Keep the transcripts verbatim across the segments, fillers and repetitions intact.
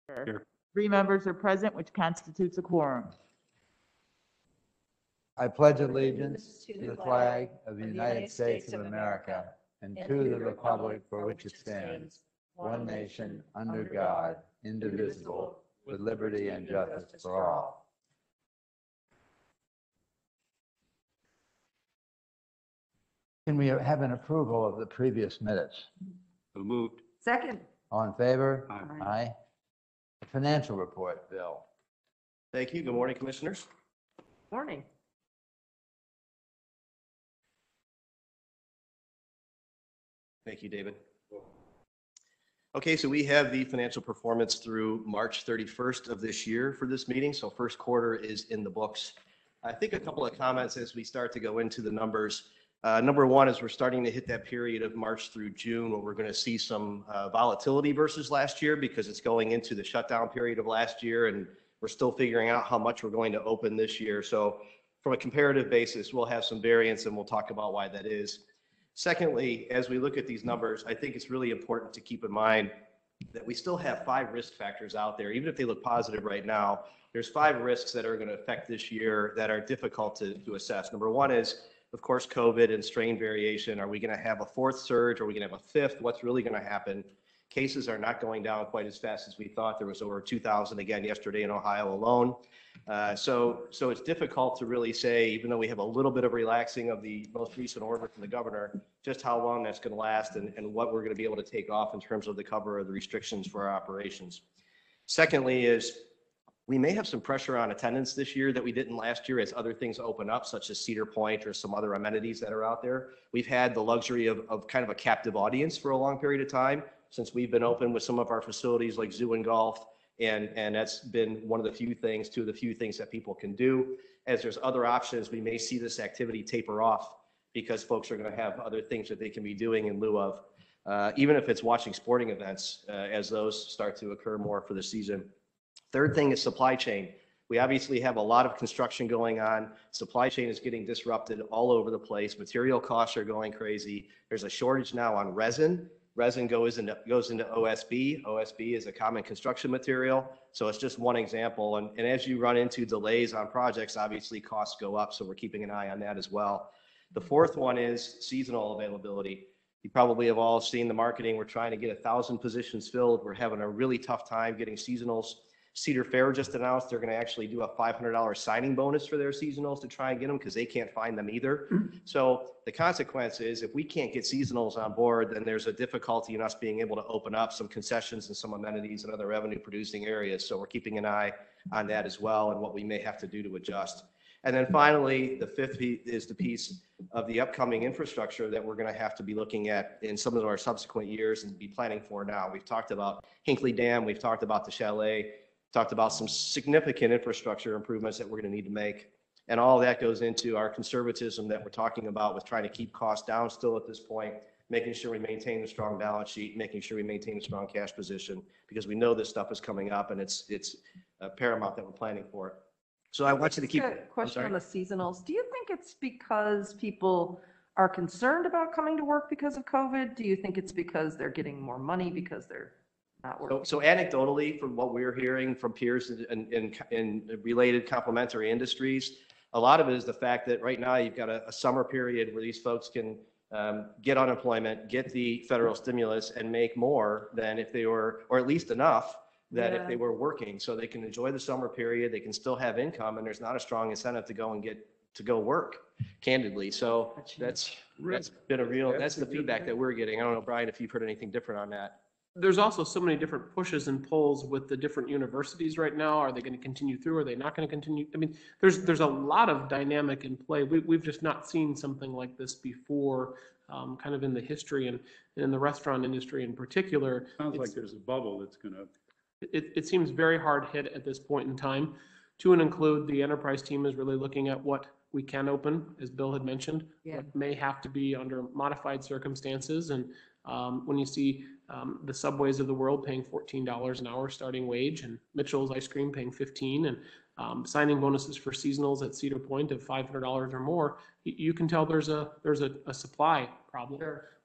Here. Three members are present, which constitutes a quorum. I pledge allegiance to the flag of the United States of America and to the republic for which it stands, one nation, under God, indivisible, with liberty and justice for all. Can we have an approval of the previous minutes? So moved. Second. All in favor? Aye. Aye. The financial report, Bill. Thank you. Good morning, Commissioners. Morning. Thank you, David. Okay, so we have the financial performance through March thirty-first of this year for this meeting. So first quarter is in the books. I think a couple of comments as we start to go into the numbers. Uh, number one is we're starting to hit that period of March through June where we're going to see some uh, volatility versus last year because it's going into the shutdown period of last year and we're still figuring out how much we're going to open this year. So from a comparative basis, we'll have some variance and we'll talk about why that is. Secondly, as we look at these numbers, I think it's really important to keep in mind that we still have five risk factors out there. Even if they look positive right now, there's five risks that are going to affect this year that are difficult to, to assess. Number one is, of course, COVID and strain variation. Are we going to have a fourth surge? Are we going to have a fifth? What's really going to happen? Cases are not going down quite as fast as we thought. There was over two thousand again yesterday in Ohio alone. Uh, so, so it's difficult to really say, even though we have a little bit of relaxing of the most recent order from the governor, just how long that's going to last and, and what we're going to be able to take off in terms of the cover of the restrictions for our operations. Secondly is, we may have some pressure on attendance this year that we didn't last year as other things open up, such as Cedar Point or some other amenities that are out there. We've had the luxury of, of kind of a captive audience for a long period of time since we've been open with some of our facilities like zoo and golf. And, and that's been one of the few things, two of the few things that people can do. As there's other options, we may see this activity taper off because folks are going to have other things that they can be doing in lieu of, uh, even if it's watching sporting events uh, as those start to occur more for the season. Third thing is supply chain. We obviously have a lot of construction going on. Supply chain is getting disrupted all over the place. Material costs are going crazy. There's a shortage now on resin. Resin goes into, goes into O S B. O S B is a common construction material. So it's just one example. And, and as you run into delays on projects, obviously costs go up. So we're keeping an eye on that as well. The fourth one is seasonal availability. You probably have all seen the marketing. We're trying to get a thousand positions filled. We're having a really tough time getting seasonals. Cedar Fair just announced they're going to actually do a five hundred dollar signing bonus for their seasonals to try and get them because they can't find them either. So the consequence is if we can't get seasonals on board, then there's a difficulty in us being able to open up some concessions and some amenities and other revenue producing areas. So we're keeping an eye on that as well and what we may have to do to adjust. And then finally, the fifth is the piece of the upcoming infrastructure that we're going to have to be looking at in some of our subsequent years and be planning for now. We've talked about Hinkley Dam. We've talked about the Chalet. Talked about some significant infrastructure improvements that we're going to need to make. And all of that goes into our conservatism that we're talking about with trying to keep costs down still at this point, making sure we maintain a strong balance sheet, making sure we maintain a strong cash position, because we know this stuff is coming up and it's it's uh, paramount that we're planning for it. So I want you to keep. A question on the seasonals. Do you think it's because people are concerned about coming to work because of COVID? Do you think it's because they're getting more money because they're not working? So, so anecdotally, from what we're hearing from peers in, in, in related complementary industries, a lot of it is the fact that right now you've got a, a summer period where these folks can um, get unemployment, get the federal stimulus, and make more than if they were, or at least enough that Yeah. if they were working. So they can enjoy the summer period, they can still have income, and there's not a strong incentive to go and get to go work, candidly. So that's that's been a real, that's the feedback that we're getting. I don't know, Brian, if you've heard anything different on that. There's also so many different pushes and pulls with the different universities right now. Are they going to continue through? Are they not going to continue? I mean, there's there's a lot of dynamic in play. We, we've just not seen something like this before, um, kind of in the history and, and in the restaurant industry in particular. Sounds It's- like there's a bubble that's going to. It, it seems very hard hit at this point in time. To and include, the enterprise team is really looking at what we can open, as Bill had mentioned, Yeah. what may have to be under modified circumstances. And um, when you see um, the Subways of the world paying fourteen dollars an hour starting wage, and Mitchell's Ice Cream paying fifteen, and um, signing bonuses for seasonals at Cedar Point of five hundred dollars or more, you, you can tell there's a there's a, a supply problem. Sure.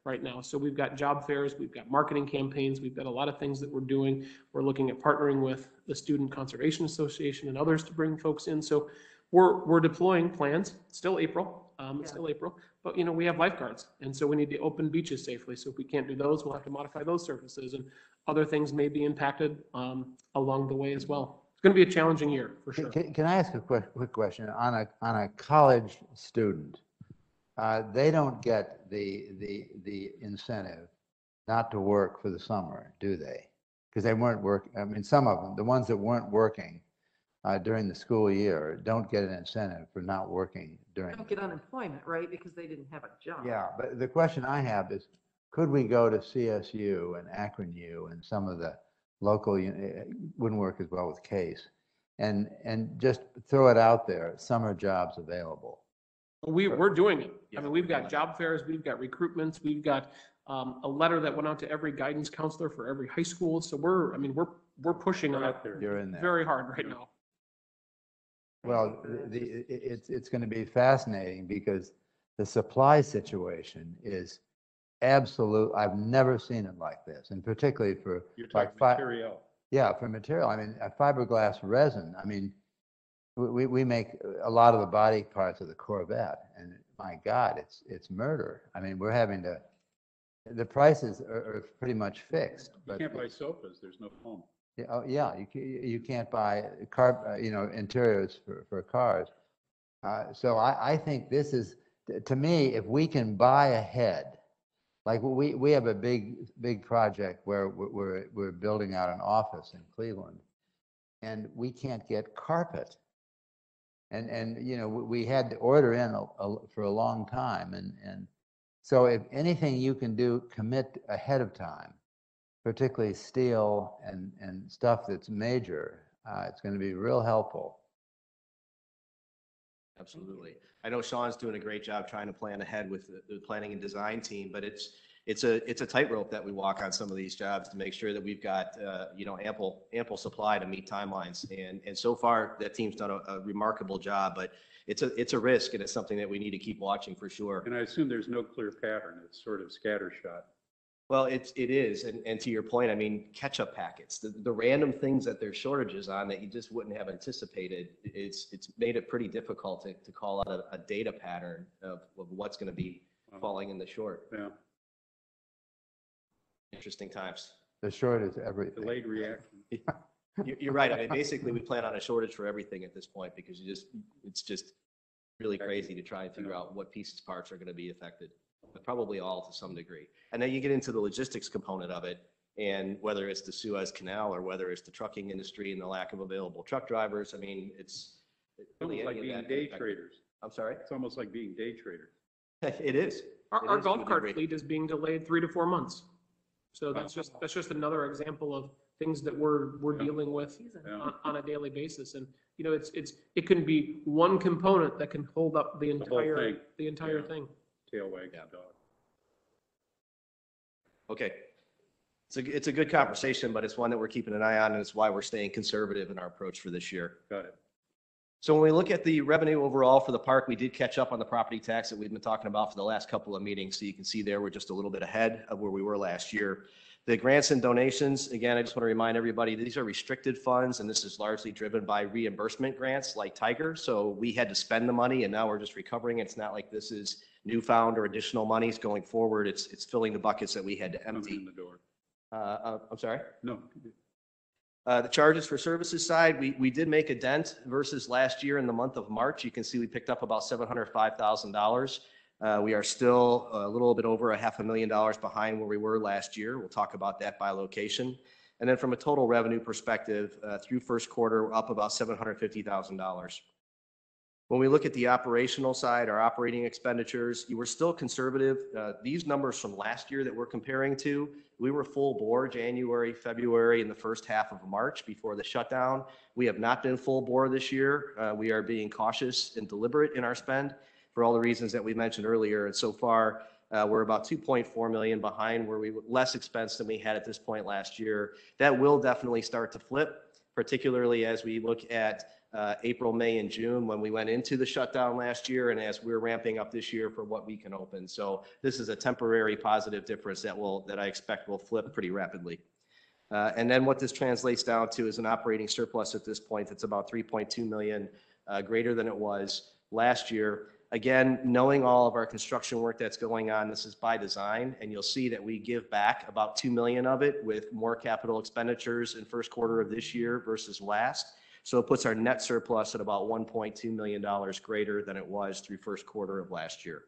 right now. So we've got job fairs, we've got marketing campaigns, we've got a lot of things that we're doing. We're looking at partnering with the Student Conservation Association and others to bring folks in. So we're, we're deploying plans. It's still April, um, it's Yeah. still April, but you know, we have lifeguards. And so we need to open beaches safely. So if we can't do those, we'll have to modify those services, and other things may be impacted um, along the way as well. It's going to be a challenging year for sure. Can, can I ask a quick, quick question? On a, on a college student, uh, they don't get the, the, the incentive not to work for the summer, do they? Because they weren't work, I mean, some of them, the ones that weren't working uh, during the school year don't get an incentive for not working during. Don't get unemployment, right? Because they didn't have a job. Yeah, but the question I have is, could we go to C S U and Akron U and some of the local, it wouldn't work as well with Case, and, and just throw it out there, summer jobs available? We, we're doing it. I Yeah. mean, we've got job fairs, we've got recruitments, we've got um, a letter that went out to every guidance counselor for every high school. So we're, I mean, we're, we're pushing on We're it out there. You're in there. very hard right now. Well, the, it- it's, it's going to be fascinating because the supply situation is absolute, I've never seen it like this, and particularly for, You're like, talking fi- material. yeah, for material. I mean, a fiberglass resin, I mean, we, we- we make a lot of the body parts of the Corvette, and my God, it's, it's murder. I mean, we're having to, the prices are, are pretty much fixed. You but- can't buy sofas, there's no foam. Yeah, oh, yeah, you, ca- you can't buy car, uh, you know, interiors for, for cars. Uh, so I, I think this is, t- to me, if we can buy ahead, like we, we have a big, big project where we're, we're, we're building out an office in Cleveland, and we can't get carpet. And, and, you know, we we had to order in a, a, for a long time, and, and so if anything you can do, commit ahead of time, particularly steel and, and stuff that's major, uh, it's going to be real helpful. Absolutely. I know Sean's doing a great job trying to plan ahead with the, the planning and design team, but it's, it's a, it's a tightrope that we walk on some of these jobs to make sure that we've got, uh, you know, ample, ample supply to meet timelines. And, and so far that team's done a, a remarkable job, but it's a, it's a risk, and it's something that we need to keep watching for sure. And I assume there's no clear pattern, it's sort of scattershot. Well, it's, it is. And, and to your point, I mean, ketchup packets, the, the random things that there's shortages on that you just wouldn't have anticipated, it's, it's made it pretty difficult to, to call out a, a data pattern of, of what's going to be falling in the short. Yeah, Interesting times. The short is everything. delayed reaction. You- You're right. I mean, basically, we plan on a shortage for everything at this point because you just, it's just really crazy to try and figure out what pieces, parts are going to be affected, but probably all to some degree. And then you get into the logistics component of it, and whether it's the Suez Canal or whether it's the trucking industry and the lack of available truck drivers, I mean, it's. It's really almost like any of being that day can affect- traders. I'm sorry? It's almost like being day traders. It is. Our, It our is to golf a cart degree. fleet is being delayed three to four months. So that's just, that's just another example of things that we're, we're Yeah. dealing with Yeah. on, on a daily basis. And, you know, it's, it's, it can be one component that can hold up the The whole entire, thing. the entire Yeah. thing. Tail wags Yeah. the dog. Okay. It's a, it's a good conversation, but it's one that we're keeping an eye on, and it's why we're staying conservative in our approach for this year. Got it. So when we look at the revenue overall for the park, we did catch up on the property tax that we've been talking about for the last couple of meetings. So you can see there, we're just a little bit ahead of where we were last year. The grants and donations, again, I just want to remind everybody, these are restricted funds, and this is largely driven by reimbursement grants like Tiger. So we had to spend the money, and now we're just recovering. It's not like this is newfound or additional monies going forward. It's, it's filling the buckets that we had to Coming in empty. the door. Uh, uh, I'm sorry? No, Uh, The charges for services side, we, we did make a dent versus last year in the month of March. You can see we picked up about seven hundred five thousand dollars. Uh, We are still a little bit over a half a million dollars behind where we were last year. We'll talk about that by location. And then from a total revenue perspective, uh, through first quarter, we're up about seven hundred fifty thousand dollars. When we look at the operational side, our operating expenditures, you were still conservative. Uh, These numbers from last year that we're comparing to, we were full bore January, February, and the first half of March before the shutdown. We have not been full bore this year. Uh, We are being cautious and deliberate in our spend for all the reasons that we mentioned earlier. And so far, uh, we're about two point four million behind where we less expense than we had at this point last year. That will definitely start to flip, particularly as we look at uh, April, May, and June when we went into the shutdown last year, and as we're ramping up this year for what we can open. So this is a temporary positive difference that will, that I expect will flip pretty rapidly. Uh, and then what this translates down to is an operating surplus at this point. It's about three point two million, uh, greater than it was last year. Again, knowing all of our construction work that's going on, this is by design, and you'll see that we give back about two million of it with more capital expenditures in first quarter of this year versus last. So it puts our net surplus at about one point two million dollars greater than it was through first quarter of last year.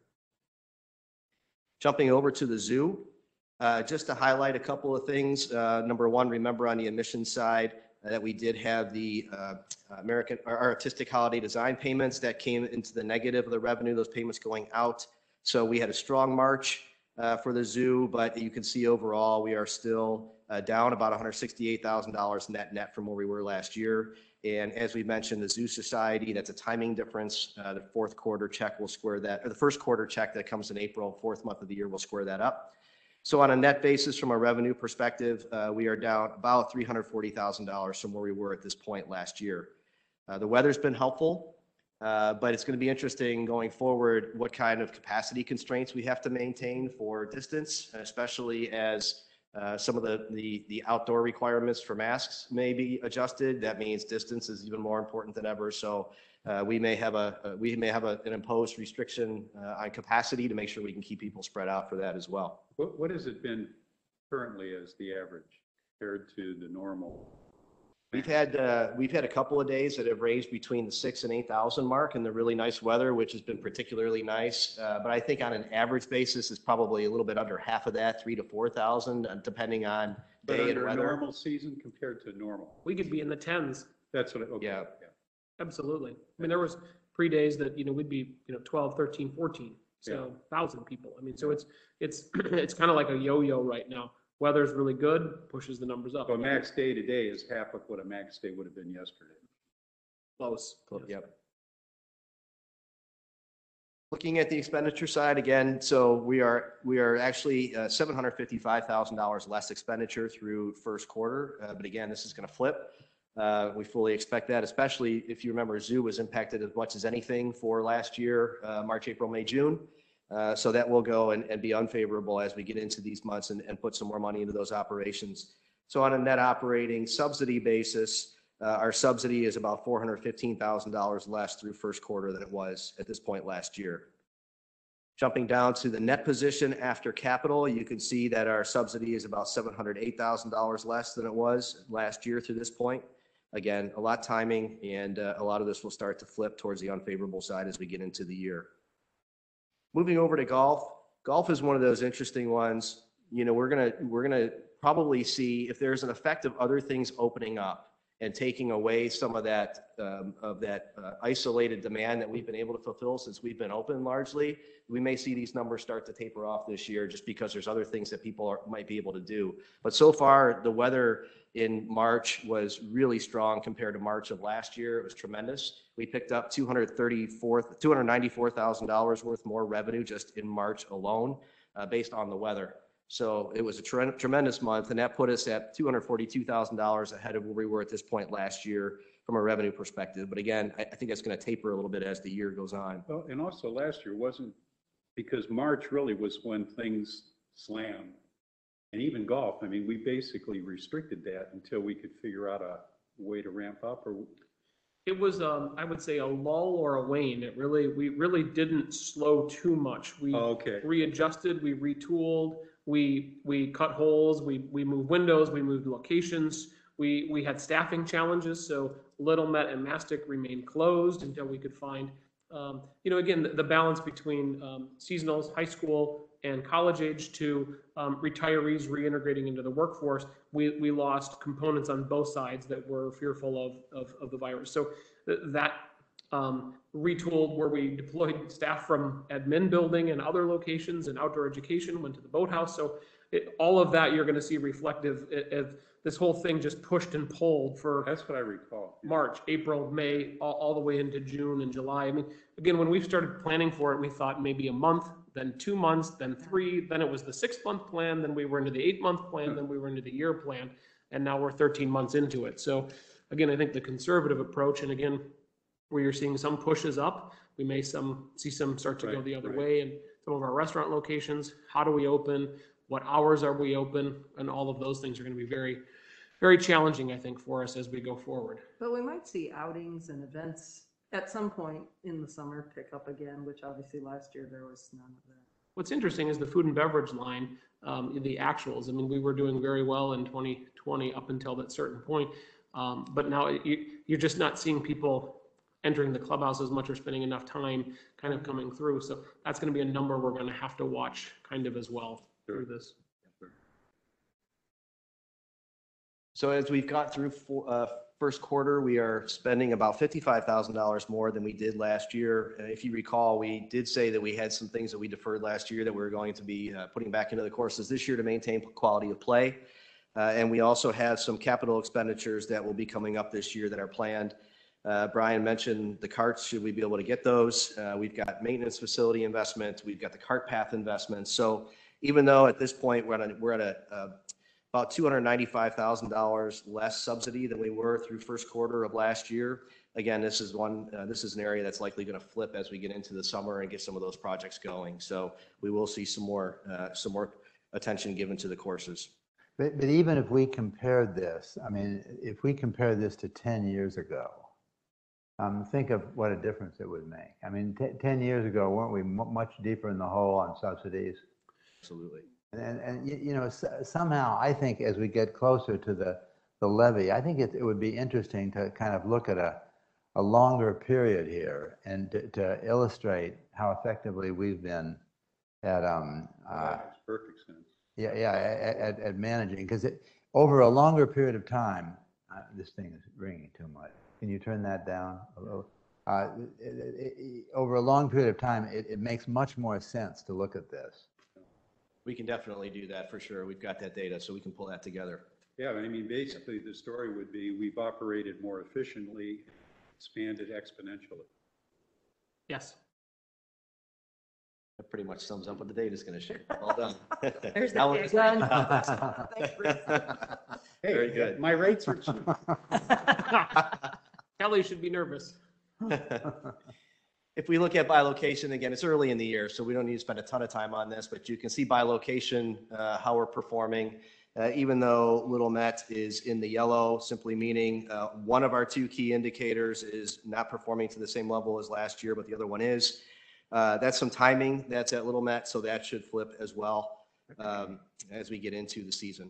Jumping over to the zoo, uh, just to highlight a couple of things. Uh, number one, remember on the admissions side, that we did have the uh, American or artistic holiday design payments that came into the negative of the revenue, those payments going out. So we had a strong March uh, for the zoo, but you can see overall we are still uh, down about one hundred sixty-eight thousand dollars net net from where we were last year. And as we mentioned, the Zoo Society, that's a timing difference. Uh, the fourth quarter check will square that, or the first quarter check that comes in April, fourth month of the year will square that up. So on a net basis, from a revenue perspective, uh, we are down about three hundred forty thousand dollars from where we were at this point last year. Uh, the weather's been helpful, uh, but it's going to be interesting going forward what kind of capacity constraints we have to maintain for distance, especially as uh, some of the, the, the outdoor requirements for masks may be adjusted. That means distance is even more important than ever. So uh, we may have, a, a, we may have a, an imposed restriction uh, on capacity to make sure we can keep people spread out for that as well. What, what has it been currently as the average compared to the normal? We've had uh, we've had a couple of days that have ranged between the six and eight thousand mark in the really nice weather, which has been particularly nice. Uh, but I think on an average basis, it's probably a little bit under half of that, three to four thousand, uh, depending on But day and under a weather. normal season compared to normal? We could be in the tens. That's what, I- okay. Yeah. Absolutely. I mean, there was pre-days that, you know, we'd be, you know, twelve, thirteen, fourteen. So thousand people. I mean, so it's, it's, it's kind of like a yo-yo right now. Weather's really good, pushes the numbers up. So a max day today is half of what a max day would have been yesterday. Close. Yep. Looking at the expenditure side again, so we are we are actually uh, seven hundred fifty-five thousand dollars less expenditure through first quarter. Uh, but again, this is going to flip. Uh, we fully expect that, especially if you remember, Zoo was impacted as much as anything for last year, uh, March, April, May, June. Uh, so that will go and, and be unfavorable as we get into these months and, and put some more money into those operations. So on a net operating subsidy basis, uh, our subsidy is about four hundred fifteen thousand dollars less through first quarter than it was at this point last year. Jumping down to the net position after capital, you can see that our subsidy is about seven hundred eight thousand dollars less than it was last year through this point. Again, a lot timing, and uh, a lot of this will start to flip towards the unfavorable side as we get into the year. Moving over to golf, golf is one of those interesting ones. You know, we're gonna we're gonna probably see if there's an effect of other things opening up and taking away some of that um, of that uh, isolated demand that we've been able to fulfill since we've been open largely. We may see these numbers start to taper off this year just because there's other things that people are, might be able to do. But so far, the weather in March was really strong compared to March of last year. It was tremendous. We picked up two hundred thirty-four, two hundred ninety-four thousand dollars worth more revenue just in March alone, uh, based on the weather. So it was a tre tremendous month, and that put us at two hundred forty-two thousand dollars ahead of where we were at this point last year from a revenue perspective. But again, I, I think that's going to taper a little bit as the year goes on. Well, and also last year wasn't, because March really was when things slammed. And even golf, I mean, we basically restricted that until we could figure out a way to ramp up. Or It was, um, I would say, a lull or a wane. It really, we really didn't slow too much. We Oh, okay. readjusted, we retooled, we we cut holes, we we moved windows, we moved locations. We we had staffing challenges, so Little Met and Mastic remained closed until we could find, um, you know, again, the, the balance between um, seasonals, high school, and college age to um, retirees reintegrating into the workforce. We we lost components on both sides that were fearful of of, of the virus. So th that um, retooled where we deployed staff from admin building and other locations, and outdoor education went to the boathouse. So it, all of that you're going to see reflective of this whole thing just pushed and pulled for That's what I recall. March, April, May, all, all the way into June and July. I mean, again, when we started planning for it, we thought maybe a month, then two months, then three, then it was the six month plan, then we were into the eight month plan, then we were into the year plan, and now we're thirteen months into it. So again, I think the conservative approach, and again, where you're seeing some pushes up. We may some see some start to go Right, the other right. way in some of our restaurant locations. How do we open? What hours are we open? And all of those things are going to be very, very challenging, I think, for us as we go forward. But we might see outings and events at some point in the summer pick up again, which obviously last year there was none of that. What's interesting is the food and beverage line, um, the actuals. I mean, we were doing very well in twenty twenty up until that certain point. Um, but now you, you're just not seeing people entering the clubhouse as much or spending enough time kind of coming through. So that's going to be a number we're going to have to watch kind of as well through this. So as we've got through for, uh, first quarter, we are spending about fifty-five thousand dollars more than we did last year. Uh, If you recall, we did say that we had some things that we deferred last year that we were going to be uh, putting back into the courses this year to maintain quality of play. Uh, And we also have some capital expenditures that will be coming up this year that are planned. Uh, Brian mentioned the carts, should we be able to get those? Uh, We've got maintenance facility investments, we've got the cart path investments. So even though at this point, we're at a, we're at a, uh, about two hundred ninety-five thousand dollars less subsidy than we were through first quarter of last year. Again, this is one, uh, this is an area that's likely going to flip as we get into the summer and get some of those projects going. So we will see some more, uh, some more attention given to the courses. But, but even if we compared this, I mean, if we compared this to ten years ago, um, think of what a difference it would make. I mean, t- ten years ago, weren't we m- much deeper in the hole on subsidies? Absolutely. And, and you, you know, s- somehow I think as we get closer to the, the levy, I think it, it would be interesting to kind of look at a, a longer period here and to, to illustrate how effectively we've been at, um, uh, That makes perfect sense. yeah, yeah, at, at, at managing, because it, over a longer period of time, uh, this thing is ringing too much. Can you turn that down a little? Uh, it, it, it, over a long period of time, it, it makes much more sense to look at this. We can definitely do that for sure. We've got that data, so we can pull that together. Yeah, I mean, basically, the story would be, we've operated more efficiently, expanded exponentially. Yes. That pretty much sums up what the data is going to show. Well done. There's That the was- data. Thanks, Bruce. Hey, Very good. My rates are cheap. Kelly should be nervous. If we look at by location, again, it's early in the year, so we don't need to spend a ton of time on this, but you can see by location uh, how we're performing. Uh, even though Little Met is in the yellow, simply meaning uh, one of our two key indicators is not performing to the same level as last year, but the other one is. Uh, that's some timing that's at Little Met, so that should flip as well um, as we get into the season.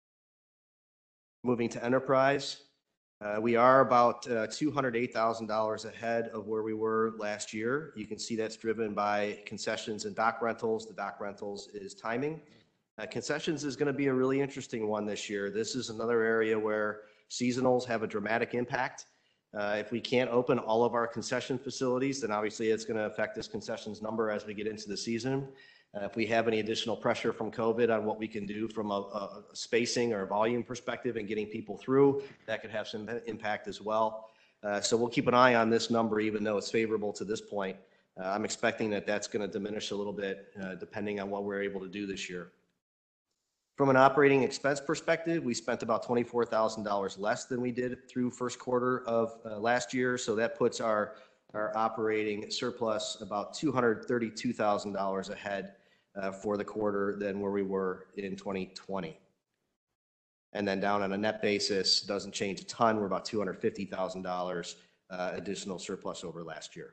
Moving to Enterprise. Uh, we are about uh, two hundred eight thousand dollars ahead of where we were last year. You can see that's driven by concessions and dock rentals. The dock rentals is timing. Uh, concessions is going to be a really interesting one this year. This is another area where seasonals have a dramatic impact. Uh, if we can't open all of our concession facilities, then obviously it's going to affect this concessions number as we get into the season. Uh, if we have any additional pressure from COVID on what we can do from a, a spacing or volume perspective and getting people through, that could have some impact as well. Uh, so we'll keep an eye on this number, even though it's favorable to this point. Uh, I'm expecting that that's going to diminish a little bit uh, depending on what we're able to do this year. From an operating expense perspective, we spent about twenty-four thousand dollars less than we did through first quarter of uh, last year. So that puts our, our operating surplus about two hundred thirty-two thousand dollars ahead uh, for the quarter than where we were in twenty twenty. And then down on a net basis, doesn't change a ton. We're about two hundred fifty thousand dollars uh, additional surplus over last year.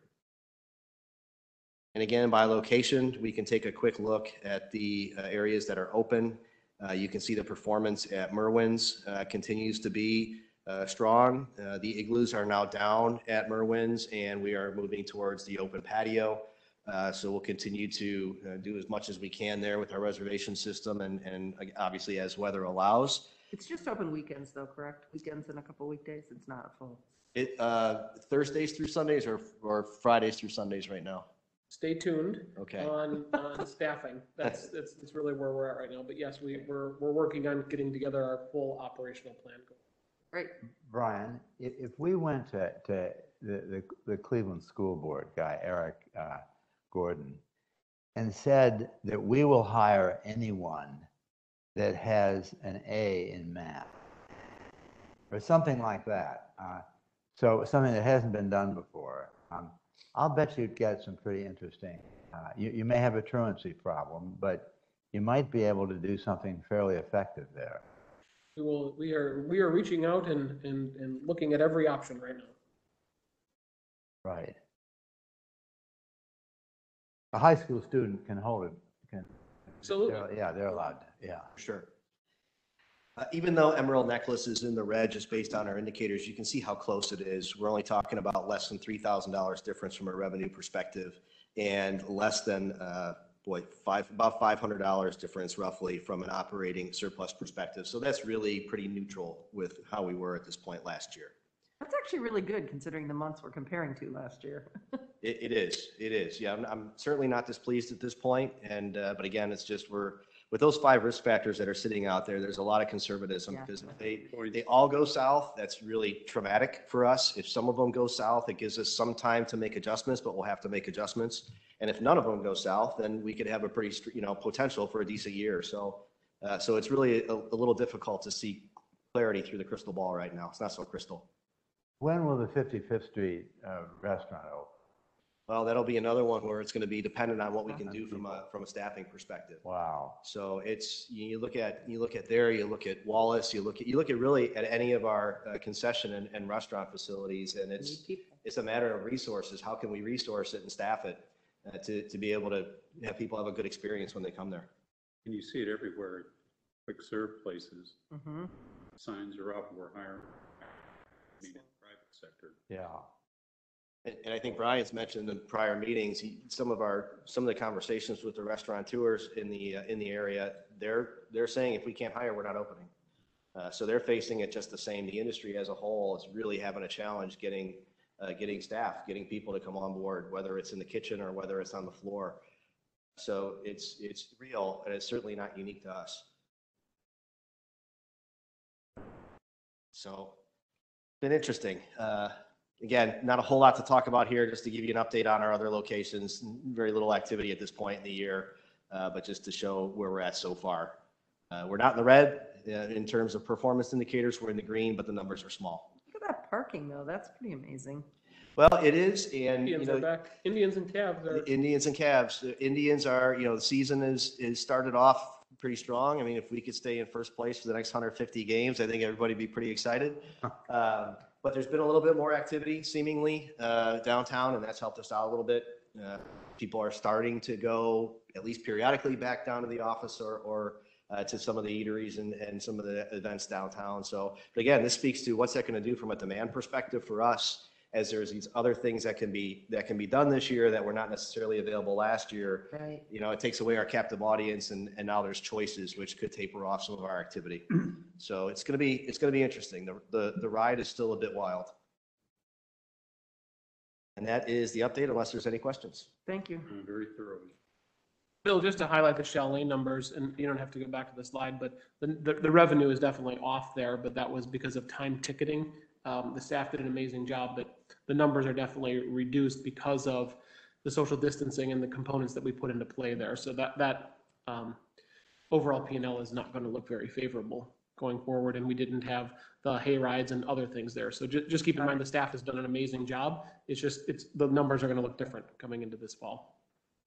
And again, by location, we can take a quick look at the uh, areas that are open. Uh, you can see the performance at Merwin's uh, continues to be uh, strong. Uh, the igloos are now down at Merwin's, and we are moving towards the open patio. Uh, so we'll continue to uh, do as much as we can there with our reservation system, and, and obviously as weather allows. It's just open weekends though, correct? Weekends and a couple weekdays, it's not full. It uh, Thursdays through Sundays or or Fridays through Sundays right now. Stay tuned Okay. on, on staffing. That's, that's, that's really where we're at right now. But yes, we, we're, we're working on getting together our full operational plan. Right. Brian, if, if we went to, to the, the, the Cleveland School Board guy, Eric uh, Gordon, and said that we will hire anyone that has an A in math, or something like that, uh, So something that hasn't been done before. Um, I'll bet you'd get some pretty interesting. Uh, you, you may have a truancy problem, but you might be able to do something fairly effective there. We will, we are, we are reaching out and, and, and looking at every option right now. Right. A high school student can hold it. Can, Absolutely. they're- yeah, they're allowed. to, Yeah. Sure. Uh, Even though Emerald Necklace is in the red, just based on our indicators, you can see how close it is. We're only talking about less than three thousand dollars difference from a revenue perspective and less than, uh, boy, five, about five hundred dollars difference roughly from an operating surplus perspective. So that's really pretty neutral with how we were at this point last year. That's actually really good considering the months we're comparing to last year. It, it is, it is. Yeah, I'm, I'm certainly not displeased at this point. And, uh, but again, it's just we're, with those five risk factors that are sitting out there, there's a lot of conservatism Yeah. because if they, they all go south, that's really traumatic for us. If some of them go south, it gives us some time to make adjustments, but we'll have to make adjustments. And if none of them go south, then we could have a pretty, str- you know, potential for a decent year. So, uh, so it's really a, a little difficult to see clarity through the crystal ball right now. It's not so crystal. When will the fifty-fifth Street uh, restaurant open? Well, that'll be another one where it's going to be dependent on what we can do from a, from a staffing perspective. Wow. So it's, you look at, you look at there, you look at Wallace, you look at, you look at really at any of our uh, concession and, and restaurant facilities, and it's, Need people. it's a matter of resources. How can we resource it and staff it uh, to, to be able to have people have a good experience when they come there? And you see it everywhere, quick serve places, Mhm. signs are up, we're hiring. I mean, private sector. Yeah. And, and I think Brian's mentioned in prior meetings, he, some of our, some of the conversations with the restaurateurs in the, uh, in the area, they're, they're saying if we can't hire, we're not opening. Uh, so they're facing it just the same. The industry as a whole is really having a challenge getting, uh, getting staff, getting people to come on board, whether it's in the kitchen or whether it's on the floor. So it's, it's real, and it's certainly not unique to us. So, been interesting. Uh, Again, not a whole lot to talk about here, just to give you an update on our other locations. Very little activity at this point in the year, uh, but just to show where we're at so far. Uh, We're not in the red uh, in terms of performance indicators. We're in the green, but the numbers are small. Look at that parking though. That's pretty amazing. Well, it is, and you Indians are know, back. Indians and Cavs are. Indians and Cavs. The Indians are, you know, the season is, is started off pretty strong. I mean, if we could stay in first place for the next one hundred fifty games, I think everybody'd be pretty excited. Um, But there's been a little bit more activity seemingly uh, downtown, and that's helped us out a little bit. Uh, People are starting to go at least periodically back down to the office or, or uh, to some of the eateries and, and some of the events downtown. So, but again, this speaks to what's that going to do from a demand perspective for us, as there's these other things that can be, that can be done this year that were not necessarily available last year. Right. You know, it takes away our captive audience, and, and now there's choices which could taper off some of our activity. So it's going to be, it's going to be interesting. The, the, the ride is still a bit wild. And that is the update, unless there's any questions. Thank you. Uh, Very thorough. Bill, just to highlight the Chalet numbers, and you don't have to go back to the slide, but the, the, the revenue is definitely off there, but that was because of time ticketing. Um, the staff did an amazing job, but the numbers are definitely reduced because of the social distancing and the components that we put into play there. So that, that, um, overall P and L is not going to look very favorable going forward, and we didn't have the hay rides and other things there. So just, just keep in mind, the staff has done an amazing job. It's just, it's, the numbers are going to look different coming into this fall.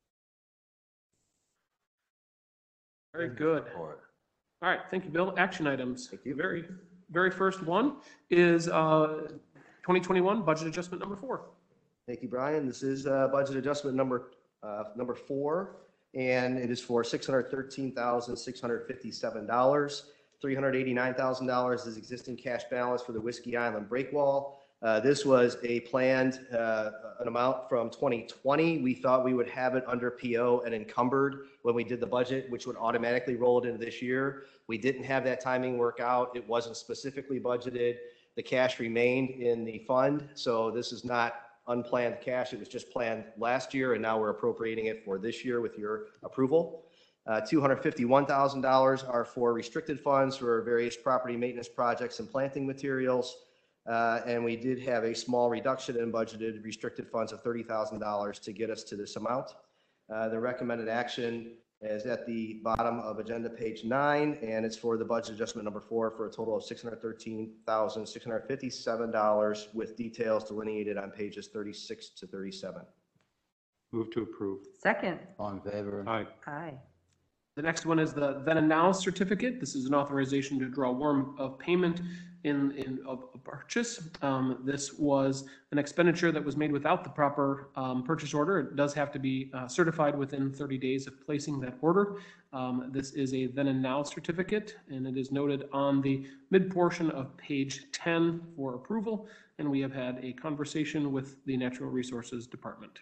Very good. All right, thank you, Bill. Action items. Thank you. Very, very first one is uh, twenty twenty-one budget adjustment number four. Thank you, Brian. This is uh, budget adjustment number, uh, number four, and it is for six hundred thirteen thousand six hundred fifty-seven dollars. three hundred eighty-nine thousand dollars is existing cash balance for the Whiskey Island Breakwall. Uh, This was a planned, uh, an amount from twenty twenty. We thought we would have it under P O and encumbered when we did the budget, which would automatically roll it into this year. We didn't have that timing work out. It wasn't specifically budgeted. The cash remained in the fund, so this is not unplanned cash. It was just planned last year, and now we're appropriating it for this year with your approval. Uh, two hundred fifty-one thousand dollars are for restricted funds for various property maintenance projects and planting materials. Uh, and we did have a small reduction in budgeted restricted funds of thirty thousand dollars to get us to this amount. Uh, the recommended action is at the bottom of agenda page nine, and it's for the budget adjustment number four for a total of six hundred thirteen thousand, six hundred fifty-seven dollars with details delineated on pages thirty-six to thirty-seven. Move to approve. Second. All in favor? Aye. Aye. The next one is the then and now certificate. This is an authorization to draw warrant of payment in, in of a purchase. Um, this was an expenditure that was made without the proper um, purchase order. It does have to be uh, certified within thirty days of placing that order. Um, this is a then and now certificate, and it is noted on the mid portion of page ten for approval. And we have had a conversation with the Natural Resources Department.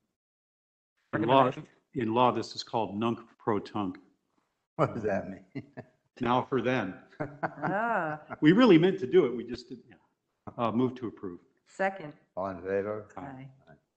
In law, in law, this is called nunc pro tunc. What does that mean? Now for then. Ah, We really meant to do it. We just didn't. yeah. Uh, move to approve. second. All in favor? Aye.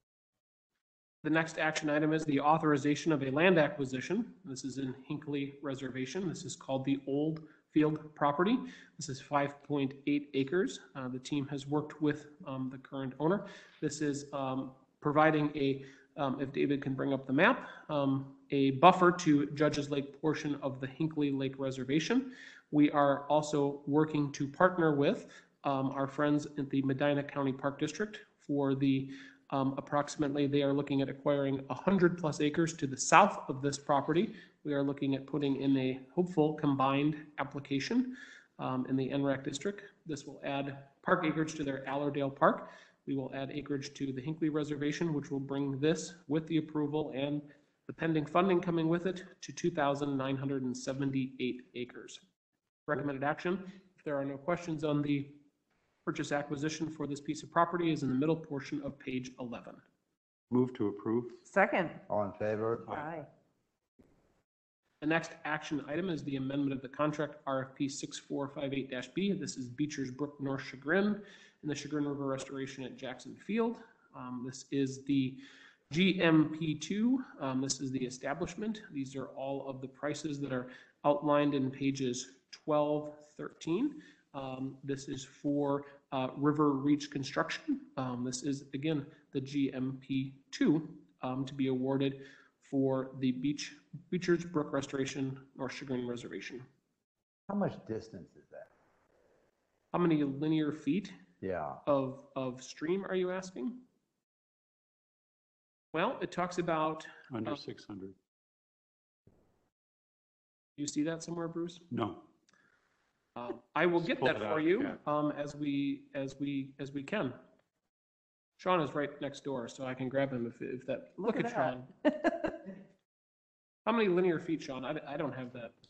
The next action item is the authorization of a land acquisition. This is in Hinckley Reservation. This is called the Old Field property. This is five point eight acres. Uh, the team has worked with um, the current owner. This is um, providing a, um, if David can bring up the map, um, a buffer to Judges Lake portion of the Hinckley Lake Reservation. We are also working to partner with um, our friends at the Medina County Park District for the Um, approximately, they are looking at acquiring one hundred plus acres to the south of this property. We are looking at putting in a hopeful combined application um, in the N R A C district. This will add park acreage to their Allerdale Park. We will add acreage to the Hinckley Reservation, which will bring this with the approval and the pending funding coming with it to two thousand nine hundred seventy-eight acres. Recommended action, if there are no questions on the purchase acquisition for this piece of property, is in the middle portion of page eleven. Move to approve. Second. All in favor? Aye. The next action item is the amendment of the contract R F P six four five eight B. This is Beecher's Brook North Chagrin and the Chagrin River Restoration at Jackson Field. Um, this is the G M P two. Um, this is the establishment. These are all of the prices that are outlined in pages twelve, thirteen. Um, this is for uh, River Reach Construction. Um, this is, again, the G M P two um, to be awarded for the Beach Beecher's Brook Restoration North Chagrin Reservation. How much distance is that? How many linear feet Yeah. of, of stream are you asking? Well, it talks about, Under Uh, six hundred. you see that somewhere, Bruce? No. Uh, I will get Pull that it for out, you yeah. um, as we, as we, as we can. Sean is right next door, so I can grab him if, if that, look at Sean. that. How many linear feet, Sean? I, I don't have that.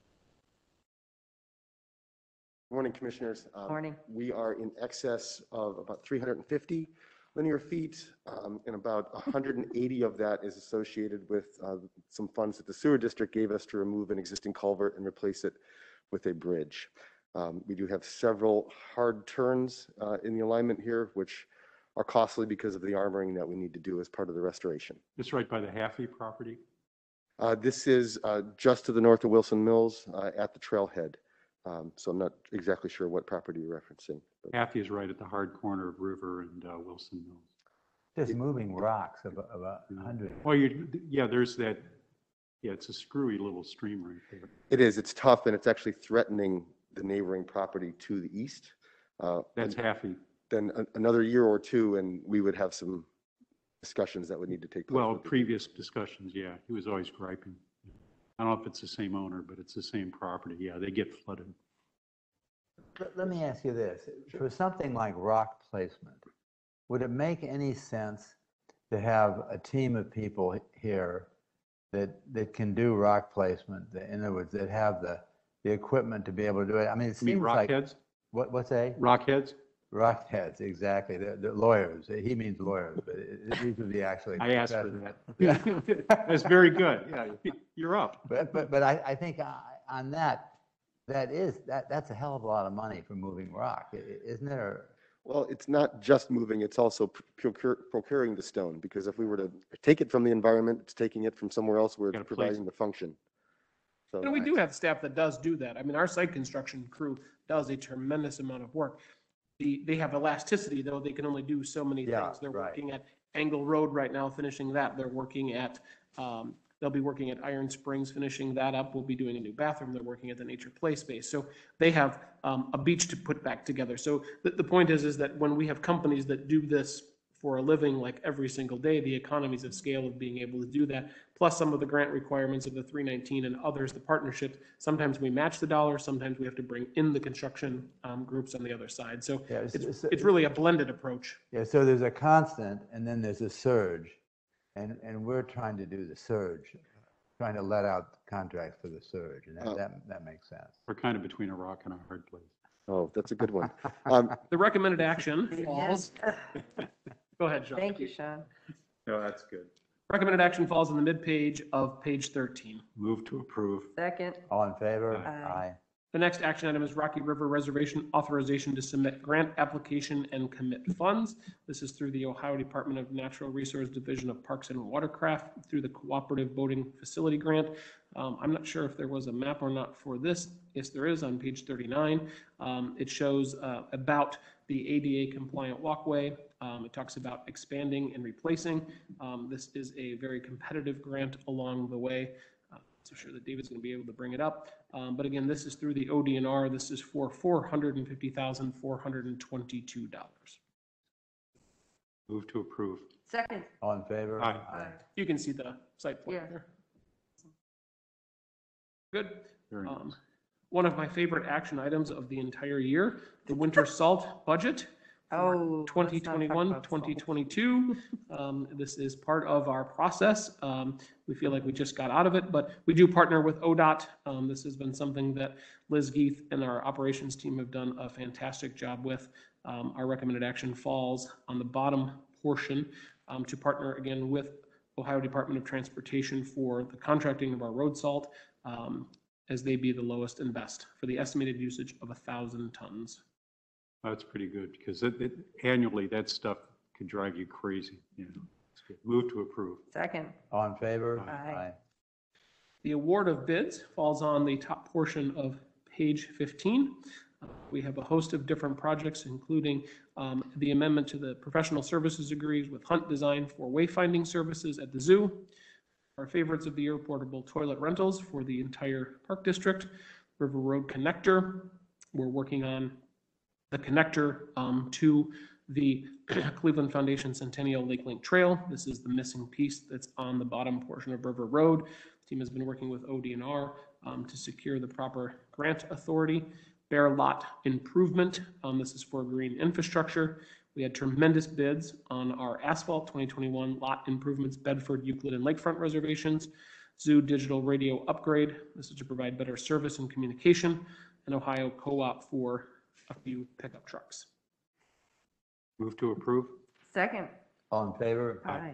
Morning, Commissioners. Um, Morning. We are in excess of about three hundred fifty linear feet, um, and about one hundred eighty of that is associated with uh, some funds that the sewer district gave us to remove an existing culvert and replace it with a bridge. Um, We do have several hard turns uh, in the alignment here, which are costly because of the armoring that we need to do as part of the restoration. It's right by the Haffey property. Uh, This is uh, just to the north of Wilson Mills uh, at the trailhead. Um, So I'm not exactly sure what property you're referencing. but- Haffey is right at the hard corner of River and uh, Wilson Mills. Just moving rocks of, of a hundred. Well, you, yeah, there's that, yeah, it's a screwy little stream right there. It is, it's tough, and it's actually threatening the neighboring property to the east. Uh, That's and Haffey. Then a- another year or two, and we would have some discussions that would need to take place. Well, with the- previous discussions, yeah, he was always griping. I don't know if it's the same owner, but it's the same property. Yeah, they get flooded. Let, let me ask you this, for something like rock placement, would it make any sense to have a team of people h- here that, that can do rock placement? that- In other words, that have the, the equipment to be able to do it? I mean, it You mean seems rock like, heads? what, what's a? Rock heads? Rock heads, exactly, the, the lawyers, he means lawyers, but it- it- these would be actually. I asked for professionals. that. That's very good. Yeah, you're up. But, but, but I, I think I- on that, that is, that, that's a hell of a lot of money for moving rock, i- i- isn't it? Or- Well, it's not just moving, it's also procure- procuring the stone, because if we were to take it from the environment, it's taking it from somewhere else where Gotta it's place providing the function. So And we I- do have staff that does do that. I mean, our site construction crew does a tremendous amount of work. The, they have elasticity, though. They can only do so many Yeah, things. They're right. working at Angle Road right now, finishing that. They're working at um, They'll be working at Iron Springs, finishing that up. We'll be doing a new bathroom. They're working at the Nature Play space. So they have um, a beach to put back together. So the, the point is, is that when we have companies that do this for a living, like every single day, the economies of scale of being able to do that, plus some of the grant requirements of the three nineteen and others, the partnerships, sometimes we match the dollars, sometimes we have to bring in the construction um, groups on the other side. So Yeah, it's- it's, it's- it's really a blended approach. Yeah, so there's a constant and then there's a surge. And, and we're trying to do the surge, trying to let out contracts for the surge. And Oh. that, that, that makes sense. We're kind of between a rock and a hard place. Oh, that's a good one. Um, The recommended action falls. Go ahead, Sean. Thank you, Sean. No, that's good. Recommended action falls on the mid-page of page thirteen. Move to approve. Second, All in favor? Aye. The next action item is Rocky River Reservation authorization to submit grant application and commit funds. This is through the Ohio Department of Natural Resource Division of Parks and Watercraft through the Cooperative Boating Facility Grant. Um, I'm not sure if there was a map or not for this. Yes, there is on page thirty-nine. Um, it shows uh, about the A D A compliant walkway. Um, it talks about expanding and replacing. Um, this is a very competitive grant along the way. Uh, So sure that David's going to be able to bring it up. Um, But again, this is through the O D N R. This is for four hundred fifty thousand four hundred twenty-two dollars. Move to approve. second, All in favor? Aye. You can see the site plan Yeah. there. Good. Very Um, nice. One of my favorite action items of the entire year, the winter salt budget. Oh, let's not talk twenty twenty-one, about twenty salt. twenty-two. Um, This is part of our process. Um, We feel like we just got out of it, but we do partner with O D O T. Um, This has been something that Liz Geith and our operations team have done a fantastic job with. Um, Our recommended action falls on the bottom portion um, to partner again with Ohio Department of Transportation for the contracting of our road salt, um, as they be the lowest and best for the estimated usage of a thousand tons. That's pretty good because it, it, annually, that stuff could drive you crazy, you know. It's good. Move to approve. Second, All in favor? Aye. The award of bids falls on the top portion of page fifteen. Uh, We have a host of different projects, including um, the amendment to the professional services agrees with Hunt Design for wayfinding services at the zoo. Our favorites of the year, portable toilet rentals for the entire park district. River Road Connector. We're working on the connector um, to the Cleveland Foundation Centennial Lake Link Trail. This is the missing piece that's on the bottom portion of River Road. Team has been working with O D N R um, to secure the proper grant authority. Bear Lot Improvement. Um, this is for green infrastructure. We had tremendous bids on our asphalt twenty twenty-one lot improvements, Bedford, Euclid, and Lakefront reservations. Zoo digital radio upgrade. This is to provide better service and communication. And Ohio Co-op for a few pickup trucks. Move to approve. second, All in favor? aye.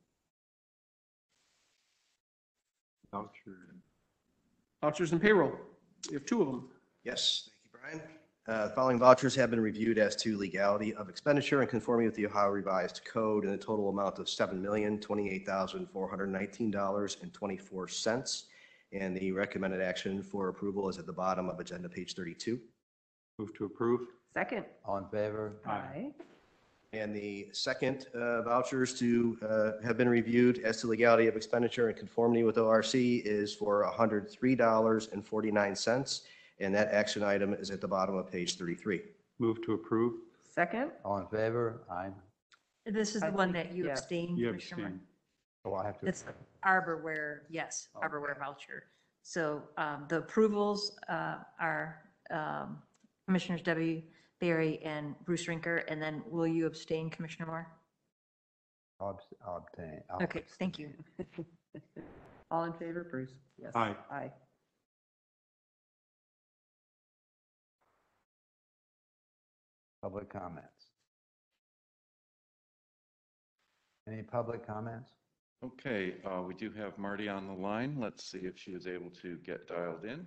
Voucher. Vouchers and payroll. We have two of them. Yes, thank you, Brian. Uh, Following vouchers have been reviewed as to legality of expenditure and conformity with the Ohio Revised Code in a total amount of seven million twenty-eight thousand four hundred nineteen dollars and twenty-four cents. And the recommended action for approval is at the bottom of agenda page thirty-two. Move to approve. Second, All in favor? aye. And the second uh, vouchers to uh, have been reviewed as to legality of expenditure and conformity with O R C is for one hundred three dollars and forty-nine cents. And that action item is at the bottom of page thirty-three. Move to approve. Second, All in favor? Aye. This is I the one think- that you yeah. abstained, You Commissioner Moore? abstain. Oh, I have to. It's Arborware, yes, Arborware voucher. So um, the approvals uh, are um, Commissioners Debbie Barry and Bruce Rinker, and then will you abstain, Commissioner Moore? I'll abs- I'll obtain. I'll Okay, thank you. all in favor, Bruce? Yes. Aye. Aye. Public comments. Any public comments? Okay, uh, we do have Marty on the line. Let's see if she is able to get dialed in.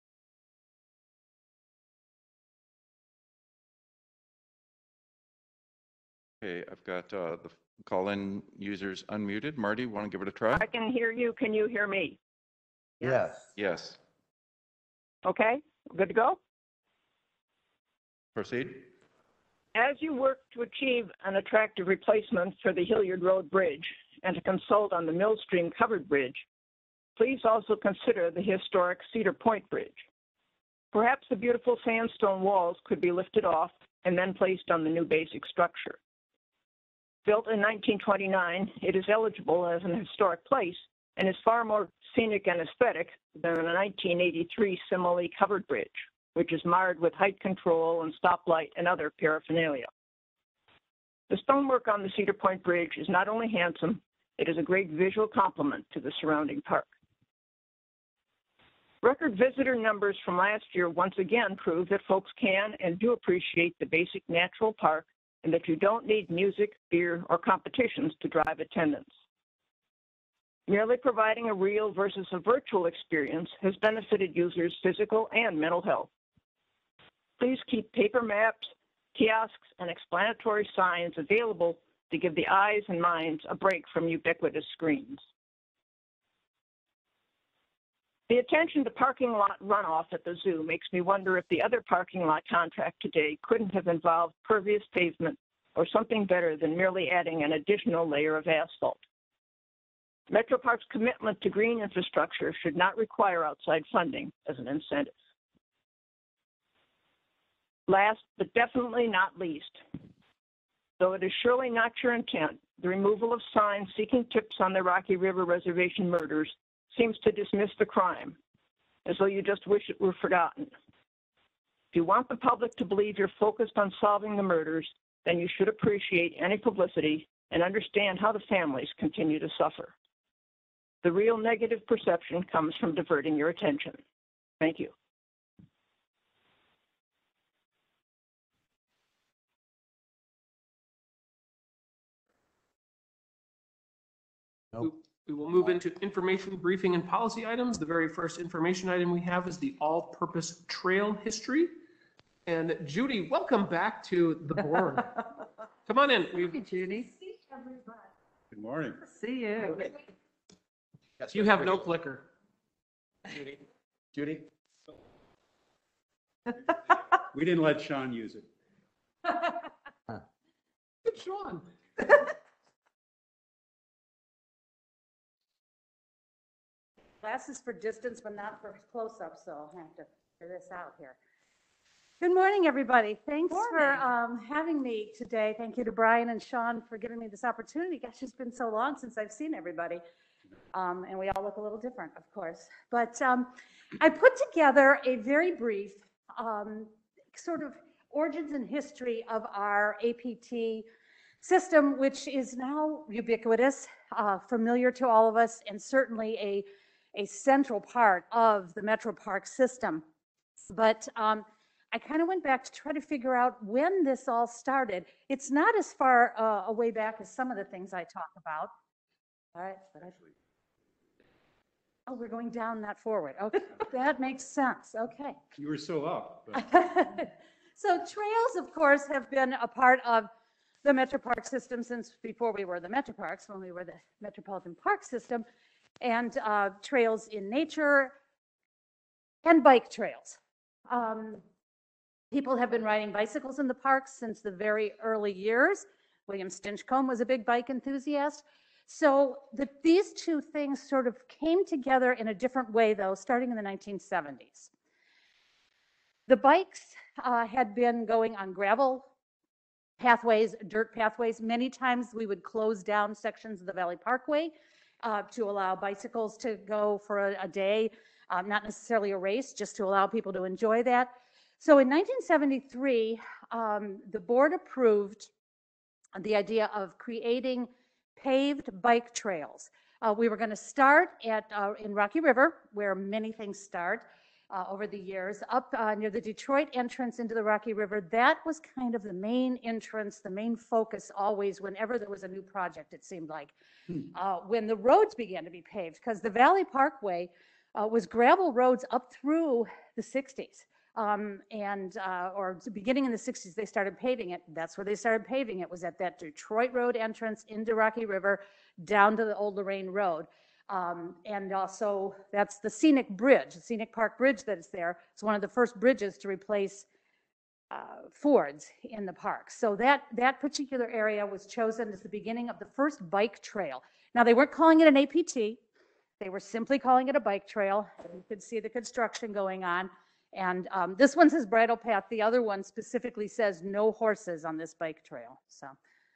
Okay, I've got uh, the call-in users unmuted. Marty, want to give it a try? I can hear you. Can you hear me? Yes. Yes, Okay, good to go? proceed. As you work to achieve an attractive replacement for the Hilliard Road Bridge and to consult on the Millstream Covered Bridge, please also consider the historic Cedar Point Bridge. Perhaps the beautiful sandstone walls could be lifted off and then placed on the new basic structure. Built in nineteen twenty-nine, it is eligible as an historic place and is far more scenic and aesthetic than the nineteen eighty-three Simile covered bridge, which is marred with height control and stoplight and other paraphernalia. The stonework on the Cedar Point Bridge is not only handsome, it is a great visual complement to the surrounding park. Record visitor numbers from last year once again prove that folks can and do appreciate the basic natural park and that you don't need music, beer, or competitions to drive attendance. Merely providing a real versus a virtual experience has benefited users' physical and mental health. Please keep paper maps, kiosks, and explanatory signs available to give the eyes and minds a break from ubiquitous screens. The attention to parking lot runoff at the zoo makes me wonder if the other parking lot contract today couldn't have involved pervious pavement or something better than merely adding an additional layer of asphalt. MetroParks' commitment to green infrastructure should not require outside funding as an incentive. Last, but definitely not least, though it is surely not your intent, the removal of signs seeking tips on the Rocky River Reservation murders seems to dismiss the crime, as though you just wish it were forgotten. If you want the public to believe you're focused on solving the murders, then you should appreciate any publicity and understand how the families continue to suffer. The real negative perception comes from diverting your attention. Thank you. Nope. We will move into information, briefing, and policy items. The very first information item we have is the all-purpose trail history. And Judy, welcome back to the board. Come on in. We've, Hey, Judy. Good morning. See you. you have no clicker. Judy? Judy? We didn't let Sean use it. Good Sean. Glasses for distance, but not for close-up, so I'll have to figure this out here. Good morning, everybody. Thanks for Morning. um, having me today. Thank you to Brian and Sean for giving me this opportunity. Gosh, it's been so long since I've seen everybody. Um, and we all look a little different, of course. But um, I put together a very brief um, sort of origins and history of our A P T system, which is now ubiquitous, uh, familiar to all of us, and certainly a a central part of the MetroParks system. But um, I kind of went back to try to figure out when this all started. It's not as far uh, a way back as some of the things I talk about. All right, but I, oh, we're going down, not forward. Okay, that makes sense. Okay. You were so up. but- So trails, of course, have been a part of the MetroParks system since before we were the MetroParks, when we were the Metropolitan Park System. And uh, trails in nature and bike trails. Um, people have been riding bicycles in the parks since the very early years. William Stinchcomb was a big bike enthusiast. So the, these two things sort of came together in a different way, though, starting in the nineteen seventies. The bikes uh, had been going on gravel pathways, dirt pathways. Many times we would close down sections of the Valley Parkway Uh, to allow bicycles to go for a, a day, um, not necessarily a race, just to allow people to enjoy that. So in nineteen seventy-three, um, the board approved the idea of creating paved bike trails. Uh, we were going to start at uh, in Rocky River, where many things start uh, over the years, up uh, near the Detroit entrance into the Rocky River. That was kind of the main entrance, the main focus always whenever there was a new project, it seemed like. Uh, when the roads began to be paved, because the Valley Parkway uh, was gravel roads up through the sixties. Um, and, uh, or beginning in the sixties, they started paving it. That's where they started paving it, was at that Detroit Road entrance into Rocky River, down to the Old Lorraine Road. Um, and also, that's the Scenic Bridge, the Scenic Park Bridge that is there. It's one of the first bridges to replace Uh, Fords in the park. So that, that particular area was chosen as the beginning of the first bike trail. Now, they weren't calling it an A P T. They were simply calling it a bike trail. You could see the construction going on. And um, this one says bridle path. The other one specifically says no horses on this bike trail. So,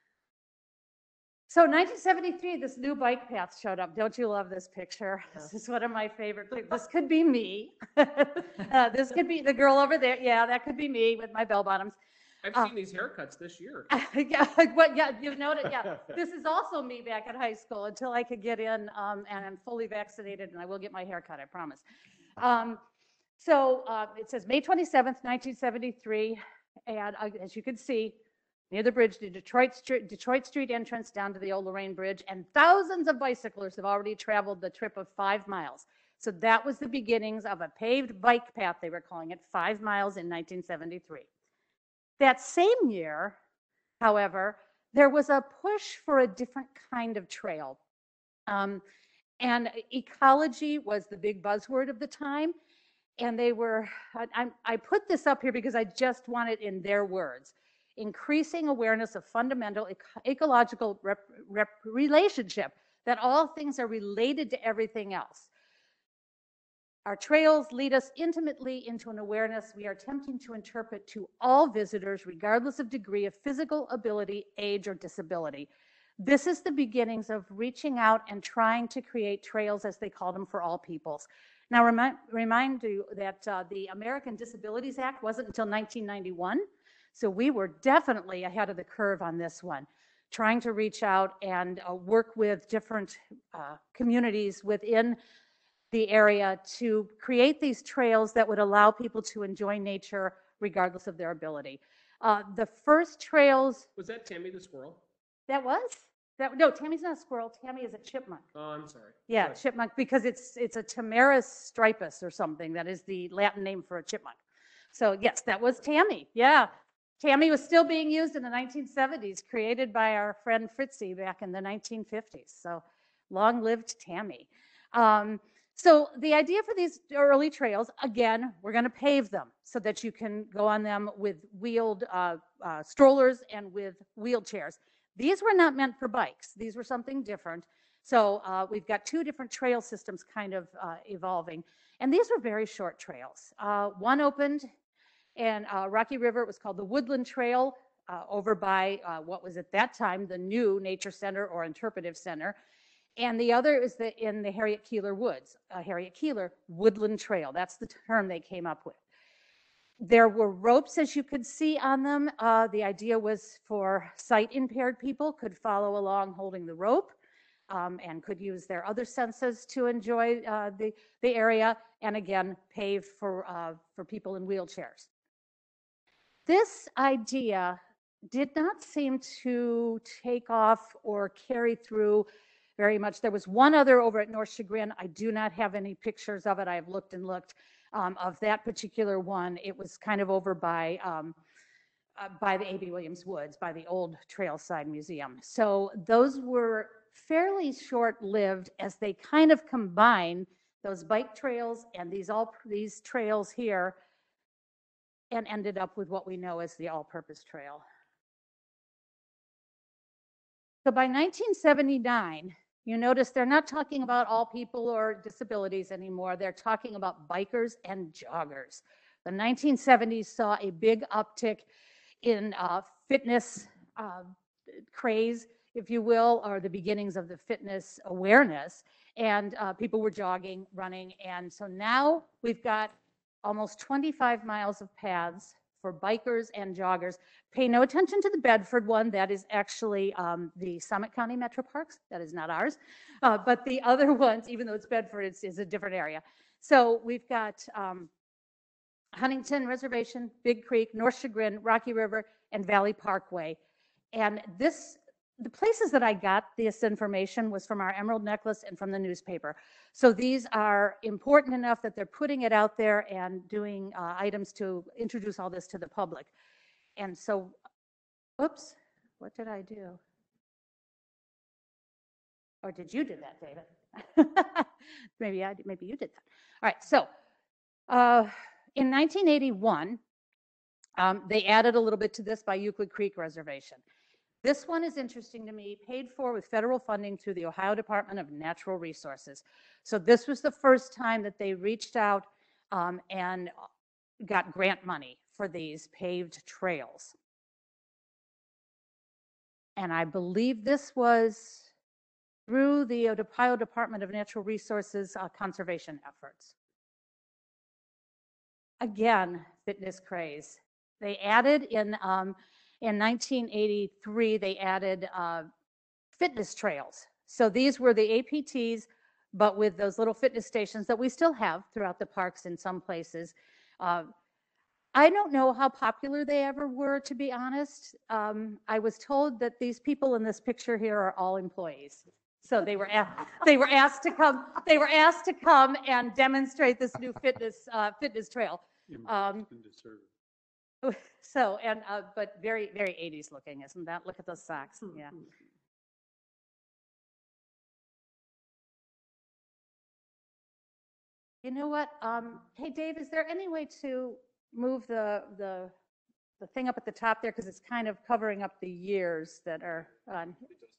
so nineteen seventy-three, this new bike path showed up. Don't you love this picture? This is one of my favorite pictures. This could be me. uh, this could be the girl over there. Yeah, that could be me with my bell bottoms. I've Uh, seen these haircuts this year. yeah, what, yeah, you've noted, yeah. This is also me back at high school until I could get in, um, and I'm fully vaccinated, and I will get my hair cut, I promise. Um, so uh, it says May twenty-seventh, nineteen seventy-three, and uh, as you can see, near the bridge, the Detroit Street, Detroit Street entrance down to the old Lorraine Bridge, and thousands of bicyclists have already traveled the trip of five miles. So that was the beginnings of a paved bike path, they were calling it, five miles in nineteen seventy-three. That same year, however, there was a push for a different kind of trail. Um, and ecology was the big buzzword of the time. And they were, I, I, I put this up here because I just want it in their words. Increasing awareness of fundamental eco ecological rep, rep, relationship, that all things are related to everything else. Our trails lead us intimately into an awareness we are attempting to interpret to all visitors, regardless of degree of physical ability, age, or disability. This is the beginnings of reaching out and trying to create trails, as they called them, for all peoples. Now, remind, remind you that uh, the American Disabilities Act wasn't until nineteen ninety-one, so we were definitely ahead of the curve on this one, trying to reach out and uh, work with different uh, communities within the area to create these trails that would allow people to enjoy nature regardless of their ability. Uh, the first trails. Was that Tammy the squirrel? That was? That, no, Tammy's not a squirrel. Tammy is a chipmunk. Oh, I'm sorry. Yeah, Sorry. chipmunk, because it's it's a Tamarus stripus or something. That is the Latin name for a chipmunk. So yes, that was Tammy. Yeah. Tammy was still being used in the nineteen seventies, created by our friend Fritzy back in the nineteen fifties. So long lived Tammy. Um, So the idea for these early trails, again, we're going to pave them so that you can go on them with wheeled uh, uh, strollers and with wheelchairs. These were not meant for bikes. These were something different. So uh, we've got two different trail systems kind of uh, evolving. And these were very short trails. Uh, one opened in uh, Rocky River. It was called the Woodland Trail uh, over by uh, what was at that time the new Nature Center or Interpretive Center. And the other is the, in the Harriet Keeler Woods, uh, Harriet Keeler Woodland Trail. That's the term they came up with. There were ropes, as you could see on them. Uh, the idea was for sight impaired people could follow along holding the rope um, and could use their other senses to enjoy uh, the, the area. And again, paved for, uh, for people in wheelchairs. This idea did not seem to take off or carry through very much. There was one other over at North Chagrin. I do not have any pictures of it. I have looked and looked um, of that particular one. It was kind of over by um, uh, by the A B Williams Woods, by the old Trailside Museum. So those were fairly short-lived as they kind of combine those bike trails and these all these trails here, and ended up with what we know as the all-purpose trail. So by nineteen seventy-nine, you notice they're not talking about all people or disabilities anymore. They're talking about bikers and joggers. The nineteen seventies saw a big uptick in uh, fitness uh, craze, if you will, or the beginnings of the fitness awareness. And uh, people were jogging, running. And so now we've got almost twenty-five miles of paths for bikers and joggers. Pay no attention to the Bedford one. That is actually um, the Summit County Metro Parks. That is not ours. Uh, but the other ones, even though it's Bedford, it's, it's a different area. So we've got um, Huntington Reservation, Big Creek, North Chagrin, Rocky River, and Valley Parkway. And this, the places that I got this information was from our Emerald Necklace and from the newspaper. So these are important enough that they're putting it out there and doing uh, items to introduce all this to the public. And so, oops, what did I do? Or did you do that, David? maybe I, maybe you did that. All right, so uh, in nineteen eighty-one, um, they added a little bit to this by Euclid Creek Reservation. This one is interesting to me, paid for with federal funding through the Ohio Department of Natural Resources. So this was the first time that they reached out um, and got grant money for these paved trails. And I believe this was through the Ohio Department of Natural Resources uh, conservation efforts. Again, fitness craze. They added in, um, in nineteen eighty-three, they added uh, fitness trails. So these were the A P Ts, but with those little fitness stations that we still have throughout the parks in some places. Uh, I don't know how popular they ever were, to be honest. Um, I was told that these people in this picture here are all employees. So they were asked, they were asked to come. They were asked to come and demonstrate this new fitness uh, fitness trail. Um, so and uh, but very very eighties looking, isn't that? Look at those socks. Yeah. You know what? Um, hey Dave, is there any way to move the the the thing up at the top there, because it's kind of covering up the years that are on.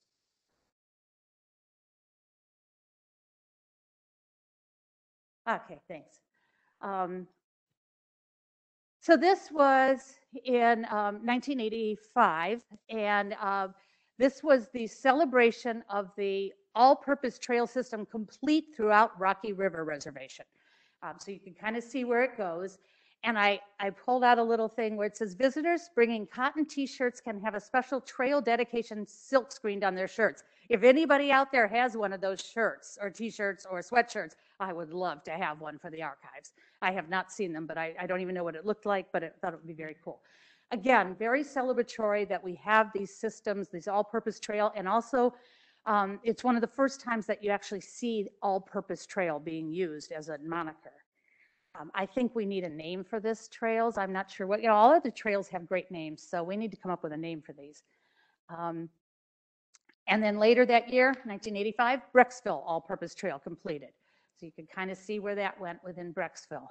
Okay, thanks. Um, so this was in um, nineteen eighty-five, and uh, this was the celebration of the all-purpose trail system complete throughout Rocky River Reservation. Um, so you can kind of see where it goes. And I, I pulled out a little thing where it says visitors bringing cotton t-shirts can have a special trail dedication silk screened on their shirts. If anybody out there has one of those shirts or t-shirts or sweatshirts, I would love to have one for the archives. I have not seen them, but I, I don't even know what it looked like, but I thought it would be very cool. Again, very celebratory that we have these systems, these all-purpose trail, and also um, it's one of the first times that you actually see all-purpose trail being used as a moniker. Um, I think we need a name for this trails. I'm not sure what, you know, all of the trails have great names, so we need to come up with a name for these. Um, and then later that year, nineteen eighty-five, Brecksville all-purpose trail completed. So you can kind of see where that went within Brecksville.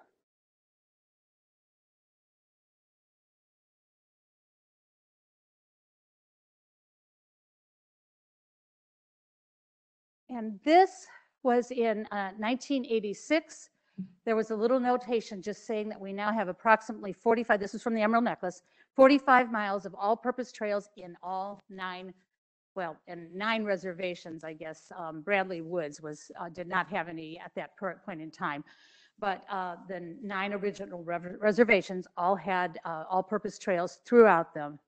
And this was in uh, nineteen eighty-six. There was a little notation just saying that we now have approximately forty-five, this is from the Emerald Necklace, forty-five miles of all-purpose trails in all nine, well, in nine reservations, I guess. Um, Bradley Woods was uh, did not have any at that point in time. But uh, the nine original reservations all had uh, all-purpose trails throughout them.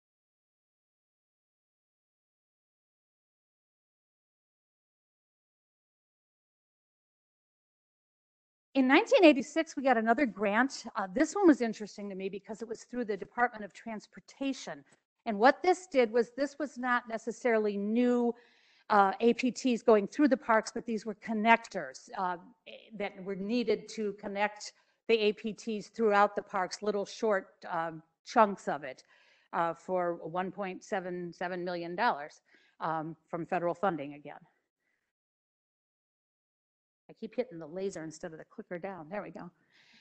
In nineteen eighty-six, we got another grant. Uh, this one was interesting to me because it was through the Department of Transportation. And what this did was this was not necessarily new uh, A P Ts going through the parks, but these were connectors uh, that were needed to connect the A P Ts throughout the parks, little short uh, chunks of it uh, for one point seven seven million dollars um, from federal funding again. I keep hitting the laser instead of the clicker down. There we go.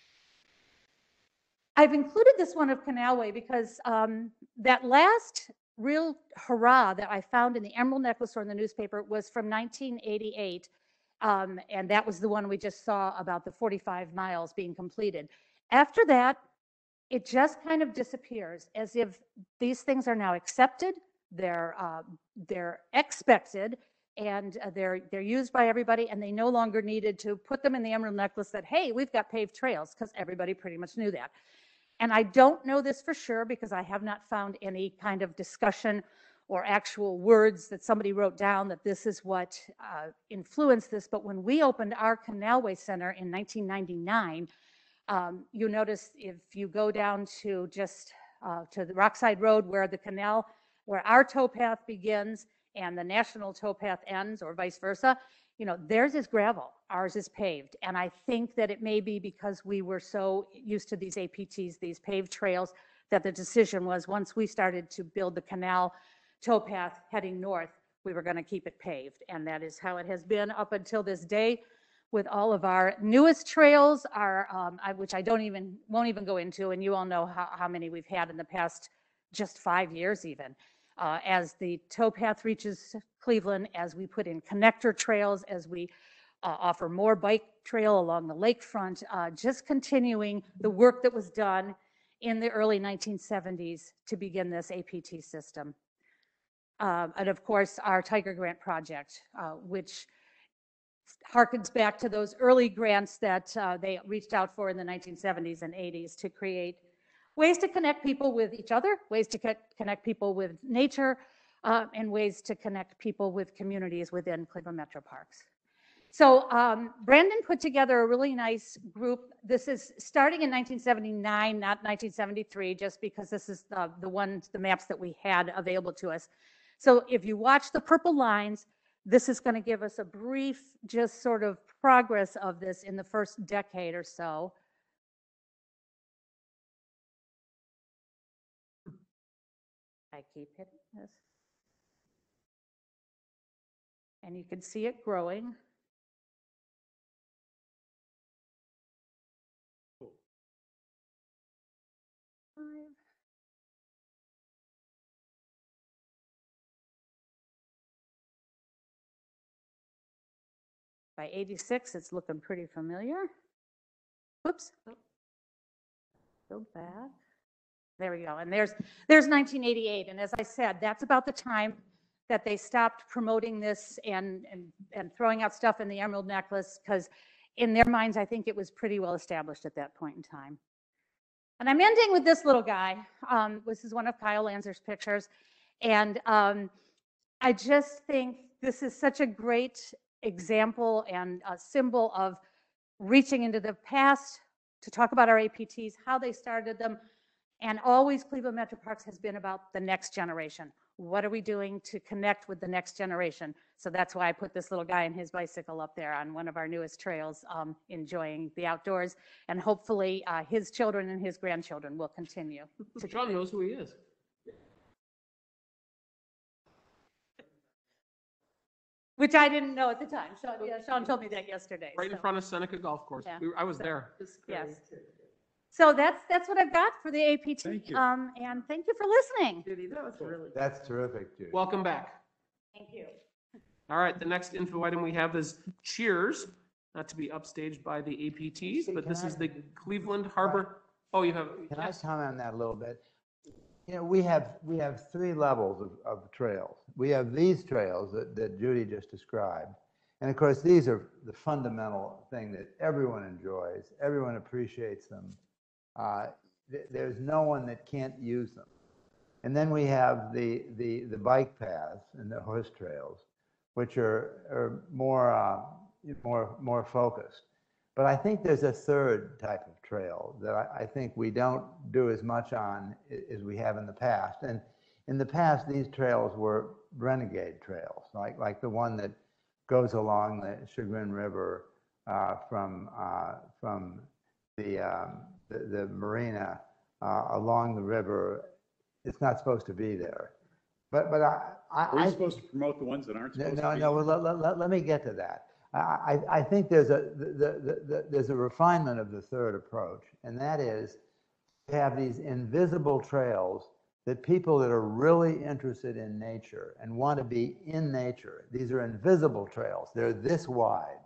I've included this one of Canalway because um, that last real hurrah that I found in the Emerald Necklace or in the newspaper was from nineteen eighty-eight. Um, and that was the one we just saw about the forty-five miles being completed. After that, it just kind of disappears as if these things are now accepted, they're, uh, they're expected, and they're they're used by everybody, and they no longer needed to put them in the Emerald Necklace that, hey, we've got paved trails, because everybody pretty much knew that. And I don't know this for sure because I have not found any kind of discussion or actual words that somebody wrote down that this is what uh, influenced this. But when we opened our Canalway Center in nineteen ninety-nine, um, you notice if you go down to just uh, to the Rockside Road where the canal, where our towpath begins, and the national towpath ends, or vice versa, you know, theirs is gravel, ours is paved. And I think that it may be because we were so used to these A P Ts, these paved trails, that the decision was once we started to build the canal towpath heading north, we were gonna keep it paved. And that is how it has been up until this day with all of our newest trails, are, um, I, which I don't even, won't even go into, and you all know how, how many we've had in the past just five years even. uh, as the towpath reaches Cleveland, as we put in connector trails, as we uh, offer more bike trail along the lakefront, uh, just continuing the work that was done in the early nineteen seventies to begin this A P T system. Um, and of course, our Tiger Grant project, uh, which harkens back to those early grants that uh, they reached out for in the nineteen seventies and eighties to create ways to connect people with each other, ways to co- connect people with nature, uh, and ways to connect people with communities within Cleveland Metro Parks. So um, Brandon put together a really nice group. This is starting in nineteen seventy-nine, not nineteen seventy-three, just because this is the, the ones, the maps that we had available to us. So if you watch the purple lines, this is going to give us a brief, just sort of progress of this in the first decade or so. I keep hitting this. And you can see it growing. Five. By eighty-six, it's looking pretty familiar. Whoops. Go back. There we go. And there's there's nineteen eighty-eight. And as I said, that's about the time that they stopped promoting this and and, and throwing out stuff in the Emerald Necklace, because in their minds, I think it was pretty well established at that point in time. And I'm ending with this little guy. Um, this is one of Kyle Lanzer's pictures. And um, I just think this is such a great example and a symbol of reaching into the past to talk about our A P Ts, how they started them. And always Cleveland Metro Parks has been about the next generation. What are we doing to connect with the next generation? So that's why I put this little guy and his bicycle up there on one of our newest trails, um, enjoying the outdoors. And hopefully uh, his children and his grandchildren will continue. To Sean knows who he is. Which I didn't know at the time. Sean, yeah, Sean told me that yesterday. Right in so. front of Seneca Golf Course. Yeah. We were- I was So- there. Yes. So that's that's what I've got for the A P T. Thank you. Um, and thank you for listening. Judy, that was really. That's terrific, Judy. Welcome back. Thank you. All right, the next info item we have is Cheers, not to be upstaged by the A P Ts, but this is the Cleveland Harbor. Oh, you have, Can I yes. comment on that a little bit? You know, we have, we have three levels of, of trails. We have these trails that, that Judy just described. And of course, these are the fundamental thing that everyone enjoys. Everyone appreciates them. Uh, th- there's no one that can't use them. And then we have the, the, the bike paths and the horse trails, which are, are more, uh, more, more focused. But I think there's a third type of trail that I, I think we don't do as much on i- as we have in the past. And in the past, these trails were renegade trails, like, like the one that goes along the Chagrin River uh, from, uh, from the, um, the, the marina uh, along the river. It's not supposed to be there. But, but I, I, Are we I supposed to promote the ones that aren't no, supposed no, to be? no, well, let, let, let, let me get to that. I, I, I think there's a, the, the, the, there's a refinement of the third approach, and that is to have these invisible trails that people that are really interested in nature and want to be in nature, these are invisible trails. They're this wide.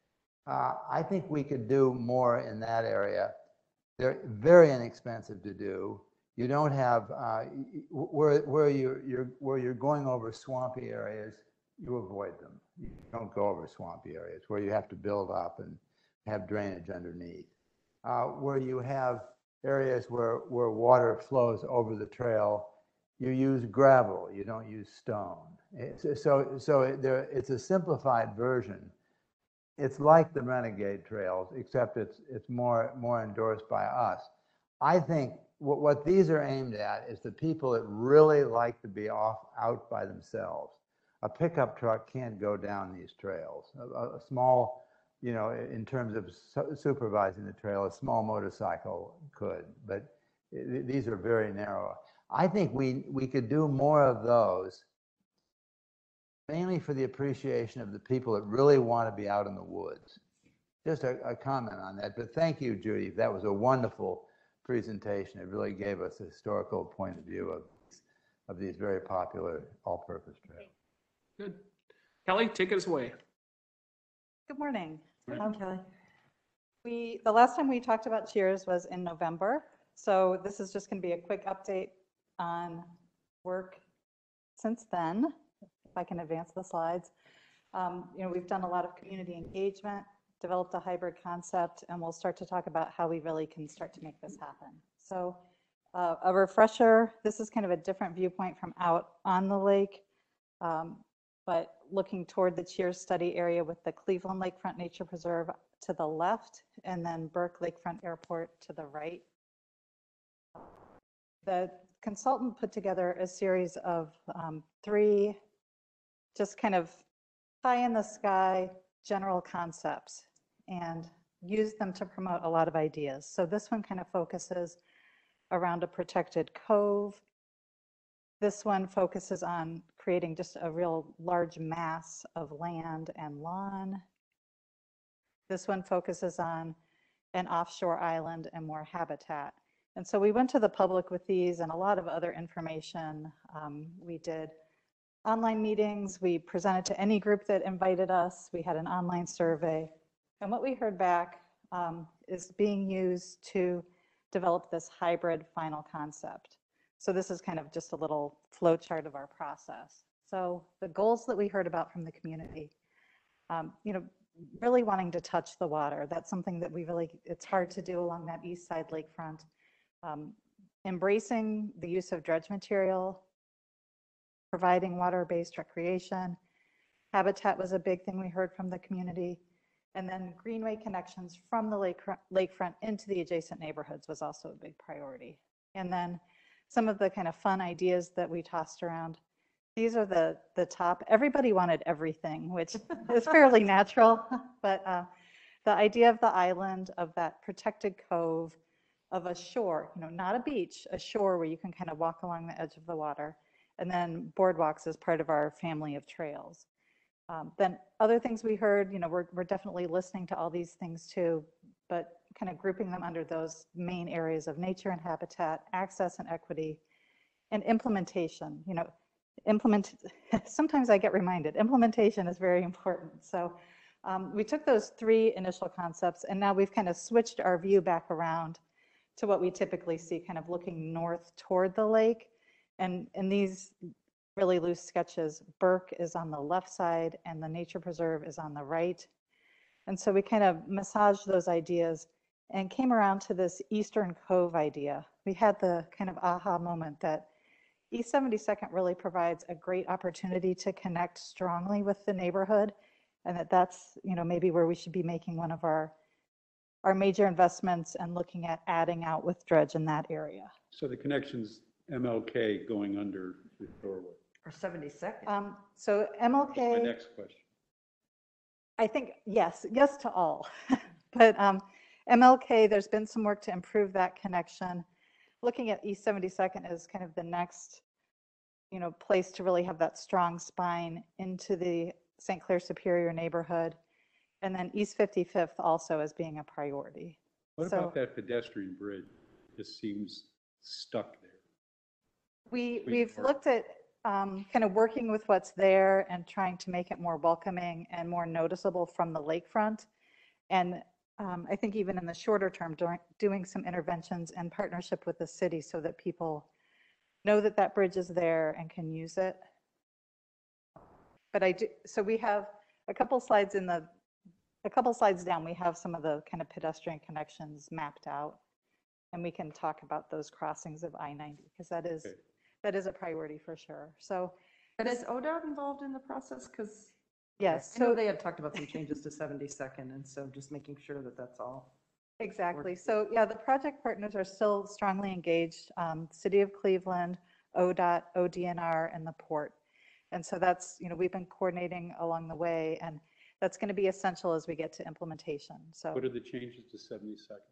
Uh, I think we could do more in that area. They're very inexpensive to do. You don't have, uh, where, where, you're, you're, where you're going over swampy areas, you avoid them. You don't go over swampy areas where you have to build up and have drainage underneath. Uh, where you have areas where, where water flows over the trail, you use gravel, you don't use stone. It's, so so it, there, it's a simplified version. It's like the renegade trails, except it's, it's more, more endorsed by us. I think what, what these are aimed at is the people that really like to be off out by themselves. A pickup truck can't go down these trails. A, a small, you know, in terms of su supervising the trail, a small motorcycle could, but th these are very narrow. I think we, we could do more of those, mainly for the appreciation of the people that really want to be out in the woods. Just a, a comment on that, but thank you, Judy. That was a wonderful presentation. It really gave us a historical point of view of, of these very popular all-purpose trails. Good. Kelly, take us away. Good morning. Hi, Um, Kelly. We, the last time we talked about Cheers was in November. So this is just going to be a quick update on work since then, if I can advance the slides. Um, you know, we've done a lot of community engagement, developed a hybrid concept, and we'll start to talk about how we really can start to make this happen. So uh, a refresher, this is kind of a different viewpoint from out on the lake, um, but looking toward the Cheers study area with the Cleveland Lakefront Nature Preserve to the left, and then Burke Lakefront Airport to the right. The consultant put together a series of um, three just kind of high in the sky general concepts and used them to promote a lot of ideas. So this one kind of focuses around a protected cove. This one focuses on creating just a real large mass of land and lawn. This one focuses on an offshore island and more habitat. And so we went to the public with these and a lot of other information. Um, we did online meetings. We presented to any group that invited us. We had an online survey. And what we heard back um, is being used to develop this hybrid final concept. So this is kind of just a little flow chart of our process. So the goals that we heard about from the community, um, you know, really wanting to touch the water. That's something that we really, it's hard to do along that east side lakefront. Um, embracing the use of dredge material, providing water-based recreation. Habitat was a big thing we heard from the community. And then greenway connections from the lake, lakefront into the adjacent neighborhoods was also a big priority. And then some of the kind of fun ideas that we tossed around. These are the, the top. Everybody wanted everything, which is fairly natural. But uh, the idea of the island, of that protected cove, of a shore, you know, not a beach, a shore where you can kind of walk along the edge of the water. And then boardwalks as part of our family of trails. Um, then other things we heard, you know, we're, we're definitely listening to all these things too, but kind of grouping them under those main areas of nature and habitat, access and equity, and implementation. You know, implement, sometimes I get reminded, implementation is very important. So um, we took those three initial concepts and now we've kind of switched our view back around to what we typically see, kind of looking north toward the lake. And in these really loose sketches, Burke is on the left side and the nature preserve is on the right. And so we kind of massaged those ideas and came around to this Eastern Cove idea. We had the kind of aha moment that East seventy-second really provides a great opportunity to connect strongly with the neighborhood, and that that's, you know, maybe where we should be making one of our our major investments and looking at adding out with dredge in that area. So the connection's M L K going under the doorway. Or seventy-second. Um, so M L K. My next question. I think, yes, yes to all. But um, M L K, there's been some work to improve that connection. Looking at East seventy-second is kind of the next, you know, place to really have that strong spine into the Saint Clair Superior neighborhood. And then East fifty-fifth also as being a priority. What So- about that pedestrian bridge? Just seems stuck there. We, We we've are- looked at um, kind of working with what's there and trying to make it more welcoming and more noticeable from the lakefront. And um, I think even in the shorter term, doing, doing some interventions in partnership with the city so that people know that that bridge is there and can use it. But I do, so we have a couple slides in the, a couple slides down, we have some of the kind of pedestrian connections mapped out. And we can talk about those crossings of I ninety because that is, Okay. that is a priority for sure. So And is O D O T involved in the process? Because yes, I know so they had talked about some changes to seventy-second, and so just making sure that that's all. exactly. So yeah, the project partners are still strongly engaged. Um, City of Cleveland, O D O T, O D N R, and the port. And so that's, you know, we've been coordinating along the way, and that's going to be essential as we get to implementation. So What are the changes to seventy-second?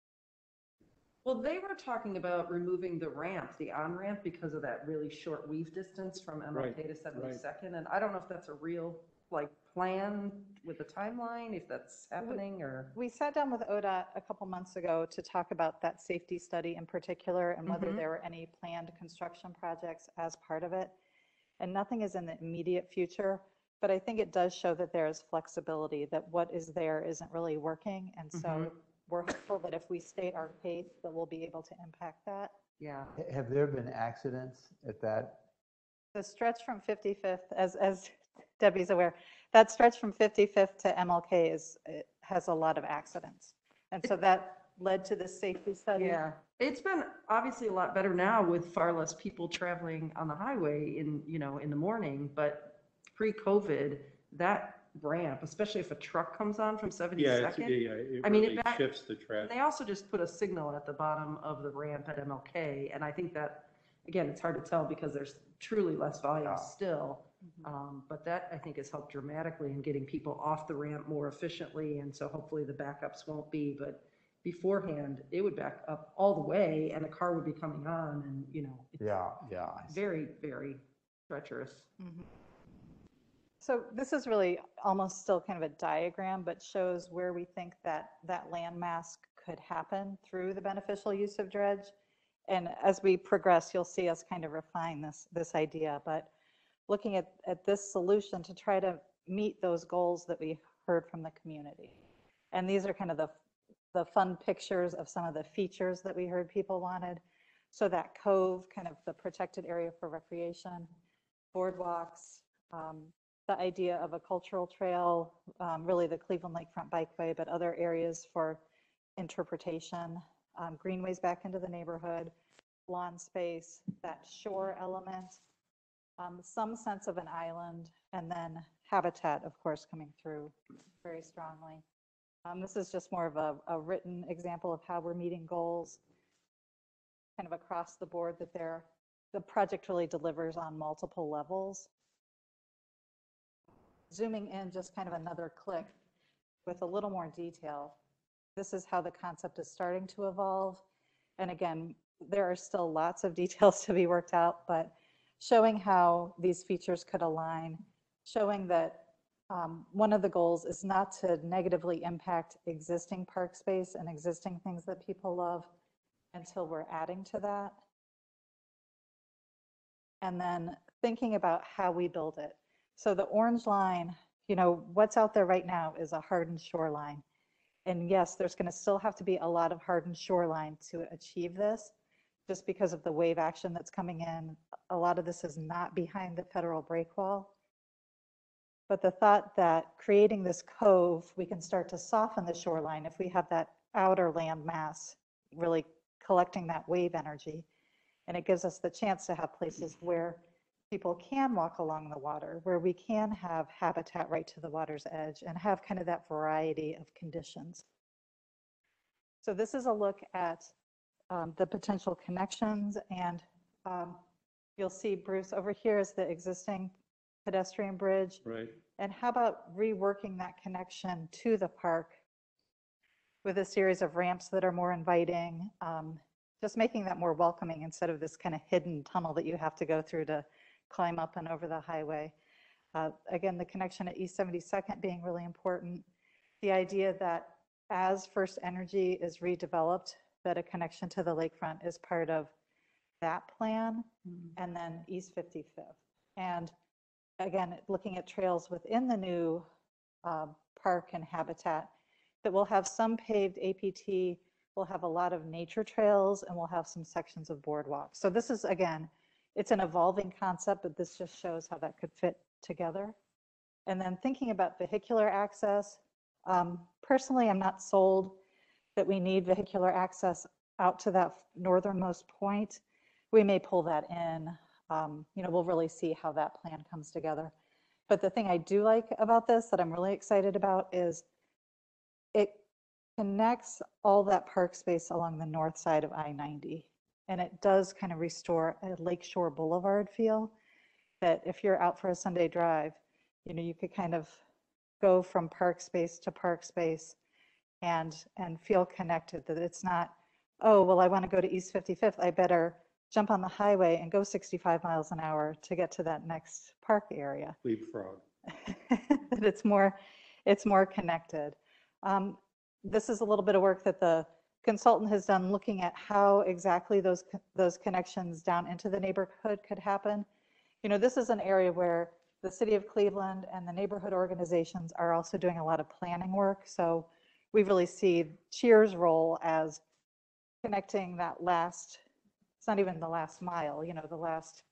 Well, they were talking about removing the ramp, the on-ramp, because of that really short weave distance from M L K Right, to seventy-second. And I don't know if that's a real like plan with a timeline if that's happening or? We sat down with O D O T a couple months ago to talk about that safety study in particular and whether Mhm. there were any planned construction projects as part of it. And nothing is in the immediate future, but I think it does show that there is flexibility, that what is there isn't really working. And so Mhm. we're hopeful that if we state our pace, that we'll be able to impact that. Yeah. Ha- Have there been accidents at that? The stretch from fifty-fifth, as, as Debbie's aware, that stretch from fifty-fifth to M L K is, it has a lot of accidents. And so that led to the safety study. Yeah, it's been obviously a lot better now with far less people traveling on the highway in, you know, in the morning, but pre-COVID, that ramp, especially if a truck comes on from Yeah, it's, seventy-second. yeah, it I mean, really it back- shifts the And traffic. they also just put a signal at the bottom of the ramp at M L K, and I think that, again, it's hard to tell because there's truly less volume Yeah. still. Um, but that, I think, has helped dramatically in getting people off the ramp more efficiently, and so hopefully the backups won't be, but beforehand, it would back up all the way, and the car would be coming on, and, you know, it's Yeah, yeah. I see. very, very treacherous. Mhm. So this is really almost still kind of a diagram, but shows where we think that that landmass could happen through the beneficial use of dredge. And as we progress, you'll see us kind of refine this, this idea. But looking at, at this solution to try to meet those goals that we heard from the community. And these are kind of the, the fun pictures of some of the features that we heard people wanted. So that cove, kind of the protected area for recreation, boardwalks, um, the idea of a cultural trail, um, really the Cleveland Lakefront Bikeway, but other areas for interpretation, um, greenways back into the neighborhood, lawn space, that shore element, um, some sense of an island, and then habitat, of course, coming through very strongly. Um, this is just more of a, a written example of how we're meeting goals, kind of across the board, that they're, the project really delivers on multiple levels. Zooming in just kind of another click with a little more detail. This is how the concept is starting to evolve. And again, there are still lots of details to be worked out, but showing how these features could align, showing that um, one of the goals is not to negatively impact existing park space and existing things that people love until we're adding to that. And then thinking about how we build it. So the orange line, you know, what's out there right now is a hardened shoreline. And yes, there's going to still have to be a lot of hardened shoreline to achieve this, just because of the wave action that's coming in. A lot of this is not behind the federal breakwall. But the thought that creating this cove, we can start to soften the shoreline if we have that outer land mass really collecting that wave energy. And it gives us the chance to have places where people can walk along the water, where we can have habitat right to the water's edge and have kind of that variety of conditions. So this is a look at um, the potential connections, and um, you'll see, Bruce, over here is the existing pedestrian bridge. Right. And how about reworking that connection to the park with a series of ramps that are more inviting, um, just making that more welcoming instead of this kind of hidden tunnel that you have to go through to climb up and over the highway. Uh, again, the connection at East seventy-second being really important. The idea that as First Energy is redeveloped, that a connection to the lakefront is part of that plan, mm-hmm. and then East fifty-fifth. And again, looking at trails within the new uh, park and habitat, that will have some paved A P T, we'll have a lot of nature trails, and we'll have some sections of boardwalks. So this is, again, it's an evolving concept, but this just shows how that could fit together. And then thinking about vehicular access, um, personally, I'm not sold that we need vehicular access out to that northernmost point. We may pull that in. Um, you know, we'll really see how that plan comes together. But the thing I do like about this that I'm really excited about is it connects all that park space along the north side of I ninety. And it does kind of restore a Lakeshore Boulevard feel that if you're out for a Sunday drive, you know, you could kind of go from park space to park space and, and feel connected, that it's not, oh, well, I want to go to East fifty-fifth. I better jump on the highway and go sixty-five miles an hour to get to that next park area. Leapfrog. that it's more, it's more connected. Um, This is a little bit of work that the consultant has done looking at how exactly those, co- those connections down into the neighborhood could happen. You know, this is an area where the city of Cleveland and the neighborhood organizations are also doing a lot of planning work. So we really see Cheers' role as connecting that last, it's not even the last mile, you know, the last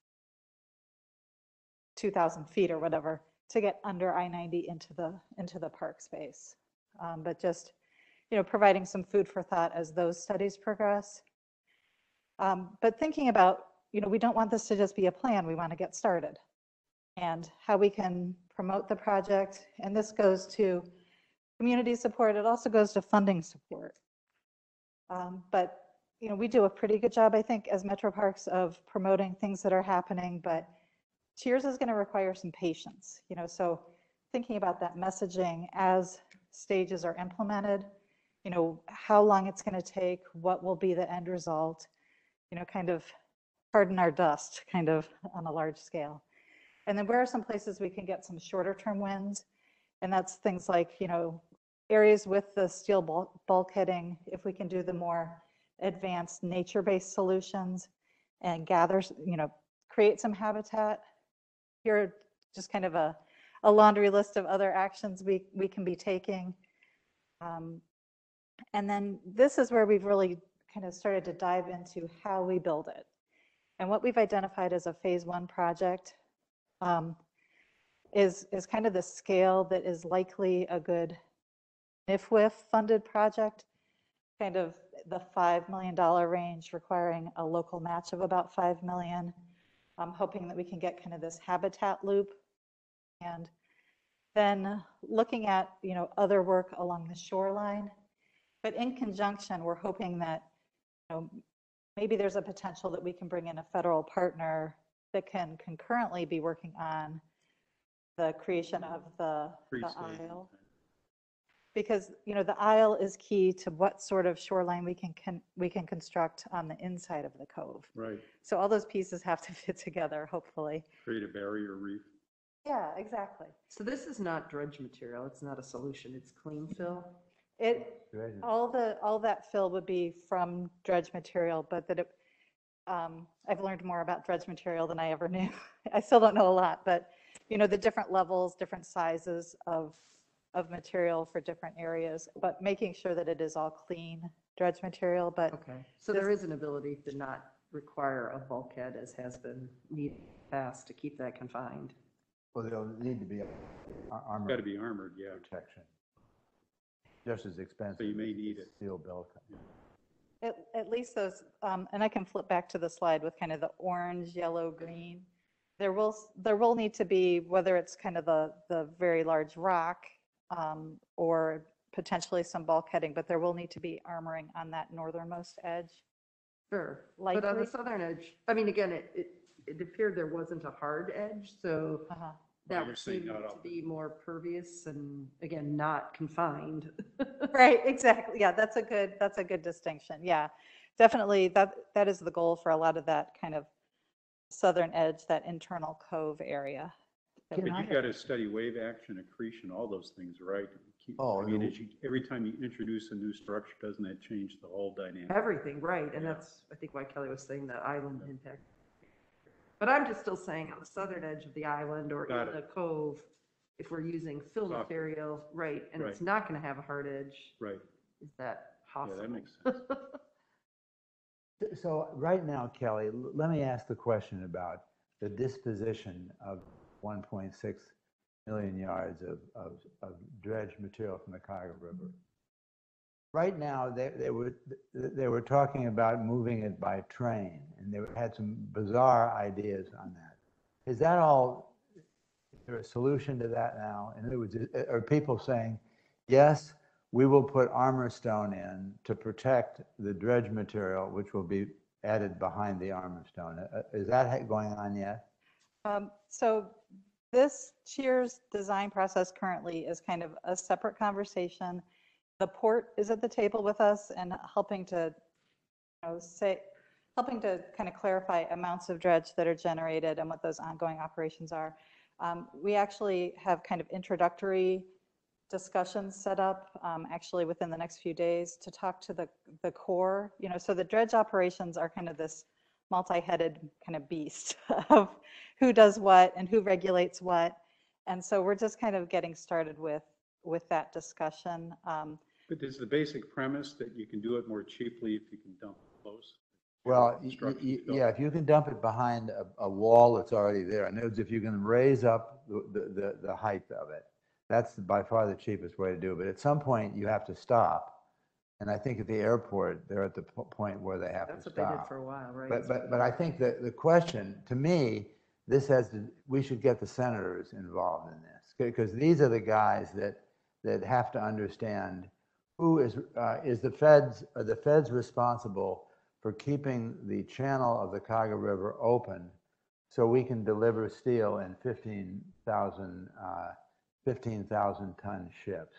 two thousand feet or whatever to get under I ninety into the, into the park space. Um, But just, you know, providing some food for thought as those studies progress. Um, But thinking about, you know, we don't want this to just be a plan, we want to get started. And how we can promote the project, and this goes to community support, it also goes to funding support. Um, But, you know, we do a pretty good job, I think, as Metro Parks of promoting things that are happening, but Cheers is going to require some patience, you know, so thinking about that messaging as stages are implemented, you know, how long it's going to take, what will be the end result, you know, kind of harden our dust kind of on a large scale. And then where are some places we can get some shorter term wins? And that's things like, you know, areas with the steel bulk, bulkheading, if we can do the more advanced nature-based solutions and gather, you know, create some habitat. Here are just kind of a, a laundry list of other actions we, we can be taking. Um, and then this is where we've really kind of started to dive into how we build it. And what we've identified as a phase one project um, is, is kind of the scale that is likely a good N I F W I F funded project, kind of the five million dollar range requiring a local match of about five million. I'm hoping that we can get kind of this habitat loop. And then looking at, you know, other work along the shoreline. But in conjunction, we're hoping that, you know, maybe there's a potential that we can bring in a federal partner that can concurrently be working on the creation of the, the aisle. Because, you know, the aisle is key to what sort of shoreline we can, can we can construct on the inside of the cove. Right. So all those pieces have to fit together, hopefully. Create a barrier reef. Yeah, exactly. So this is not dredge material, it's not a solution, it's clean fill? It, all the, all that fill would be from dredge material, but that it, um, I've learned more about dredge material than I ever knew. I still don't know a lot, but, you know, the different levels, different sizes of, of material for different areas, but making sure that it is all clean dredge material, but. Okay, so there is an ability to not require a bulkhead as has been needed in the past to keep that confined. Well, there'll need to be a- armor. Got to be armored, yeah. Protection. Just as expensive. So you may need it. Steel belt. At, at least those, um, and I can flip back to the slide with kind of the orange, yellow, green. There will, there will need to be, whether it's kind of the, the very large rock um, or potentially some bulkheading, but there will need to be armoring on that northernmost edge. Sure, but on Likely. the southern edge, I mean, again, it, it, it appeared there wasn't a hard edge, so Uh-huh. that You're would saying seem not to up. be more pervious and, again, not confined. Right, exactly. Yeah, that's a good, that's a good distinction. Yeah, definitely. That, that is the goal for a lot of that kind of southern edge, that internal cove area. But you got to study wave action, accretion, all those things, right? Keep- Oh, I mean, you- as you, every time you introduce a new structure, doesn't that change the whole dynamic? Everything, right, and Yeah. that's, I think why Kelly was saying the island impact. But I'm just still saying on the southern edge of the island or Got in it. the cove, if we're using fill Soft. material, right, and it's Right. not gonna have a hard edge, Right. is that Yeah, possible? that makes sense. So right now, Kelly, l- let me ask the question about the disposition of one point six million yards of, of, of dredge material from the Cuyahoga River. Right now, they, they were, they were talking about moving it by train, and they had some bizarre ideas on that. Is that all, is there a solution to that now? In other words, are people saying, yes, we will put armor stone in to protect the dredge material, which will be added behind the armor stone? Uh, Is that going on yet? Um, So this Cheers design process currently is kind of a separate conversation. The port is at the table with us and helping to, you know, say, helping to kind of clarify amounts of dredge that are generated and what those ongoing operations are. Um, We actually have kind of introductory discussions set up, um, actually within the next few days, to talk to the, the core, you know, so the dredge operations are kind of this multi-headed kind of beast of who does what and who regulates what. And so we're just kind of getting started with, with that discussion. Um, But is the basic premise that you can do it more cheaply if you can dump close? Well, y- Construction y- built. yeah, if you can dump it behind a, a wall that's already there, in other words, if you can raise up the, the, the- the height of it, that's by far the cheapest way to do it. But at some point, you have to stop. And I think at the airport, they're at the po- point where they have That's to what they did stop. for a while, right? But, but, but I think that the question, to me, this has to, we should get the senators involved in this. Because these are the guys that, that have to understand who is, uh, is the feds, are the feds responsible for keeping the channel of the Kaga River open so we can deliver steel in fifteen thousand, uh, fifteen thousand ton ships.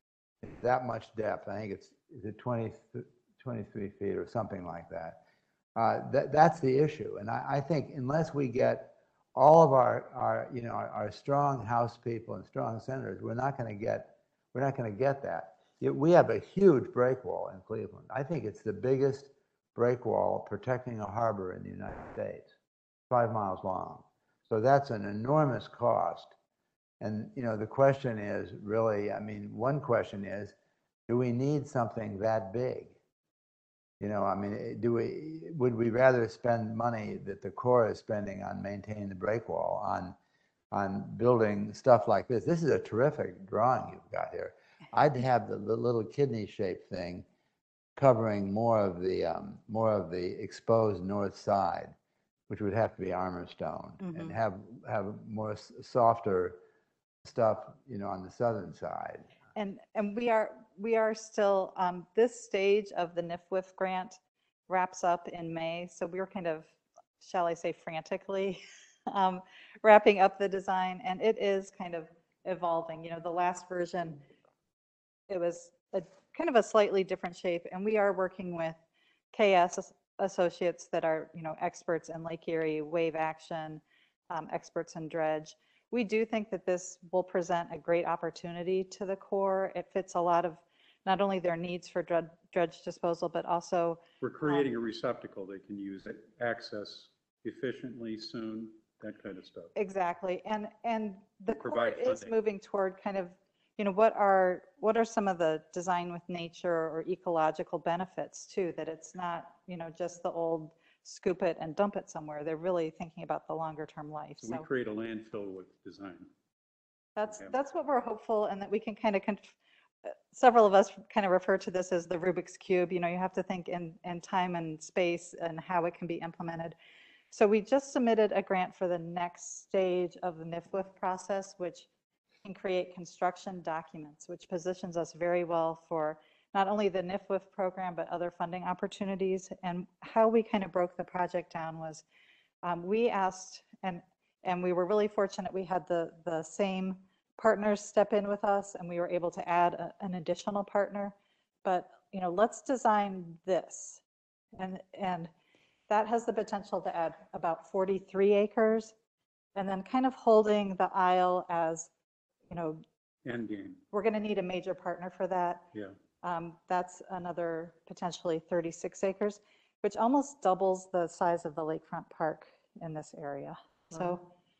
That much depth, I think it's, is it twenty, twenty-three feet or something like that. Uh, that, that's the issue. And I, I think unless we get all of our, our you know, our, our strong House people and strong senators, we're not going to get, we're not going to get that. It, we have a huge break wall in Cleveland. I think it's the biggest break wall protecting a harbor in the United States, five miles long. So that's an enormous cost. And, you know, the question is really, I mean, one question is, do we need something that big? You know, I mean, do we, would we rather spend money that the Corps is spending on maintaining the break wall, on, on building stuff like this? This is a terrific drawing you've got here. I'd have the, the little kidney-shaped thing covering more of the, um, more of the exposed north side, which would have to be armor stone, Mhm. and have, have more s- softer stuff, you know, on the southern side. And, and we are, we are still, um, this stage of the N I F W I F grant wraps up in May. So we're kind of, shall I say, frantically um, wrapping up the design, and it is kind of evolving. You know, the last version, it was a kind of a slightly different shape, and we are working with K S Associates that are, you know, experts in Lake Erie, wave action, um, experts in dredge. We do think that this will present a great opportunity to the Corps. It fits a lot of not only their needs for dredge, dredge disposal, but also We're creating a receptacle they can use, it, access efficiently, soon, that kind of stuff. exactly. And and the Corps Provide is funding. moving toward kind of, you know, what are what are some of the design with nature or ecological benefits too, that it's not, you know, just the old scoop it and dump it somewhere. They're really thinking about the longer term life. So we So create a landfill with design. that's Yeah. that's what we're hopeful, and that we can kind of several of us kind of refer to this as the Rubik's Cube. You know, you have to think in, in time and space and how it can be implemented. So we just submitted a grant for the next stage of the N I F W I F process, which can create construction documents, which positions us very well for not only the N I F W I F program, but other funding opportunities. And how we kind of broke the project down was um, we asked, and, and we were really fortunate, we had the, the same partners step in with us, and we were able to add a, an additional partner. But, you know, let's design this. And, and that has the potential to add about forty-three acres, and then kind of holding the aisle as, you know, End game, we're going to need a major partner for that. yeah. Um, that's another potentially thirty-six acres, which almost doubles the size of the lakefront park in this area. So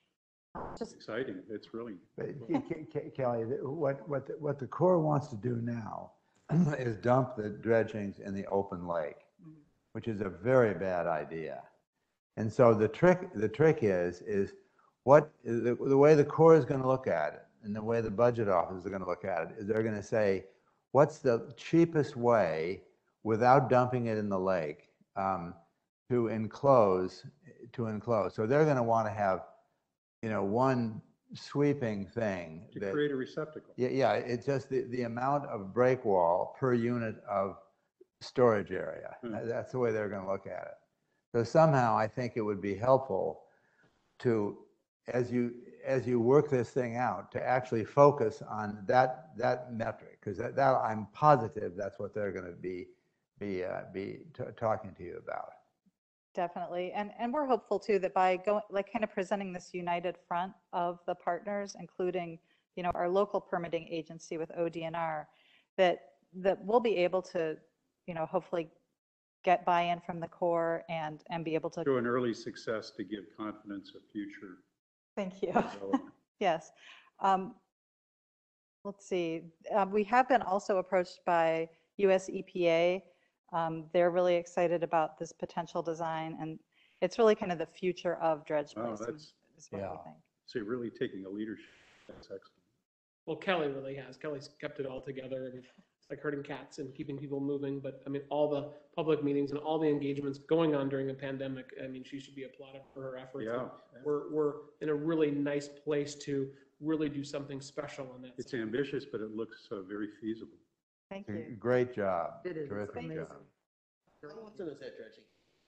just Exciting, it's really. But Ke- Ke- Ke- Kelly, the- what, what, the- what the Corps wants to do now is dump the dredgings in the open lake, which is a very bad idea. And so the trick, the trick is, is what, the, the way the Corps is going to look at it, and the way the budget office is going to look at it, is they're going to say, what's the cheapest way, without dumping it in the lake, um, to enclose, to enclose. So they're going to want to have, you know, one sweeping thing. To that- create a receptacle. Yeah, yeah, it's just the, the amount of break wall per unit of storage area. Hmm. That's the way they're going to look at it. So somehow I think it would be helpful to, as you, as you work this thing out, to actually focus on that, that metric, because that, that, I'm positive that's what they're going to be, be, uh, be t- talking to you about. definitely. And, and we're hopeful too that by going, like kind of presenting this united front of the partners, including, you know, our local permitting agency with O D N R, that, that we'll be able to, you know, hopefully get buy-in from the Corps and, and be able to. Show an early success to give confidence of future Thank you. development. Yes. Um, let's see. Uh, we have been also approached by U S E P A. Um, they're really excited about this potential design, and it's really kind of the future of dredge Wow, placement, that's, is what Yeah. we think. so you're really taking a leadership. That's excellent. Well, Kelly really has. Kelly's kept it all together. I mean, it's like herding cats and keeping people moving. But I mean, all the public meetings and all the engagements going on during a pandemic, I mean, she should be applauded for her efforts. Yeah. And We're, we're in a really nice place to really do something special on that. It's side. ambitious, but it looks uh, very feasible. Thank you. Great job. It is Terrific amazing. job. How often is that dredging?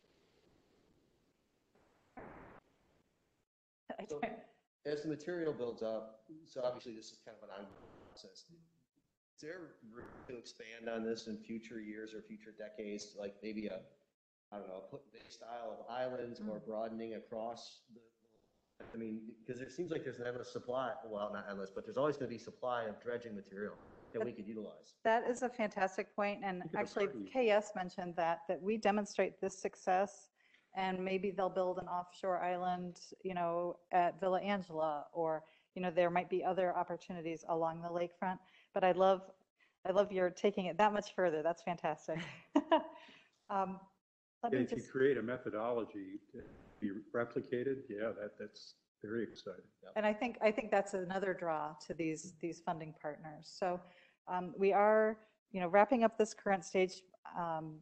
I So- don't- As the material builds up, so obviously this is kind of an ongoing process. Is there room to expand on this in future years or future decades, like maybe a, I don't know, put the style of islands or broadening across the, I mean, because it seems like there's an endless supply, well, not endless, but there's always going to be supply of dredging material that we could utilize. That is a fantastic point, and Think of a actually party. K S mentioned that, that we demonstrate this success, and maybe they'll build an offshore island, you know, at Villa Angela, or, you know, there might be other opportunities along the lakefront. But I love, I love your taking it that much further. That's fantastic. Um, Let Yeah, me if you just, create a methodology to be replicated, yeah, that, that's very exciting. and I think, I think that's another draw to these, these funding partners. So um, we are, you know, wrapping up this current stage. Um,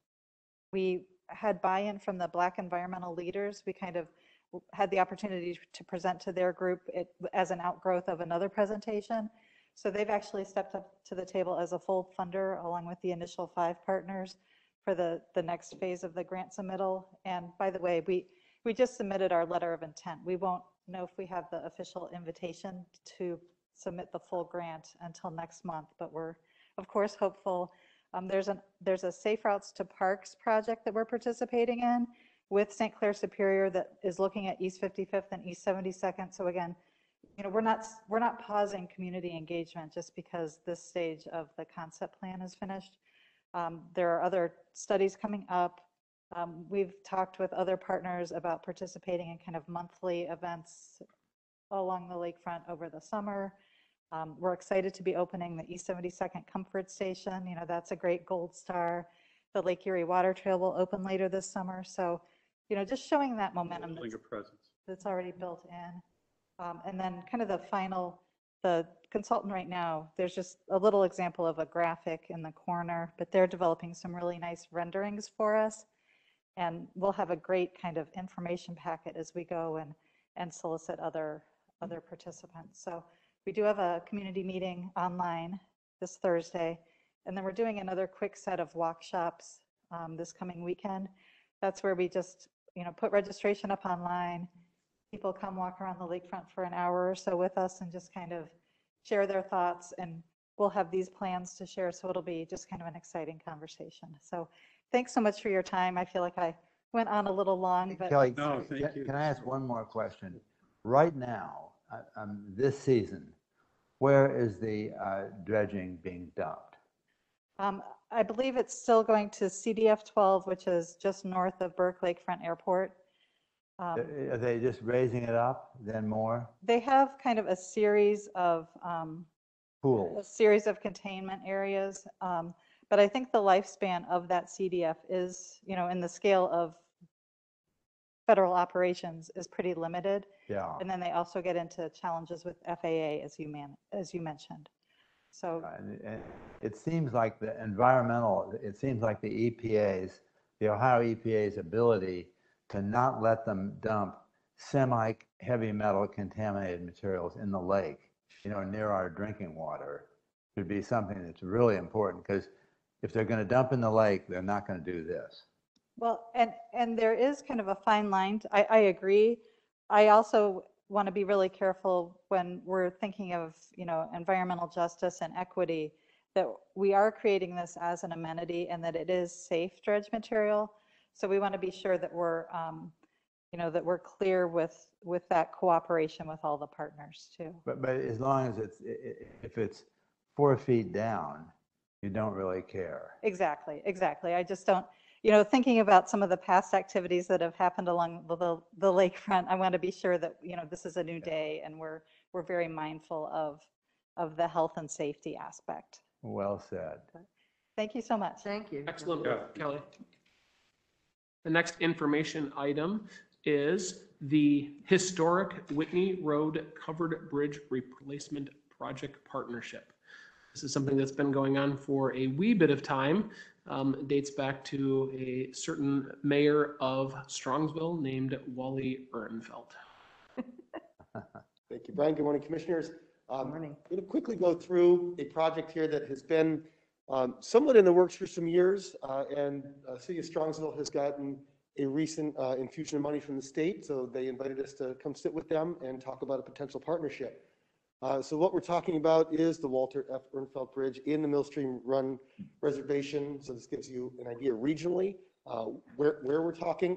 we had buy-in from the Black environmental leaders. We kind of had the opportunity to present to their group it, as an outgrowth of another presentation. So they've actually stepped up to the table as a full funder along with the initial five partners for the, the next phase of the grant submittal. And by the way, we, we just submitted our letter of intent. We won't know if we have the official invitation to submit the full grant until next month, but we're of course hopeful. Um, there's, an, there's a Safe Routes to Parks project that we're participating in with Saint Clair Superior that is looking at East fifty-fifth and East seventy-second. So again, you know, we're not, we're not pausing community engagement just because this stage of the concept plan is finished. Um, there are other studies coming up. Um, we've talked with other partners about participating in kind of monthly events along the lakefront over the summer. Um, we're excited to be opening the East seventy-second Comfort Station. You know, that's a great gold star. The Lake Erie Water Trail will open later this summer. So, you know, just showing that momentum Building that's, a presence. that's already built in. Um, and then kind of the final, the consultant right now, there's just a little example of a graphic in the corner, but they're developing some really nice renderings for us. And we'll have a great kind of information packet as we go and, and solicit other, other participants. So we do have a community meeting online this Thursday, and then we're doing another quick set of workshops um, this coming weekend. That's where we just, you know, put registration up online. People come walk around the lakefront for an hour or so with us and just kind of share their thoughts, and we'll have these plans to share. So it'll be just kind of an exciting conversation. So thanks so much for your time. I feel like I went on a little long, but Kelly, No, thank can you. can I ask one more question? Right now, uh, um, this season, where is the uh, dredging being dumped? um, I believe it's still going to C D F twelve, which is just north of Burke Lakefront Airport. Um, Are they just raising it up, then more? They have kind of a series of, um, a Pools? series of containment areas. Um, but I think the lifespan of that C D F is, you know, in the scale of federal operations is pretty limited. Yeah. And then they also get into challenges with F A A, as you man, as you mentioned. So And and it seems like the environmental, it seems like the E P A's, the Ohio E P A's ability to not let them dump semi-heavy metal contaminated materials in the lake, you know, near our drinking water, would be something that's really important, because if they're going to dump in the lake, they're not going to do this. well, and, and there is kind of a fine line. t- I, I agree. I also want to be really careful when we're thinking of, you know, environmental justice and equity, that we are creating this as an amenity and that it is safe dredge material. So we want to be sure that we're, um, you know, that we're clear with, with that cooperation with all the partners too. But, but as long as it's, i- i- if it's four feet down, you don't really care. Exactly, exactly. I just don't, you know, thinking about some of the past activities that have happened along the, the, the lakefront, I want to be sure that, you know, this is a new day and we're, we're very mindful of, of the health and safety aspect. Well said. Thank you so much. Thank you. Excellent Yeah. work, Kelly. The next information item is the historic Whitney Road Covered Bridge Replacement Project Partnership. This is something that's been going on for a wee bit of time. Um, it dates back to a certain mayor of Strongsville named Wally Ehrenfeld. Thank you, Brian. Good morning, Commissioners. Um, Morning. I'm going to quickly go through a project here that has been um, somewhat in the works for some years, uh, and uh, City of Strongsville has gotten a recent uh, infusion of money from the state, so they invited us to come sit with them and talk about a potential partnership. Uh, so what we're talking about is the Walter F. Ehrenfeld Bridge in the Millstream Run Reservation. So this gives you an idea regionally uh, where, where we're talking.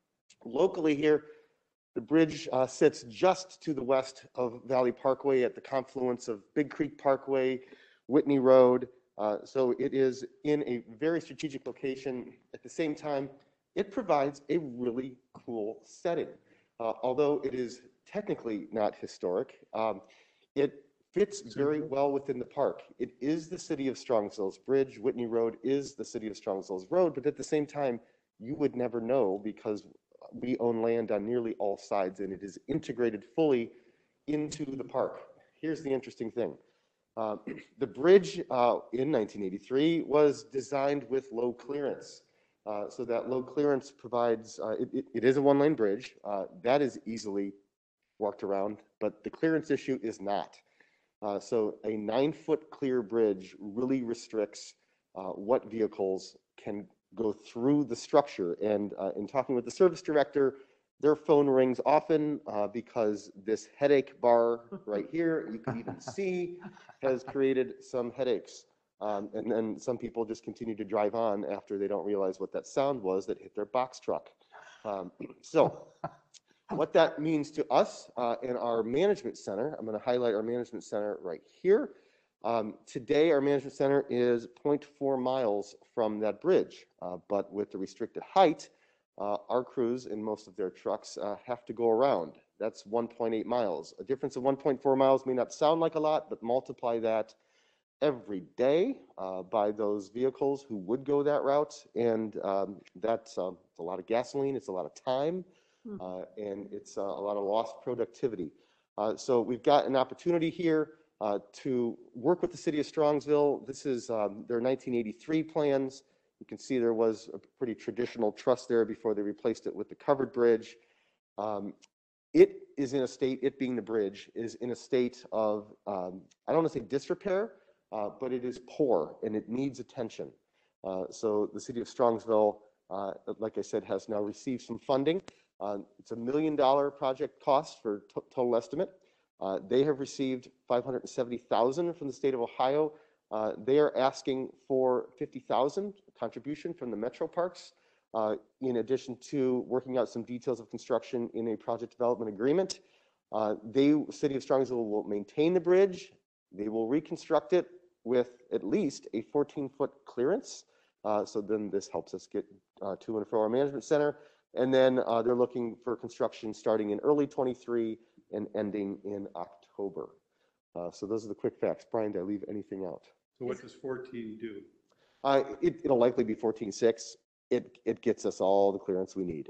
Locally here, the bridge uh, sits just to the west of Valley Parkway at the confluence of Big Creek Parkway, Whitney Road. Uh, so it is in a very strategic location. At the same time, it provides a really cool setting. Uh, although it is technically not historic, um, it fits very well within the park. It is the City of Strongsville's bridge. Whitney Road is the City of Strongsville's road, but at the same time, you would never know because we own land on nearly all sides and it is integrated fully into the park. Here's the interesting thing. Uh, the bridge uh, in nineteen eighty-three was designed with low clearance. Uh, so that low clearance provides, uh, it, it, it is a one-lane bridge. Uh, that is easily walked around, but the clearance issue is not. Uh, so a nine-foot clear bridge really restricts uh, what vehicles can go through the structure. And uh, in talking with the service director, their phone rings often uh, because this headache bar right here, you can even see, has created some headaches. Um, and then some people just continue to drive on after they don't realize what that sound was that hit their box truck. Um, so what that means to us uh, in our management center, I'm going to highlight our management center right here. Um, today, our management center is zero point four miles from that bridge, uh, but with the restricted height, uh, our crews in most of their trucks uh, have to go around. That's one point eight miles. A difference of one point four miles may not sound like a lot, but multiply that every day uh, by those vehicles who would go that route, and um, that's uh, it's a lot of gasoline, it's a lot of time, uh, and it's uh, a lot of lost productivity. Uh, so we've got an opportunity here uh, to work with the City of Strongsville. This is um, their nineteen eighty-three plans. You can see there was a pretty traditional truss there before they replaced it with the covered bridge. Um, it is in a state, it being the bridge, is in a state of, um, I don't want to say disrepair, Uh, but it is poor and it needs attention. Uh, so the City of Strongsville, uh, like I said, has now received some funding. Uh, it's a million dollar project cost for t- total estimate. Uh, they have received five hundred seventy thousand dollars from the state of Ohio. Uh, they are asking for fifty thousand dollars contribution from the Metro Parks, uh, in addition to working out some details of construction in a project development agreement. Uh, they, City of Strongsville will maintain the bridge. They will reconstruct it with at least a fourteen foot clearance. Uh, so then this helps us get uh, to and from our management center. And then uh, they're looking for construction starting in early twenty-three and ending in October. Uh, so those are the quick facts. Brian, did I leave anything out? So what does fourteen do? Uh, it, it'll likely be fourteen six. It, it gets us all the clearance we need.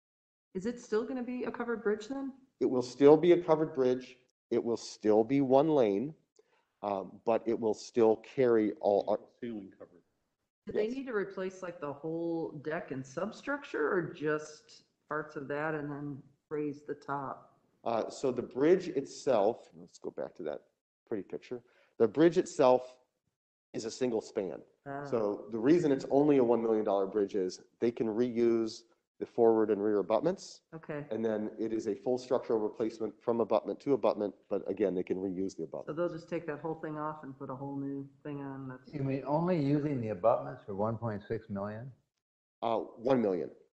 Is it still going to be a covered bridge then? It will still be a covered bridge. It will still be one lane. Um, but it will still carry all our Ceiling covered. Do they need to replace like the whole deck and substructure or just parts of that and then raise the top? Uh, so the bridge itself, let's go back to that pretty picture. The bridge itself is a single span. Ah. So the reason it's only a one million dollar bridge is they can reuse the forward and rear abutments. Okay, And then it is a full structural replacement from abutment to abutment, but again, they can reuse the so abutment. they'll just take that whole thing off and put a whole new thing on. That's You mean only using the abutments for one point six million? Uh, one million.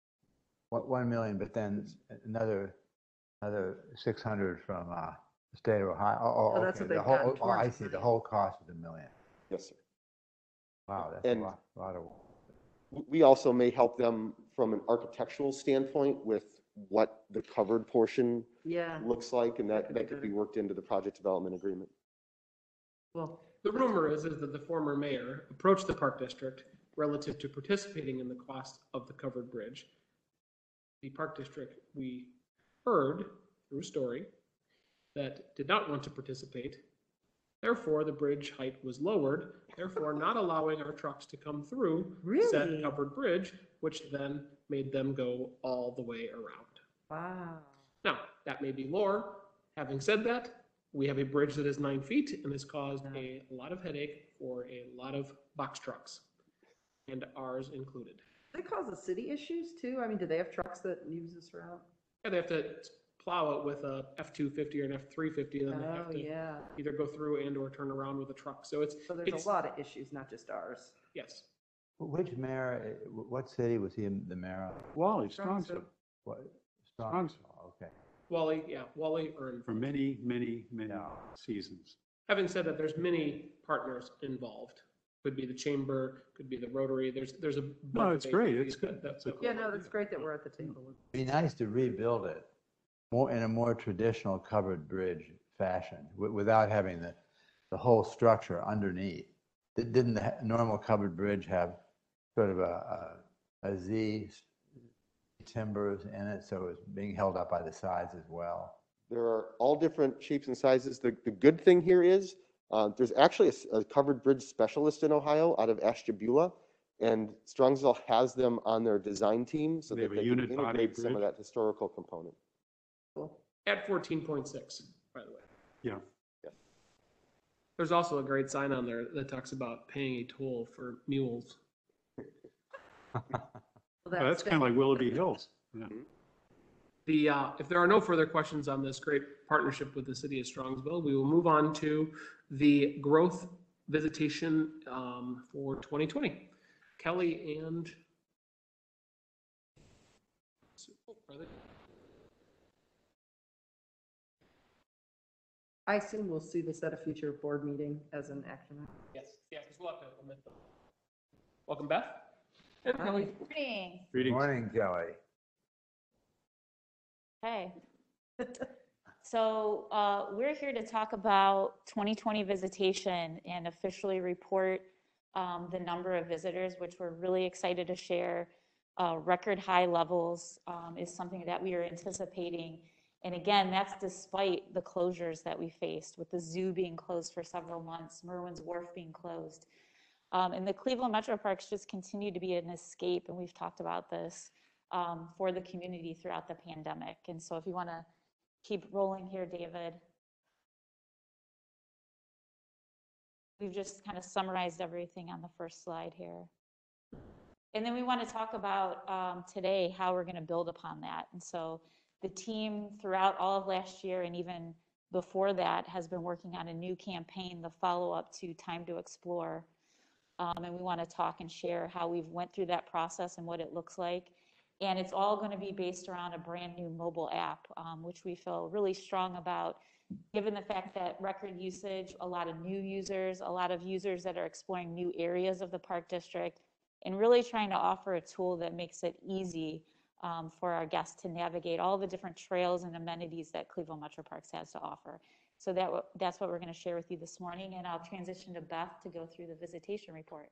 One, one million, but then another, another six hundred from, uh, the state of Ohio. Oh, Oh, that's okay. what The they've whole- gotten Oh, I towards see. the The grant. whole cost is a million. Yes, sir. Wow, that's a And- lot, lot of. We also may help them from an architectural standpoint with what the covered portion Yeah, looks like, and that, Could be that could be better. worked into the project development agreement. well, The rumor is, is that the former mayor approached the park district relative to participating in the cost of the covered bridge. The park district, we heard through a story, that did not want to participate. Therefore, the bridge height was lowered, therefore not allowing our trucks to come through said Really? covered bridge, which then made them go all the way around. wow. Now, that may be lore. Having said that, we have a bridge that is nine feet and has caused a lot of headache for a lot of box trucks, and ours included. They cause the city issues too? I mean, do they have trucks that use this route? And they have to plow it with a F two fifty or an F three fifty, and then they have Oh, to yeah. either go through and or turn around with a truck. So it's, So there's it's, a lot of issues, not just ours. yes. Which mayor, eh, wh- what city was he the mayor of? Wally, Strongsville. Strongsville, What? Strongsville, Okay. Wally, yeah, Wally earned. for many, many, many Yeah. seasons. Having said that, there's many partners involved. Could be the chamber, could be the Rotary. There's, there's a. No, bunch it's of great. agencies It's good. that- that- It's a- that- Yeah, no, that's great that we're at the table. Be nice to rebuild it more in a more traditional covered bridge fashion, wi- without having the, the whole structure underneath. Di- Didn't the ha- normal covered bridge have sort of a, a, a Z s- timbers in it, so it was being held up by the sides as well? There are all different shapes and sizes. The, the good thing here is, uh, there's actually a, s- a covered bridge specialist in Ohio out of Ashtabula, and Strongsville has them on their design team so They that have a they can unit body integrate some of bridge? that historical component. Cool. At fourteen point six, by the way. Yeah. There's also a great sign on there that talks about paying a toll for mules. Well, Well, that's kind of like Willoughby Hills. Yeah. The, uh, if there are no further questions on this great partnership with the city of Strongsville, we will move on to the growth visitation um, for twenty twenty. Kelly and are they- I assume we'll see this at a future board meeting as an action. item. Yes, yeah, because we'll have to omit them. Welcome, Beth. And Kelly. Morning. Good morning, Kelly. Hey. So uh, we're here to talk about twenty twenty visitation and officially report um, the number of visitors, which we're really excited to share. Uh, Record high levels um, is something that we are anticipating. And again, that's despite the closures that we faced, with the zoo being closed for several months, Merwin's Wharf being closed. Um, and the Cleveland Metro Parks just continue to be an escape, and we've talked about this, um, for the community throughout the pandemic. And so if you want to keep rolling here, David. We've just kind of summarized everything on the first slide here. And then we want to talk about um, today how we're going to build upon that. And so the team throughout all of last year and even before that has been working on a new campaign, the follow-up to Time to Explore. Um, and we want to talk and share how we've went through that process and what it looks like. And it's all going to be based around a brand new mobile app, um, which we feel really strong about, given the fact that record usage, a lot of new users, a lot of users that are exploring new areas of the park district, and really trying to offer a tool that makes it easy um, for our guests to navigate all the different trails and amenities that Cleveland Metro Parks has to offer. So that, that's what we're going to share with you this morning, and I'll transition to Beth to go through the visitation report.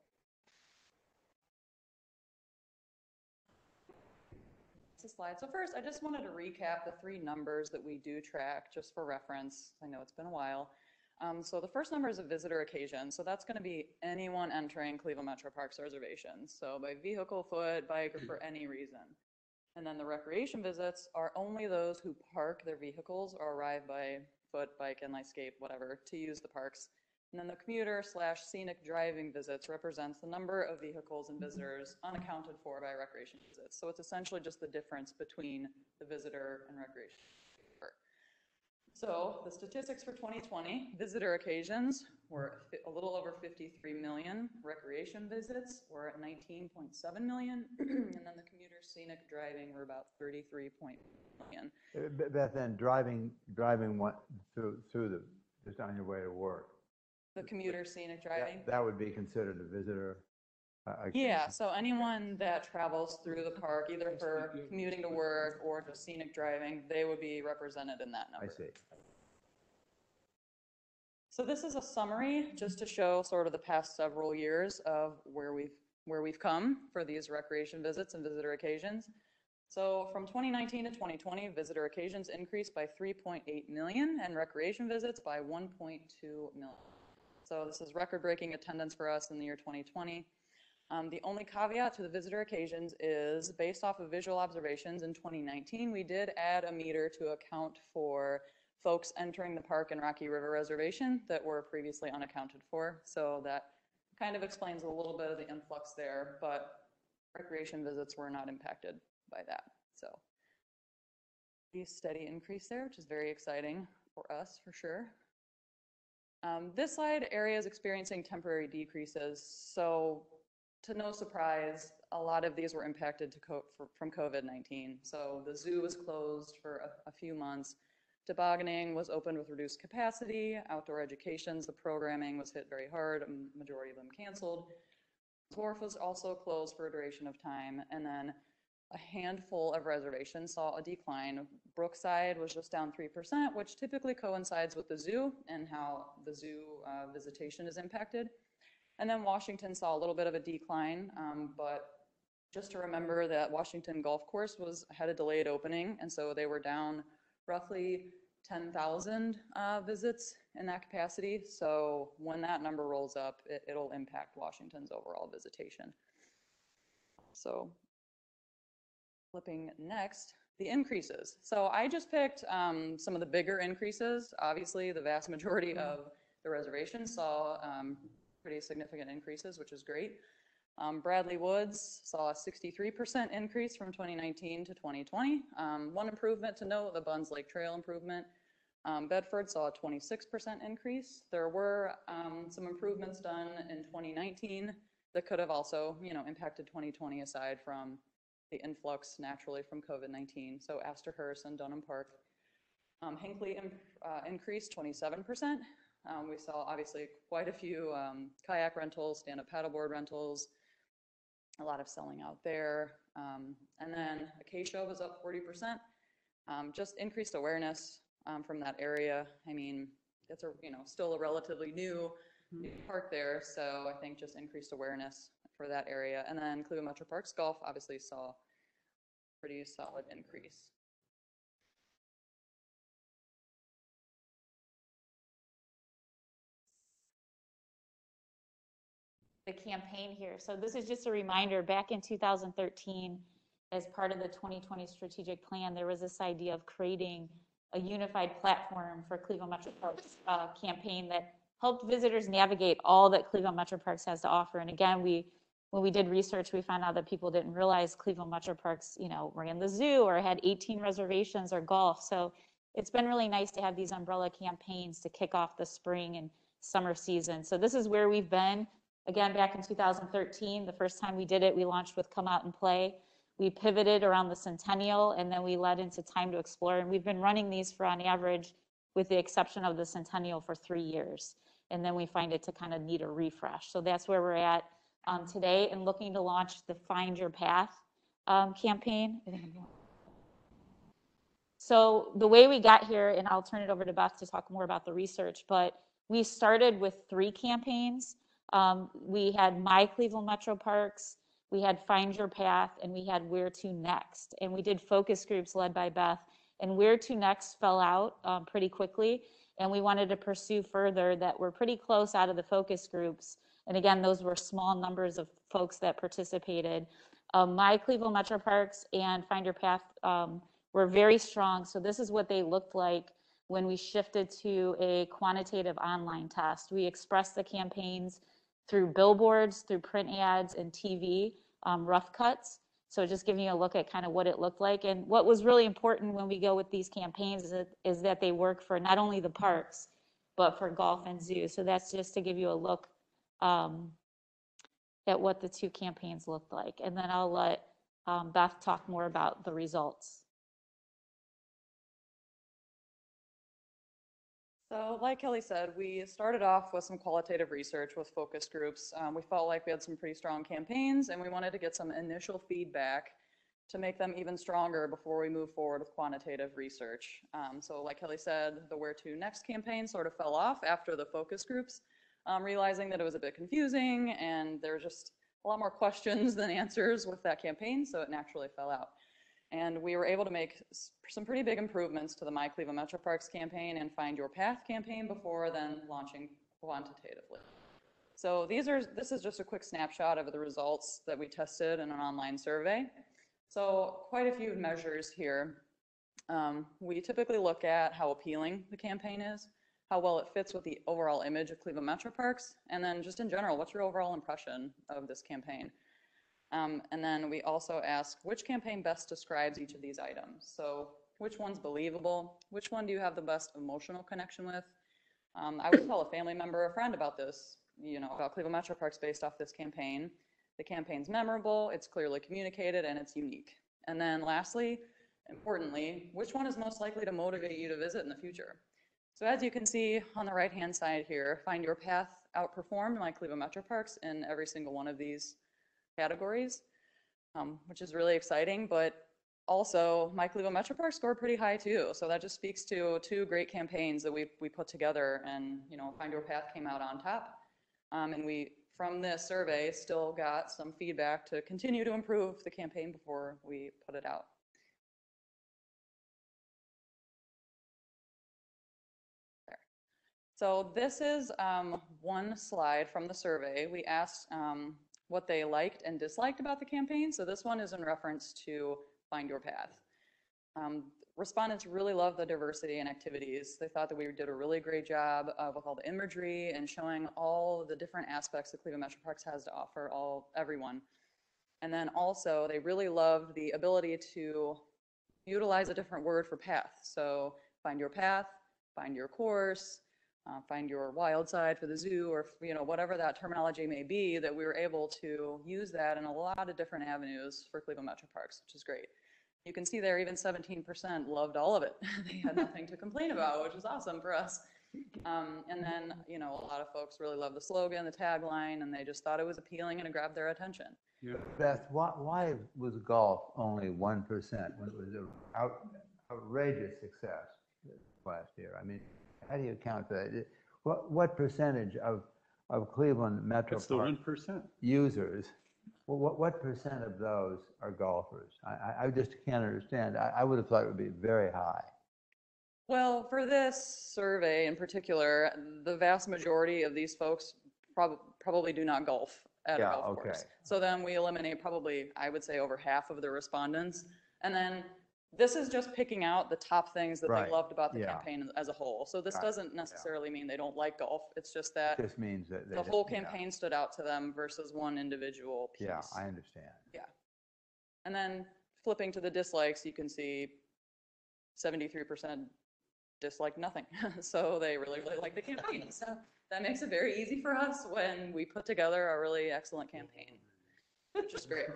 Slide. So first, I just wanted to recap the three numbers that we do track just for reference. I know it's been a while. Um, so the first number is a visitor occasion. So that's going to be anyone entering Cleveland Metro Parks reservations. So by vehicle, foot, bike, or for any reason. And then the recreation visits are only those who park their vehicles or arrive by foot, bike, inline skate, whatever, to use the parks. And then the commuter slash scenic driving visits represents the number of vehicles and visitors unaccounted for by recreation visits. So it's essentially just the difference between the visitor and recreation. So the statistics for twenty twenty, visitor occasions were fi- a little over fifty-three million. Recreation visits were at nineteen point seven million. And then the commuter scenic driving were about thirty-three point million. Uh, Beth, Beth, then driving, driving one through, through the, just on your way to work. The commuter scenic That- driving? That would be considered a visitor. uh, Yeah, occasion. so anyone that travels through the park, either for commuting to work or just scenic driving, they would be represented in that I number. see. So this is a summary just to show sort of the past several years of where we've where we've come for these recreation visits and visitor occasions. So from twenty nineteen to twenty twenty, visitor occasions increased by three point eight million and recreation visits by one point two million. So this is record-breaking attendance for us in the year twenty twenty. Um, the only caveat to the visitor occasions is based off of visual observations in twenty nineteen, we did add a meter to account for folks entering the park and Rocky River Reservation that were previously unaccounted for. So that kind of explains a little bit of the influx there, but recreation visits were not impacted by that. So a steady increase there, which is very exciting for us for sure. Um, this slide, areas experiencing temporary decreases. So to no surprise, a lot of these were impacted to co for, from COVID nineteen. So the zoo was closed for a, a few months. Tobogganing was opened with reduced capacity. Outdoor educations, the programming was hit very hard. A majority of them canceled. Wharf was also closed for a duration of time. And then a handful of reservations saw a decline. Brookside was just down three percent, which typically coincides with the zoo and how the zoo uh, visitation is impacted. And then Washington saw a little bit of a decline, um, but just to remember that Washington Golf Course was had a delayed opening, and so they were down roughly ten thousand uh, visits in that capacity. So when that number rolls up, it, it'll impact Washington's overall visitation. So flipping next, the increases. So I just picked um, some of the bigger increases. Obviously, the vast majority of the reservations saw um, pretty significant increases, which is great. Um, Bradley Woods saw a sixty-three percent increase from twenty nineteen to twenty twenty. Um, one improvement to note, the Buns Lake Trail improvement. Um, Bedford saw a twenty-six percent increase. There were um, some improvements done in twenty nineteen that could have also, you know, impacted twenty twenty aside from the influx naturally from COVID nineteen. So Astorhurst and Dunham Park. Um, Hinckley imp uh, increased twenty-seven percent. Um, we saw obviously quite a few um, kayak rentals, stand-up paddleboard rentals, a lot of selling out there. Um, and then Acacia was up forty percent. Um, just increased awareness um, from that area. I mean, it's a, you know, still a relatively new park there. So I think just increased awareness for that area. And then Cleveland Metro Parks Golf obviously saw pretty solid increase. The campaign here. So this is just a reminder, back in two thousand thirteen, as part of the twenty twenty strategic plan, there was this idea of creating a unified platform for Cleveland Metro Parks uh, campaign that helped visitors navigate all that Cleveland Metro Parks has to offer. And again, we when we did research, we found out that people didn't realize Cleveland Metro Parks, you know, ran the zoo or had eighteen reservations or golf. So it's been really nice to have these umbrella campaigns to kick off the spring and summer season. So this is where we've been. Again, back in two thousand thirteen, the first time we did it, we launched with Come Out and Play. We pivoted around the centennial, and then we led into Time to Explore. And we've been running these for, on average, with the exception of the centennial, for three years. And then we find it to kind of need a refresh. So that's where we're at um, today, and looking to launch the Find Your Path um, campaign. So the way we got here, and I'll turn it over to Beth to talk more about the research, but we started with three campaigns. Um, we had My Cleveland Metro Parks, we had Find Your Path, and we had Where to Next. And we did focus groups led by Beth, and Where to Next fell out um, pretty quickly. And we wanted to pursue further that were pretty close out of the focus groups. And again, those were small numbers of folks that participated. Um, My Cleveland Metro Parks and Find Your Path um, were very strong. So this is what they looked like when we shifted to a quantitative online test. We expressed the campaigns through billboards, through print ads, and T V, um, rough cuts. So just giving you a look at kind of what it looked like. And what was really important when we go with these campaigns is that, is that they work for not only the parks, but for golf and zoo. So that's just to give you a look um, at what the two campaigns looked like. And then I'll let um, Beth talk more about the results. So like Kelly said, we started off with some qualitative research with focus groups. Um, we felt like we had some pretty strong campaigns and we wanted to get some initial feedback to make them even stronger before we move forward with quantitative research. Um, so like Kelly said, the Where To Next campaign sort of fell off after the focus groups, um, realizing that it was a bit confusing and there were just a lot more questions than answers with that campaign, so it naturally fell out. And we were able to make some pretty big improvements to the My Cleveland Metro Parks campaign and Find Your Path campaign before then launching quantitatively. So these are, this is just a quick snapshot of the results that we tested in an online survey. So quite a few measures here. Um, we typically look at how appealing the campaign is, how well it fits with the overall image of Cleveland Metro Parks, and then just in general, what's your overall impression of this campaign? Um, and then we also ask which campaign best describes each of these items. So which one's believable? Which one do you have the best emotional connection with? Um, I would tell a family member or a friend about this, you know, about Cleveland Metro Parks based off this campaign. The campaign's memorable, it's clearly communicated, and it's unique. And then lastly, importantly, which one is most likely to motivate you to visit in the future? So as you can see on the right-hand side here, Find Your Path outperformed My Cleveland Metro Parks in every single one of these categories, um, which is really exciting, but also My Cleveland Metro Parks scored pretty high too. So that just speaks to two great campaigns that we we put together, and you know, Find Your Path came out on top. Um, and we, from this survey, still got some feedback to continue to improve the campaign before we put it out. There. So this is um, one slide from the survey. We asked um, what they liked and disliked about the campaign. So this one is in reference to Find Your Path. Um, respondents really loved the diversity and activities. They thought that we did a really great job uh, with all the imagery and showing all the different aspects that Cleveland Metro Parks has to offer all everyone. And then also they really loved the ability to utilize a different word for path. So find your path, find your course, Uh, find your wild side for the zoo, or you know, whatever that terminology may be, that we were able to use that in a lot of different avenues for Cleveland Metro Parks, which is great. You can see there even seventeen percent loved all of it. They had nothing to complain about, which is awesome for us. Um, and then, you know, a lot of folks really loved the slogan, the tagline, and they just thought it was appealing and it grabbed their attention. Yeah. Beth, why, why was golf only one percent when it was an out, outrageous success last year? I mean, how do you account for that? What, what percentage of, of Cleveland Metro That's the Park one percent. users, well, what, what percent of those are golfers? I, I, I just can't understand. I, I would have thought it would be very high. Well, for this survey in particular, the vast majority of these folks prob probably do not golf at Yeah, a golf okay. course. So then we eliminate probably, I would say, over half of the respondents. And then this is just picking out the top things that Right, they loved about the yeah. campaign as a whole. So this Got it, doesn't necessarily mean they don't like golf. It's just that This means that they the don't- whole yeah. campaign stood out to them versus one individual piece. Yeah, I understand. Yeah. And then flipping to the dislikes, you can see seventy-three percent dislike nothing. So they really, really like the campaign. So that makes it very easy for us when we put together a really excellent campaign, which is great.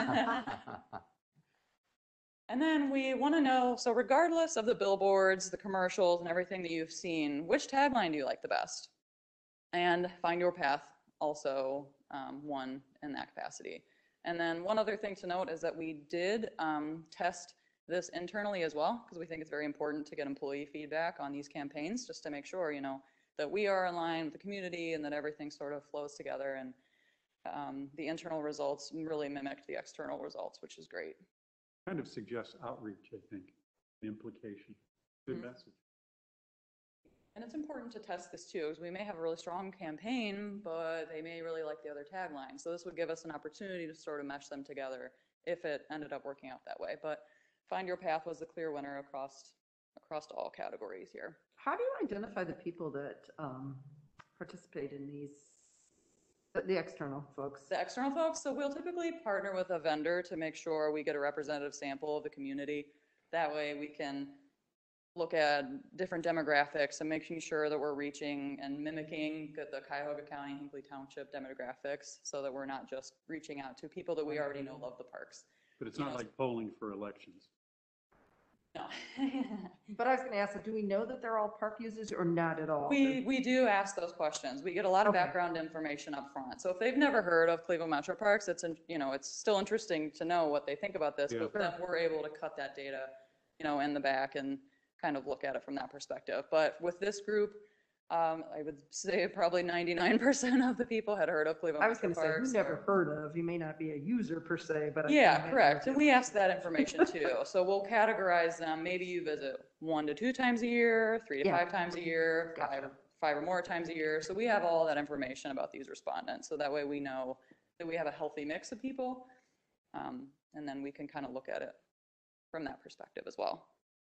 And then we want to know, so regardless of the billboards, the commercials, and everything that you've seen, which tagline do you like the best? And Find Your Path also um, won in that capacity. And then one other thing to note is that we did um, test this internally as well, because we think it's very important to get employee feedback on these campaigns, just to make sure, you know, that we are in line with the community and that everything sort of flows together. And um, the internal results really mimicked the external results, which is great. Kind of suggests outreach, I think, the implication. Good Mhm. message. And it's important to test this too, because we may have a really strong campaign, but they may really like the other tagline. So this would give us an opportunity to sort of mesh them together if it ended up working out that way. But Find Your Path was the clear winner across across all categories here. How do you identify the people that um, participate in these The- The external folks. The external folks, so we'll typically partner with a vendor to make sure we get a representative sample of the community. That way we can look at different demographics and making sure that we're reaching and mimicking the the Cuyahoga County, Hinkley Township demographics, so that we're not just reaching out to people that we already know love the parks. But it's You not know, like polling for elections. No. But I was going to ask, do we know that they're all park users or not at all? We, we do ask those questions. We get a lot of Okay. background information up front. So if they've never heard of Cleveland Metro Parks, it's, in- you know, it's still interesting to know what they think about this, Yeah. but then we're able to cut that data, you know, in the back and kind of look at it from that perspective. But with this group, um, I would say probably ninety-nine percent of the people had heard of Cleveland I was Metro going to say, Parks. who never heard of? You may not be a user per se, but. I can Yeah, imagine correct. that- And we ask that information too. So we'll categorize them. Maybe you visit one to two times a year, three to Yeah. five times a year, five, or- five or more times a year. So we have all that information about these respondents. So that way we know that we have a healthy mix of people. Um, and then we can kind of look at it from that perspective as well.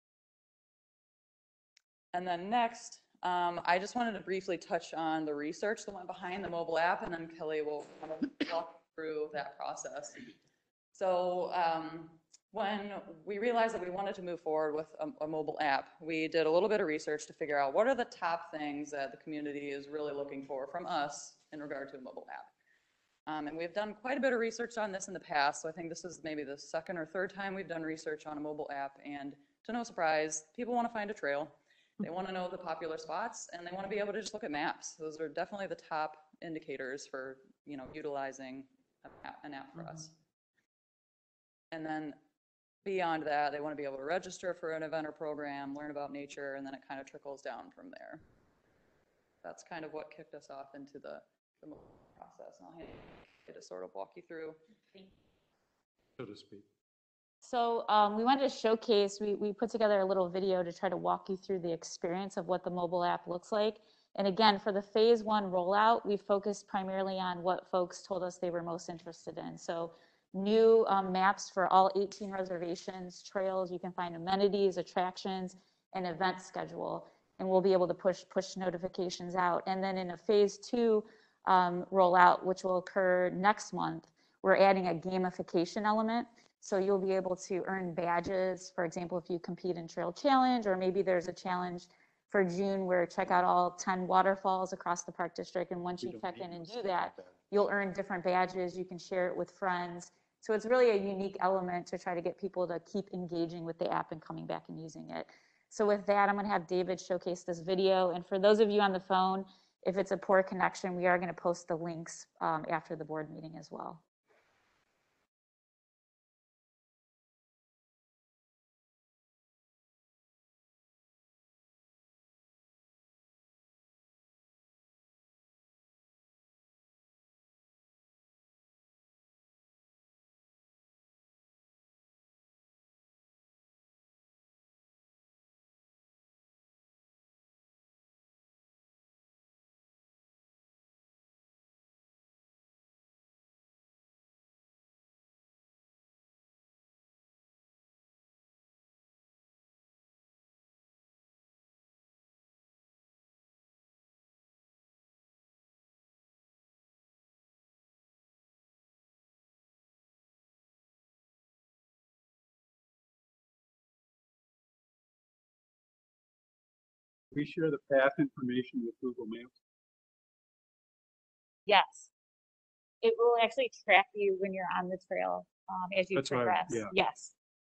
And then next, um, I just wanted to briefly touch on the research that went behind the mobile app, and then Kelly will kind of walk through that process. So um, when we realized that we wanted to move forward with a, a mobile app, we did a little bit of research to figure out what are the top things that the community is really looking for from us in regard to a mobile app. Um, and we've done quite a bit of research on this in the past, so I think this is maybe the second or third time we've done research on a mobile app, and to no surprise, people want to find a trail. They want to know the popular spots, and they want to be able to just look at maps. Those are definitely the top indicators for, you know, utilizing a app- an app for us. And then beyond that, they want to be able to register for an event or program, learn about nature, and then it kind of trickles down from there. That's kind of what kicked us off into the, the mobile process. And I'll hand it to sort of walk you through. So to speak. So um, we wanted to showcase, we, we put together a little video to try to walk you through the experience of what the mobile app looks like. And again, for the phase one rollout, we focused primarily on what folks told us they were most interested in. So new um, maps for all eighteen reservations, trails, you can find amenities, attractions, and event schedule. And we'll be able to push, push notifications out. And then in a phase two um, rollout, which will occur next month, we're adding a gamification element. So you'll be able to earn badges, for example, if you compete in Trail Challenge, or maybe there's a challenge for June where check out all ten waterfalls across the park district. And once you check in and do that, you'll earn different badges. You can share it with friends. So it's really a unique element to try to get people to keep engaging with the app and coming back and using it. So with that, I'm going to have David showcase this video. And for those of you on the phone, if it's a poor connection, we are going to post the links um, after the board meeting as well. We share the path information with Google Maps. Yes. It will actually track you when you're on the trail um, as you That's right, progress. yeah. Yes.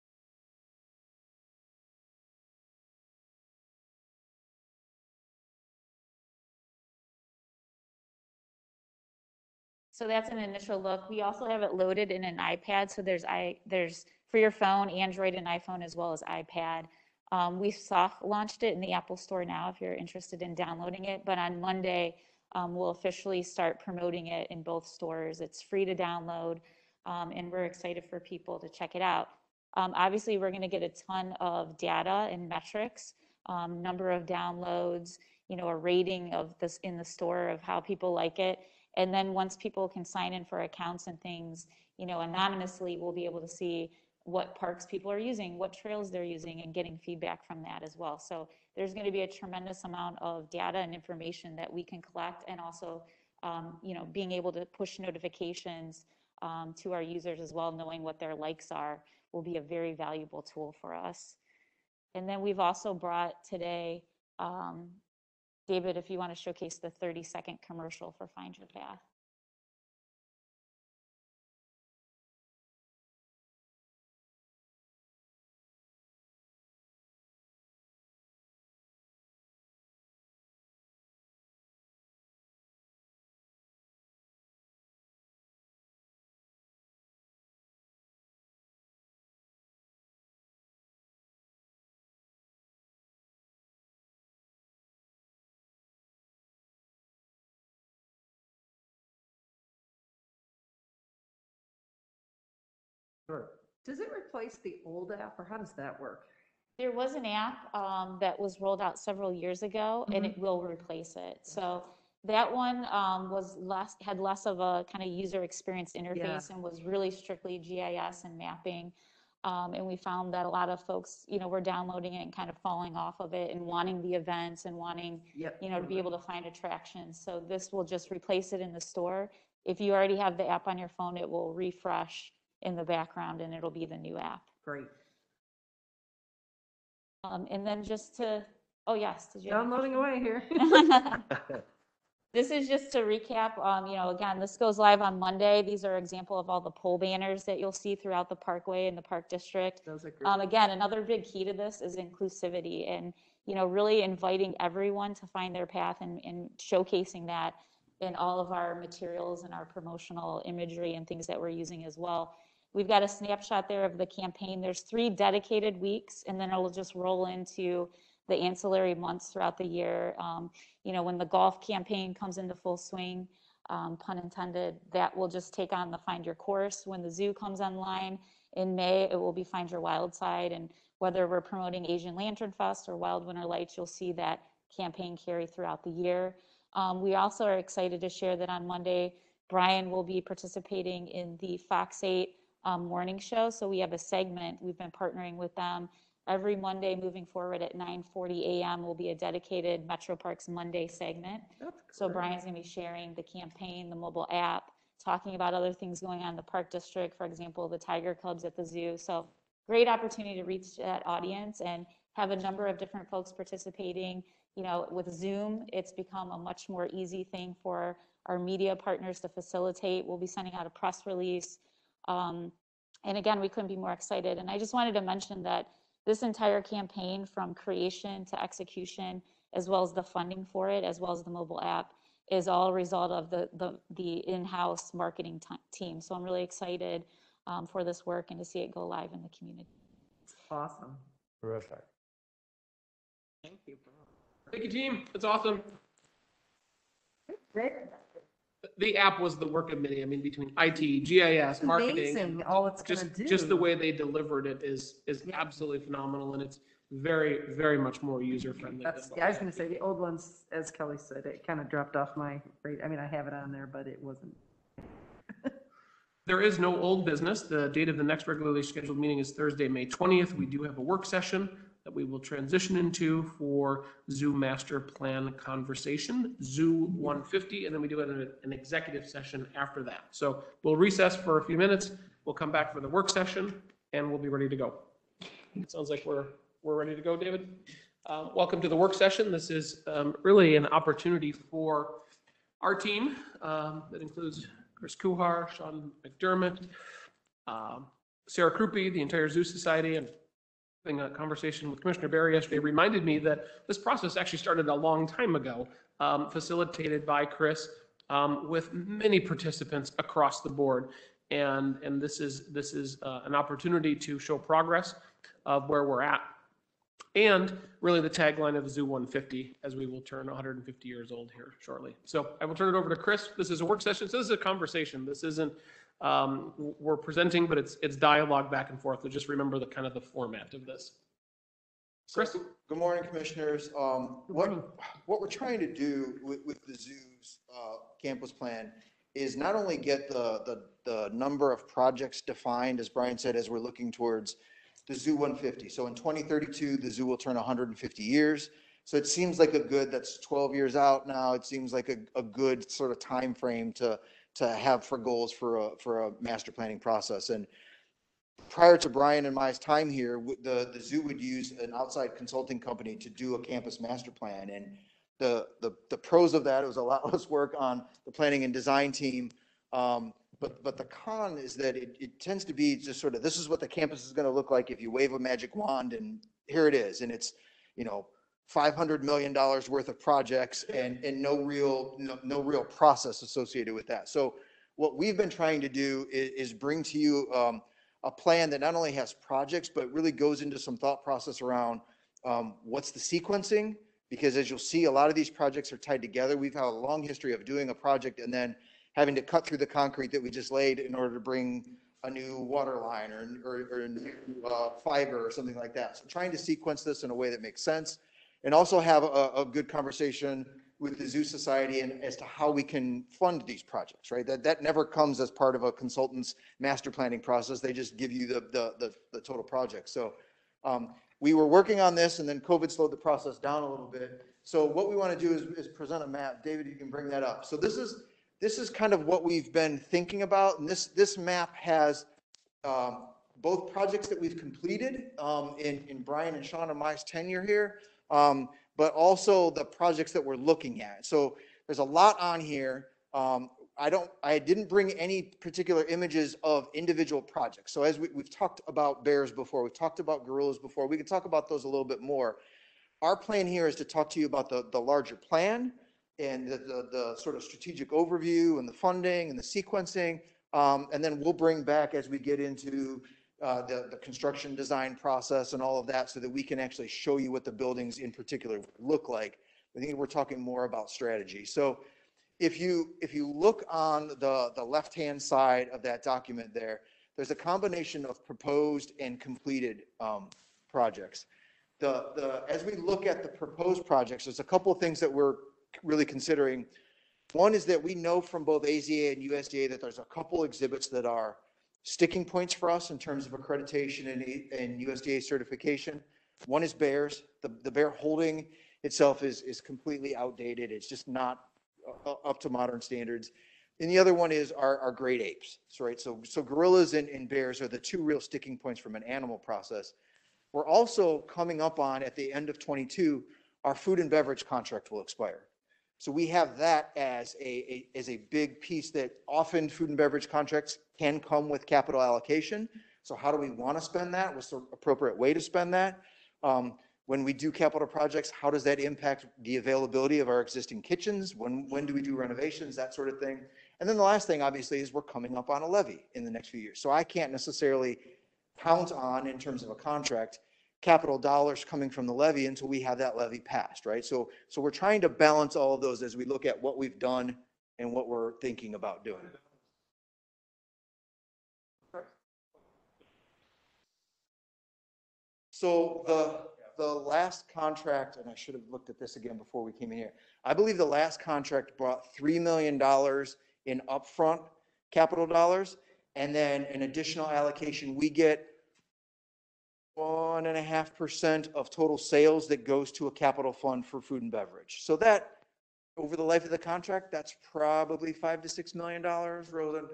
So that's an initial look. We also have it loaded in an iPad. So there's i there's for your phone, Android and iPhone, as well as iPad. Um, we soft launched it in the Apple Store now if you're interested in downloading it. But on Monday, um, we'll officially start promoting it in both stores. It's free to download, um, and we're excited for people to check it out. Um, obviously, we're going to get a ton of data and metrics, um, number of downloads, you know, a rating of this in the store of how people like it. And then once people can sign in for accounts and things, you know, anonymously, we'll be able to see what parks people are using, what trails they're using, and getting feedback from that as well. So there's going to be a tremendous amount of data and information that we can collect and also um, you know, being able to push notifications um, to our users as well, knowing what their likes are, will be a very valuable tool for us. And then we've also brought today, um, David, if you want to showcase the thirty second commercial for Find Your Path. Sure. Does it replace the old app, or how does that work? There was an app um, that was rolled out several years ago, and it will replace it. So that one um, was less, had less of a kind of user experience interface and was really strictly G I S and mapping. Um, and we found that a lot of folks, you know, were downloading it and kind of falling off of it and wanting the events and wanting, Yep. you know, to be able to find attractions. So this will just replace it in the store. If you already have the app on your phone, it will refresh in the background and it'll be the new app. Great. Um, and then just to, oh yes, did you have a Downloading away here. This is just to recap, um, you know, again, this goes live on Monday. These are example of all the pole banners that you'll see throughout the parkway and the park district. Those are great. Um, again, another big key to this is inclusivity and, you know, really inviting everyone to find their path and, and showcasing that in all of our materials and our promotional imagery and things that we're using as well. We've got a snapshot there of the campaign. There's three dedicated weeks, and then it'll just roll into the ancillary months throughout the year. Um, you know, when the golf campaign comes into full swing, um, pun intended, that will just take on the Find Your Course. When the zoo comes online in May, it will be Find Your Wild Side. And whether we're promoting Asian Lantern Fest or Wild Winter Lights, you'll see that campaign carry throughout the year. Um, we also are excited to share that on Monday, Brian will be participating in the Fox eight um, morning show. So we have a segment, we've been partnering with them. Every Monday moving forward at nine forty a m will be a dedicated Metro Parks Monday segment. So Brian's gonna be sharing the campaign, the mobile app, talking about other things going on in the park district, for example, the Tiger Clubs at the zoo. So great opportunity to reach that audience and have a number of different folks participating. You know, with Zoom, it's become a much more easy thing for our media partners to facilitate. We'll be sending out a press release. Um, and again, we couldn't be more excited. And I just wanted to mention that this entire campaign, from creation to execution, as well as the funding for it, as well as the mobile app, is all a result of the, the, the in-house marketing team. So I'm really excited um, for this work and to see it go live in the community. It's awesome. Terrific. Thank you. Thank you, team. It's awesome. Great. The app was the work of many. I mean, between I T, G I S, marketing, Amazing, all it's just gonna do. just the way they delivered it is is absolutely phenomenal, and it's very very much more user friendly. That's, yeah, I was gonna say, the old ones, as Kelly said, it kind of dropped off my rate. I mean, I have it on there, but it wasn't. There is no old business. The date of the next regularly scheduled meeting is Thursday, May twentieth. We do have a work session that we will transition into for Zoo Master Plan conversation, Zoo one fifty, and then we do an, an executive session after that. So we'll recess for a few minutes. We'll come back for the work session, and we'll be ready to go. It sounds like we're we're ready to go, David. Uh, welcome to the work session. This is um, really an opportunity for our team um, that includes Chris Kuhar, Sean McDermott, um, Sarah Krupe, the entire Zoo Society, and having a conversation with Commissioner Barry yesterday reminded me that this process actually started a long time ago, um, facilitated by Chris, um, with many participants across the board. And, and this is, this is uh, an opportunity to show progress of where we're at. And really the tagline of Zoo one fifty, as we will turn one hundred fifty years old here shortly. So I will turn it over to Chris. This is a work session. So this is a conversation. This isn't, um, we're presenting, but it's it's dialogue back and forth. So just remember the kind of the format of this. Chris? So, good morning, commissioners. Um, what, what we're trying to do with, with the zoo's uh, campus plan is not only get the, the, the number of projects defined, as Brian said, as we're looking towards the Zoo one fifty. So in twenty thirty-two, the zoo will turn one hundred fifty years. So it seems like a good, that's twelve years out now. It seems like a, a good sort of time frame to, to have for goals for a, for a master planning process. And prior to Brian and my time here, the, the zoo would use an outside consulting company to do a campus master plan. And the, the, the pros of that, it was a lot less work on the planning and design team. Um, but, but the con is that it, it tends to be just sort of, this is what the campus is going to look like if you wave a magic wand and here it is. And it's, you know, five hundred million dollars worth of projects and, and no real, no, no real process associated with that. So what we've been trying to do is, is bring to you um, a plan that not only has projects, but really goes into some thought process around um, what's the sequencing, because as you'll see, a lot of these projects are tied together. We've had a long history of doing a project and then having to cut through the concrete that we just laid in order to bring a new water line or, or, or a new uh, fiber or something like that. So trying to sequence this in a way that makes sense, and also have a, a good conversation with the Zoo Society and as to how we can fund these projects, right? That that never comes as part of a consultant's master planning process. They just give you the, the, the, the total project. So um, we were working on this and then COVID slowed the process down a little bit. So what we want to do is, is present a map. David, you can bring that up. So this is, this is kind of what we've been thinking about. And this, this map has um, both projects that we've completed um, in, in Brian and Sean and my tenure here, um, but also the projects that we're looking at. So there's a lot on here. Um, I don't, I didn't bring any particular images of individual projects. So as we, we've talked about bears before, we've talked about gorillas before, we can talk about those a little bit more. Our plan here is to talk to you about the, the larger plan and the, the, the sort of strategic overview and the funding and the sequencing. Um, and then we'll bring back as we get into Uh, the, the construction design process and all of that so that we can actually show you what the buildings in particular look like. I think we're talking more about strategy. So if you, if you look on the, the left-hand side of that document there, there's a combination of proposed and completed um, projects. The, the, as we look at the proposed projects, there's a couple of things that we're really considering. One is that we know from both A Z A and U S D A that there's a couple exhibits that are sticking points for us in terms of accreditation and, and U S D A certification. One is bears. The, the bear holding itself is, is completely outdated. It's just not up to modern standards. And the other one is our, our great apes. So, right, so, so gorillas and, and bears are the two real sticking points from an animal process. We're also coming up on, at the end of twenty-two, our food and beverage contract will expire. So we have that as a, a, as a big piece that often food and beverage contracts can come with capital allocation. So how do we want to spend that? What's the appropriate way to spend that? Um, when we do capital projects, how does that impact the availability of our existing kitchens? When, when do we do renovations, that sort of thing? And then the last thing, obviously, is we're coming up on a levy in the next few years. So I can't necessarily count on, in terms of a contract, capital dollars coming from the levy until we have that levy passed, right? So, so we're trying to balance all of those as we look at what we've done and what we're thinking about doing. So the, the last contract, and I should have looked at this again before we came in here. I believe the last contract brought three million dollars in upfront capital dollars, and then an additional allocation. We get one and a half percent of total sales that goes to a capital fund for food and beverage. So that, over the life of the contract, that's probably five to six million dollars.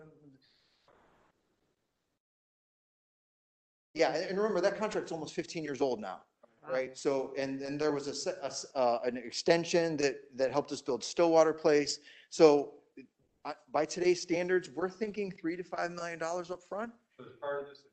Yeah, and remember that contract's almost fifteen years old now, right? So, and then there was a, a uh, an extension that that helped us build Stillwater Place. So, uh, by today's standards, we're thinking three to five million dollars up front. So as part of this,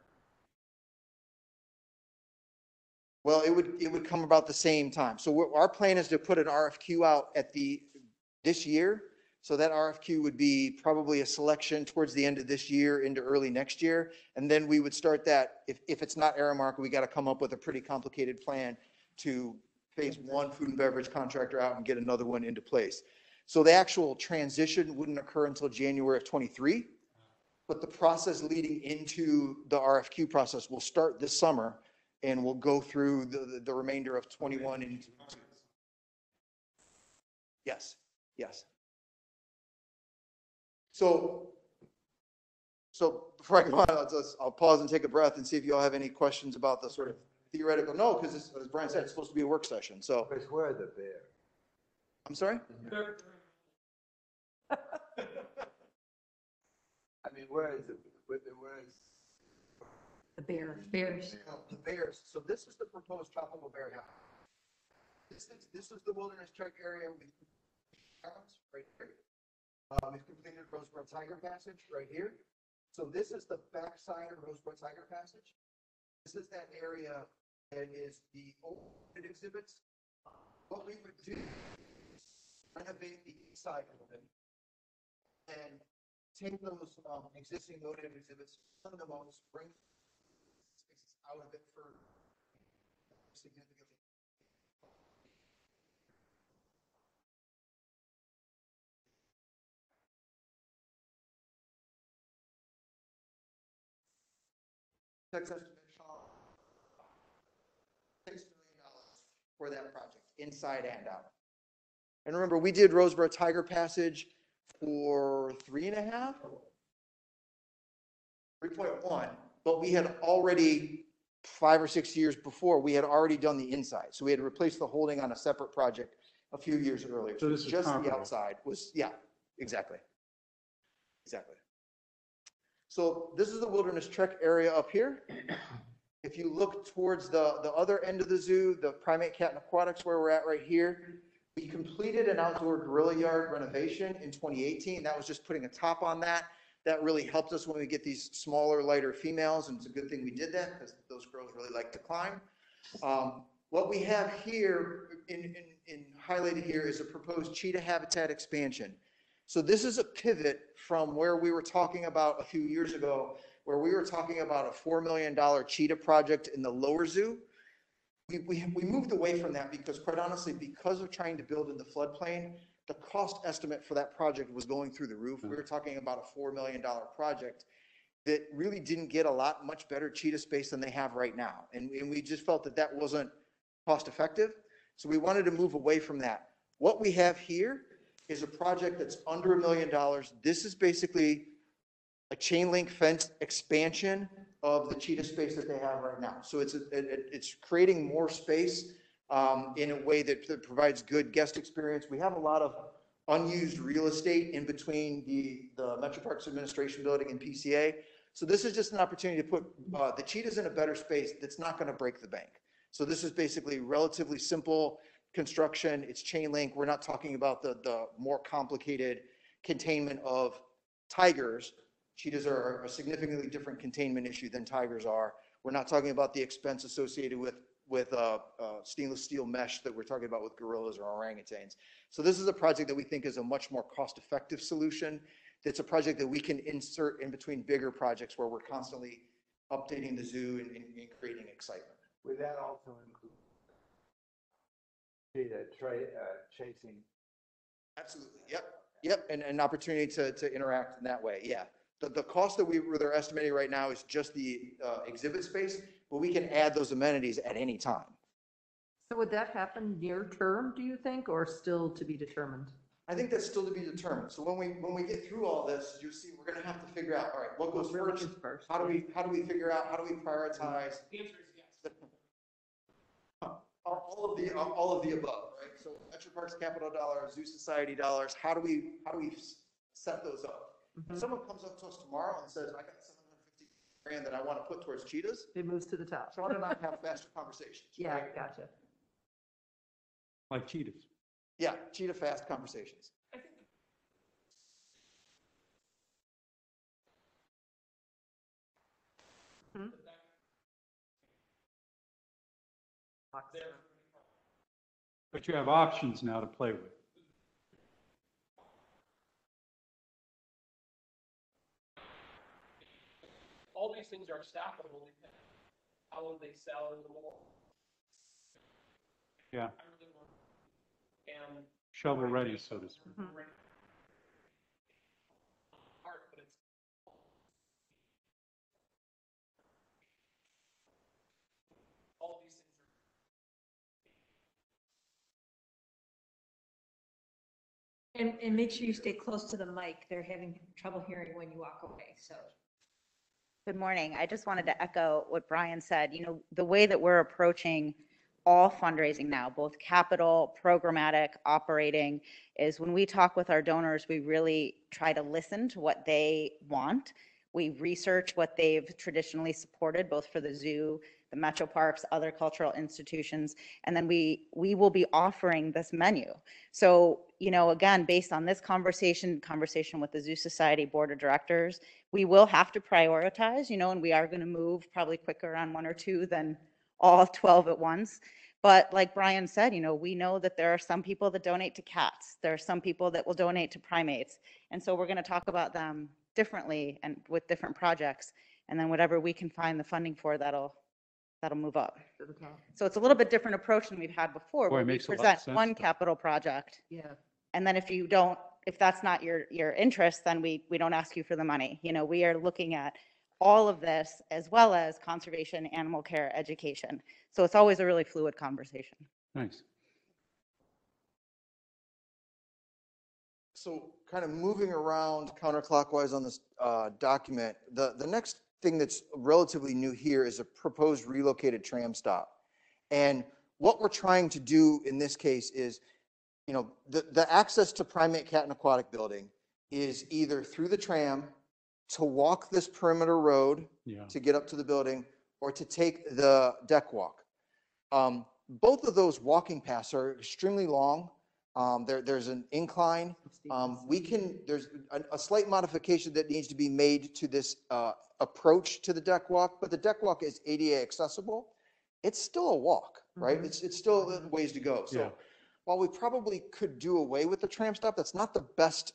Well, it would, it would come about the same time. So we're, our plan is to put an R F Q out at the, this year. So that R F Q would be probably a selection towards the end of this year into early next year. And then we would start that. If, if it's not Aramark, we got to come up with a pretty complicated plan to phase one food and beverage contractor out and get another one into place. So the actual transition wouldn't occur until January of twenty-three. But the process leading into the R F Q process will start this summer. And we'll go through the, the, the remainder of twenty-one and yes, yes. So, so before I go on, I'll just, I'll pause and take a breath and see if you all have any questions about the sort of theoretical, no, because as Brian said, it's supposed to be a work session, so, Chris, where are the bears? I'm sorry? I mean, where is it? Where, where is? The bear, bears. The bears, so this is the proposed tropical bear habitat. This is, this is the wilderness trek area with right here. Uh, we've completed Roseboro Tiger Passage right here. So this is the backside of Roseboro Tiger Passage. This is that area that is the old exhibits. What we would do is renovate the inside of it and take those um, existing loaded exhibits, turn them out, bring spaces out of it for significantly. Tax estimate, six million dollars for that project, inside and out. And remember, we did Roseboro Tiger Passage for three and a half? three point one, but we had already, five or six years before, we had already done the inside. So we had replaced the holding on a separate project a few years earlier. So this is just the comparable. outside was, yeah, exactly. Exactly. So this is the Wilderness Trek area up here. If you look towards the, the other end of the zoo, the primate cat and aquatics where we're at right here, we completed an outdoor gorilla yard renovation in twenty eighteen. That was just putting a top on that. That really helped us when we get these smaller, lighter females, and it's a good thing we did that because those girls really like to climb. Um, what we have here, in, in, in highlighted here, is a proposed cheetah habitat expansion. So this is a pivot from where we were talking about a few years ago, where we were talking about a four million dollar cheetah project in the lower zoo. We, we, we moved away from that because, quite honestly, because of trying to build in the floodplain, the cost estimate for that project was going through the roof. We were talking about a four million dollar project that really didn't get a lot much better cheetah space than they have right now. And, and we just felt that that wasn't cost effective. So we wanted to move away from that. What we have here is a project that's under a million dollars. This is basically a chain link fence expansion of the cheetah space that they have right now. So it's, a, it, it's creating more space um, in a way that, that provides good guest experience. We have a lot of unused real estate in between the, the Metro Parks Administration building and P C A. So this is just an opportunity to put uh, the cheetahs in a better space that's not going to break the bank. So this is basically relatively simple construction. It's chain link. We're not talking about the, the more complicated containment of tigers. Cheetahs are a significantly different containment issue than tigers are. We're not talking about the expense associated with, with uh, uh, stainless steel mesh that we're talking about with gorillas or orangutans. So this is a project that we think is a much more cost-effective solution. It's a project that we can insert in between bigger projects where we're constantly updating the zoo and, and, and creating excitement. Would that also include cheetah tra- uh, chasing? Absolutely. Yep. Yep. And an opportunity to, to interact in that way. Yeah. The, the cost that we were estimating right now is just the uh, exhibit space, but we can add those amenities at any time. So would that happen near term, do you think, or still to be determined? I think that's still to be determined. So when we when we get through all this, you see, we're going to have to figure out, all right, what goes What really first? goes first? How do we how do we figure out? How do we prioritize? The answer is yes. All all of the all of the above, right? So Metro Parks capital dollars, Zoo Society dollars. How do we how do we set those up? Mm-hmm. If someone comes up to us tomorrow and says, "I got seven hundred fifty grand that I want to put towards cheetahs," It moves to the top. so why not have faster conversations? Yeah, right? gotcha. Like cheetahs. Yeah, cheetah fast conversations. Hmm? But you have options now to play with. All these things are stackable. How will they sell in the mall? Yeah, I really want- And shovel ready, so to speak. Mhm. hard, but it's all these things are. And, and make sure you stay close to the mic. They're having trouble hearing when you walk away, so. Good morning. I just wanted to echo what Brian said. You know, the way that we're approaching all fundraising now, both capital, programmatic, operating, is when we talk with our donors, we really try to listen to what they want. We research what they've traditionally supported, both for the zoo, the metro parks, other cultural institutions, and then we we will be offering this menu. So, you know, again, based on this conversation, conversation with the Zoo Society Board of Directors, we will have to prioritize, you know, and we are going to move probably quicker on one or two than all twelve at once. But like Brian said, you know, we know that there are some people that donate to cats. There are some people that will donate to primates. And so we're going to talk about them differently and with different projects. And then whatever we can find the funding for, that'll that'll move up. So it's a little bit different approach than we've had before, Boy, where it we makes a lot of present sense, one though. capital project. Yeah. And then if you don't, if that's not your, your interest, then we, we don't ask you for the money. You know, we are looking at all of this as well as conservation, animal care, education. So it's always a really fluid conversation. Nice. So kind of moving around counterclockwise on this uh, document, the, the next thing that's relatively new here is a proposed relocated tram stop. And what we're trying to do in this case is, you know, the, the access to Primate Cat and Aquatic Building is either through the tram, to walk this perimeter road Yeah. to get up to the building, or to take the deck walk. Um, both of those walking paths are extremely long. Um, there, there's an incline. Um, we can, there's a, a slight modification that needs to be made to this uh, approach to the deck walk, but the deck walk is A D A accessible. It's still a walk, right? Mhm. It's, it's still a ways to go. So Yeah. while we probably could do away with the tram stop, that's not the best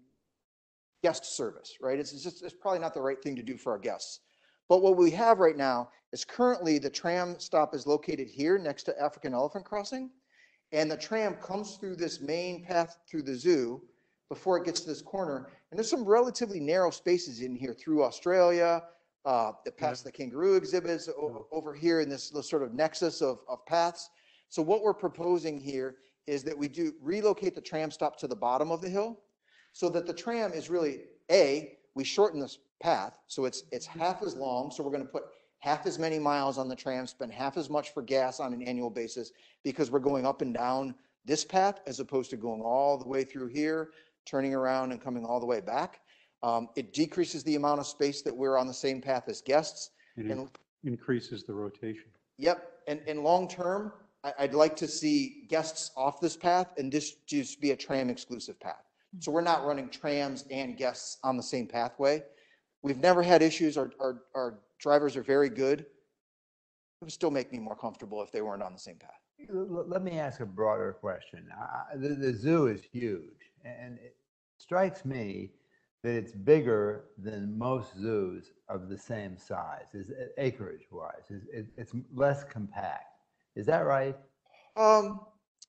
guest service, right? It's it's just, it's probably not the right thing to do for our guests. But what we have right now is currently the tram stop is located here next to African Elephant Crossing. And the tram comes through this main path through the zoo before it gets to this corner. And there's some relatively narrow spaces in here through Australia, uh, past the kangaroo exhibits, o- over here in this, this sort of nexus of, of paths. So what we're proposing here is that we do relocate the tram stop to the bottom of the hill, so that the tram is really, A, we shorten this path, so it's it's half as long, so we're going to put half as many miles on the tram, spend half as much for gas on an annual basis, because we're going up and down this path as opposed to going all the way through here, turning around and coming all the way back. Um, It decreases the amount of space that we're on the same path as guests. It And increases the rotation. Yep, and, and long-term, I, I'd like to see guests off this path and this just be a tram exclusive path. So we're not running trams and guests on the same pathway. We've never had issues. Our, our, our drivers are very good. It would still make me more comfortable if they weren't on the same path. L- Let me ask a broader question. Uh, The, the zoo is huge, and it strikes me that it's bigger than most zoos of the same size, is acreage-wise. Is it, it's less compact. Is that right? Um,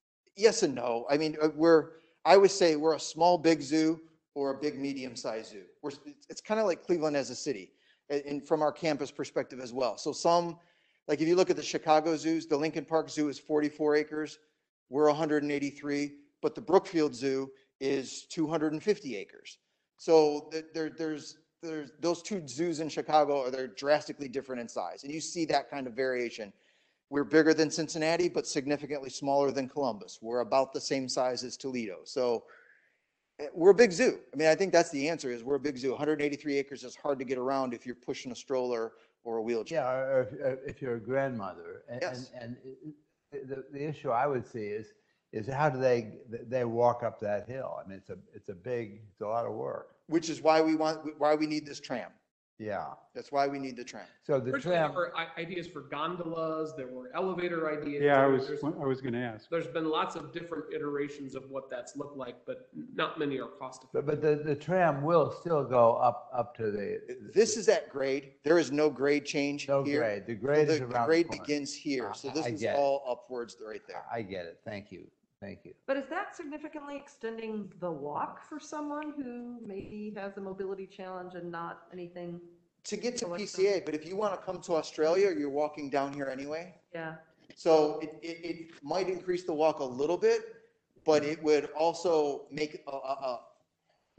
yes and no. I mean, uh, we're, I would say we're a small, big zoo or a big, medium-sized zoo. We're, it's, it's kind of like Cleveland as a city, and, and from our campus perspective as well. So some, like if you look at the Chicago zoos, the Lincoln Park Zoo is forty-four acres. We're one hundred eighty-three, but the Brookfield Zoo is two hundred fifty acres. So th- there, there's, there's those two zoos in Chicago are they're drastically different in size, and you see that kind of variation. We're bigger than Cincinnati, but significantly smaller than Columbus. We're about the same size as Toledo. So eh, we're a big zoo. I mean, I think that's the answer is we're a big zoo. one hundred eighty-three acres is hard to get around if you're pushing a stroller or a wheelchair. Yeah, or if, if you're a grandmother. And, Yes. and, and it- the, the issue I would see is, is how do they, they walk up that hill? I mean, it's a, it's a big, it's a lot of work. Which is why we want, why we need this tram. Yeah. That's why we need the tram. So the Originally, there tram, were i- ideas for gondolas, there were elevator ideas. Yeah, I there- was, there's- I was going to ask. There's been lots of different iterations of what that's looked like, but not many are cost effective. but, but the, the tram will still go up, up to the. This is at grade. There is no grade change No here. grade. The So grade the- is The around the grade corner. begins here. So I- this I is get it. all upwards right there. I get it. Thank you. Thank you. But is that significantly extending the walk for someone who maybe has a mobility challenge and not anything? To get to So what's P C A, but if you want to come to Australia, you're walking down here anyway. Yeah. So it, it, it might increase the walk a little bit, but it would also make a, a, a-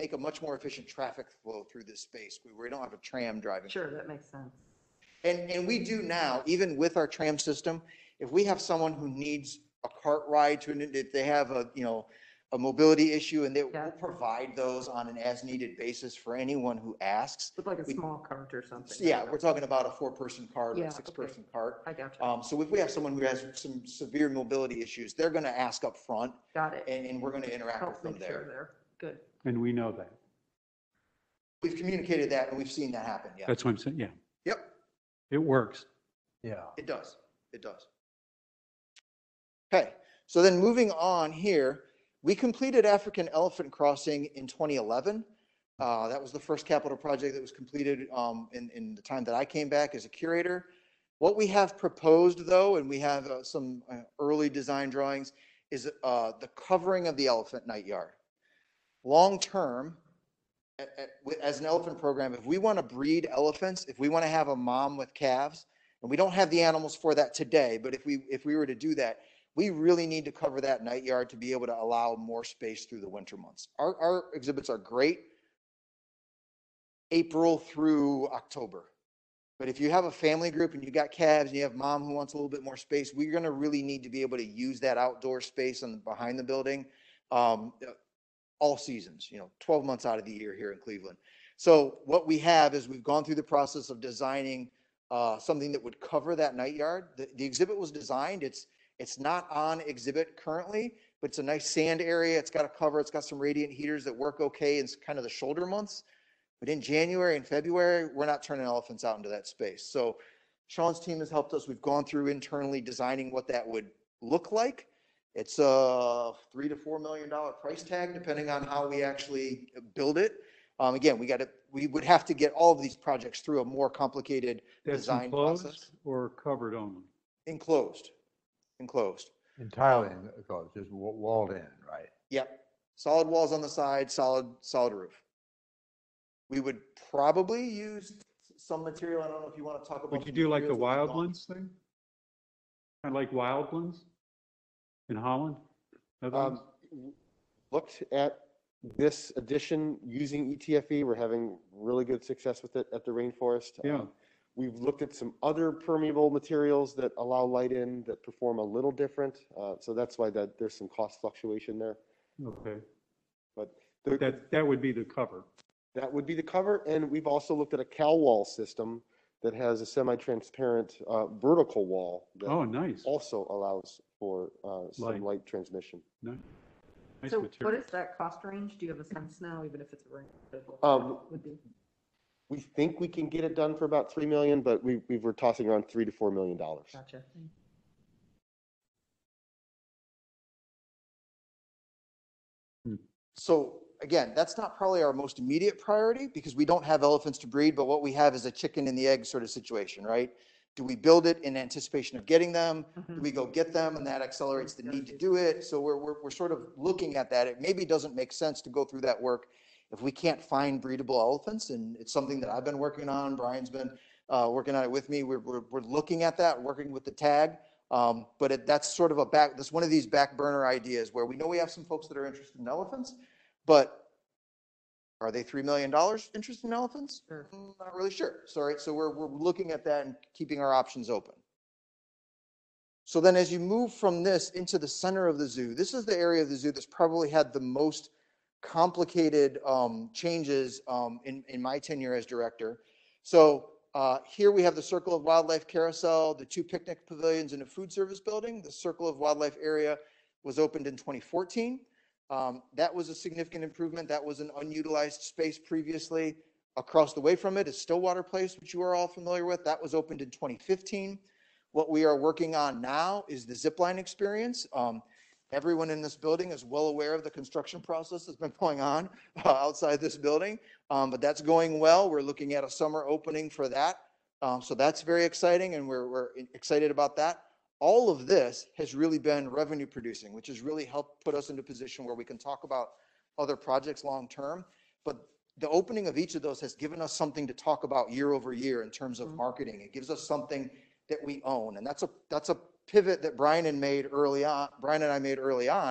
make a much more efficient traffic flow through this space. We, we don't have a tram driving. Sure, that makes sense. And, and we do now, even with our tram system, if we have someone who needs a cart ride to, an if they have a, you know, a mobility issue, and they will provide those on an as-needed basis for anyone who asks. With like a We- small cart or something. Yeah, we're talking about a four-person cart or Yeah, a okay. six-person cart. I got you. Um, so if we have someone who has some severe mobility issues, they're gonna ask up front, Got it. and, and we're gonna interact Help with them make sure there. there. Good. And we know that. We've communicated that, and we've seen that happen, yeah. That's what I'm saying, yeah. Yep, It works. Yeah. it does, it does. Okay, so then moving on here, we completed African Elephant Crossing in twenty eleven. Uh, that was the first capital project that was completed um, in, in the time that I came back as a curator. What we have proposed, though, and we have uh, some uh, early design drawings, is uh, the covering of the elephant night yard. Long-term, a- a- as an elephant program, if we want to breed elephants, if we want to have a mom with calves, and we don't have the animals for that today, but if we, if we were to do that, we really need to cover that night yard to be able to allow more space through the winter months. Our, our exhibits are great April through October. But if you have a family group and you got calves and you have mom who wants a little bit more space, we're going to really need to be able to use that outdoor space on behind the building um, all seasons, you know, twelve months out of the year here in Cleveland. So what we have is we've gone through the process of designing uh, something that would cover that night yard. The, the exhibit was designed. It's It's not on exhibit currently, but it's a nice sand area. It's got a cover. It's got some radiant heaters that work okay in kind of the shoulder months. But in January and February, we're not turning elephants out into that space. So Sean's team has helped us. We've gone through internally designing what that would look like. It's a three to four million dollar price tag, depending on how we actually build it. Um, again, we got to, we would have to get all of these projects through a more complicated That's design enclosed process. or covered only? Enclosed, enclosed. Entirely enclosed, just wa- walled in, right? Yep. Solid walls on the side, solid, solid roof. We would probably use some material. I don't know if you want to talk about. Would you the do like the materials that we've gone- Wildlands thing? Kind of like Wildlands in Holland? Netherlands? Um, Looked at this addition using E T F E. We're having really good success with it at the Rainforest. Yeah. Um, We've looked at some other permeable materials that allow light in that perform a little different. Uh, so that's why that there's some cost fluctuation there. Okay. But the, That, that would be the cover. that would be the cover. And we've also looked at a cow wall system that has a semi-transparent uh, vertical wall that Oh, nice. also allows for uh, some Light. light transmission. Nice. Nice So what material. is that cost range? Do you have a sense now, even if it's a range? of what Um, it would be? We think we can get it done for about three million, but we, we were tossing around three to four million dollars. Gotcha. So again, that's not probably our most immediate priority because we don't have elephants to breed, but what we have is a chicken and the egg sort of situation, right? Do we build it in anticipation of getting them? Do we go get them and that accelerates the need to do it? So we're, we're, we're sort of looking at that. It maybe doesn't make sense to go through that work if we can't find breedable elephants. And it's something that I've been working on. Brian's been uh, working on it with me. We're, we're, we're looking at that, working with the tag. Um, but it, that's sort of a back, that's one of these back burner ideas where we know we have some folks that are interested in elephants, but are they three million dollars interested in elephants? Sure. Mm, Not really sure. Sorry. So we're, we're looking at that and keeping our options open. So then as you move from this into the center of the zoo, this is the area of the zoo that's probably had the most complicated um, changes um, in, in my tenure as director. So uh, here we have the Circle of Wildlife Carousel, the two picnic pavilions and a food service building. The Circle of Wildlife area was opened in twenty fourteen. Um, that was a significant improvement. That was an unutilized space previously. Across the way from it is Stillwater Place, which you are all familiar with. That was opened in twenty fifteen. What we are working on now is the zipline experience. Um, everyone in this building is well aware of the construction process that's been going on uh, outside this building, um, but that's going well. We're looking at a summer opening for that. Um, so that's very exciting, and we're, we're excited about that. All of this has really been revenue producing, which has really helped put us into a position where we can talk about other projects long-term. But the opening of each of those has given us something to talk about year over year in terms of marketing. It gives us something that we own. And that's a, that's a pivot that Brian and made early on, Brian and I made early on,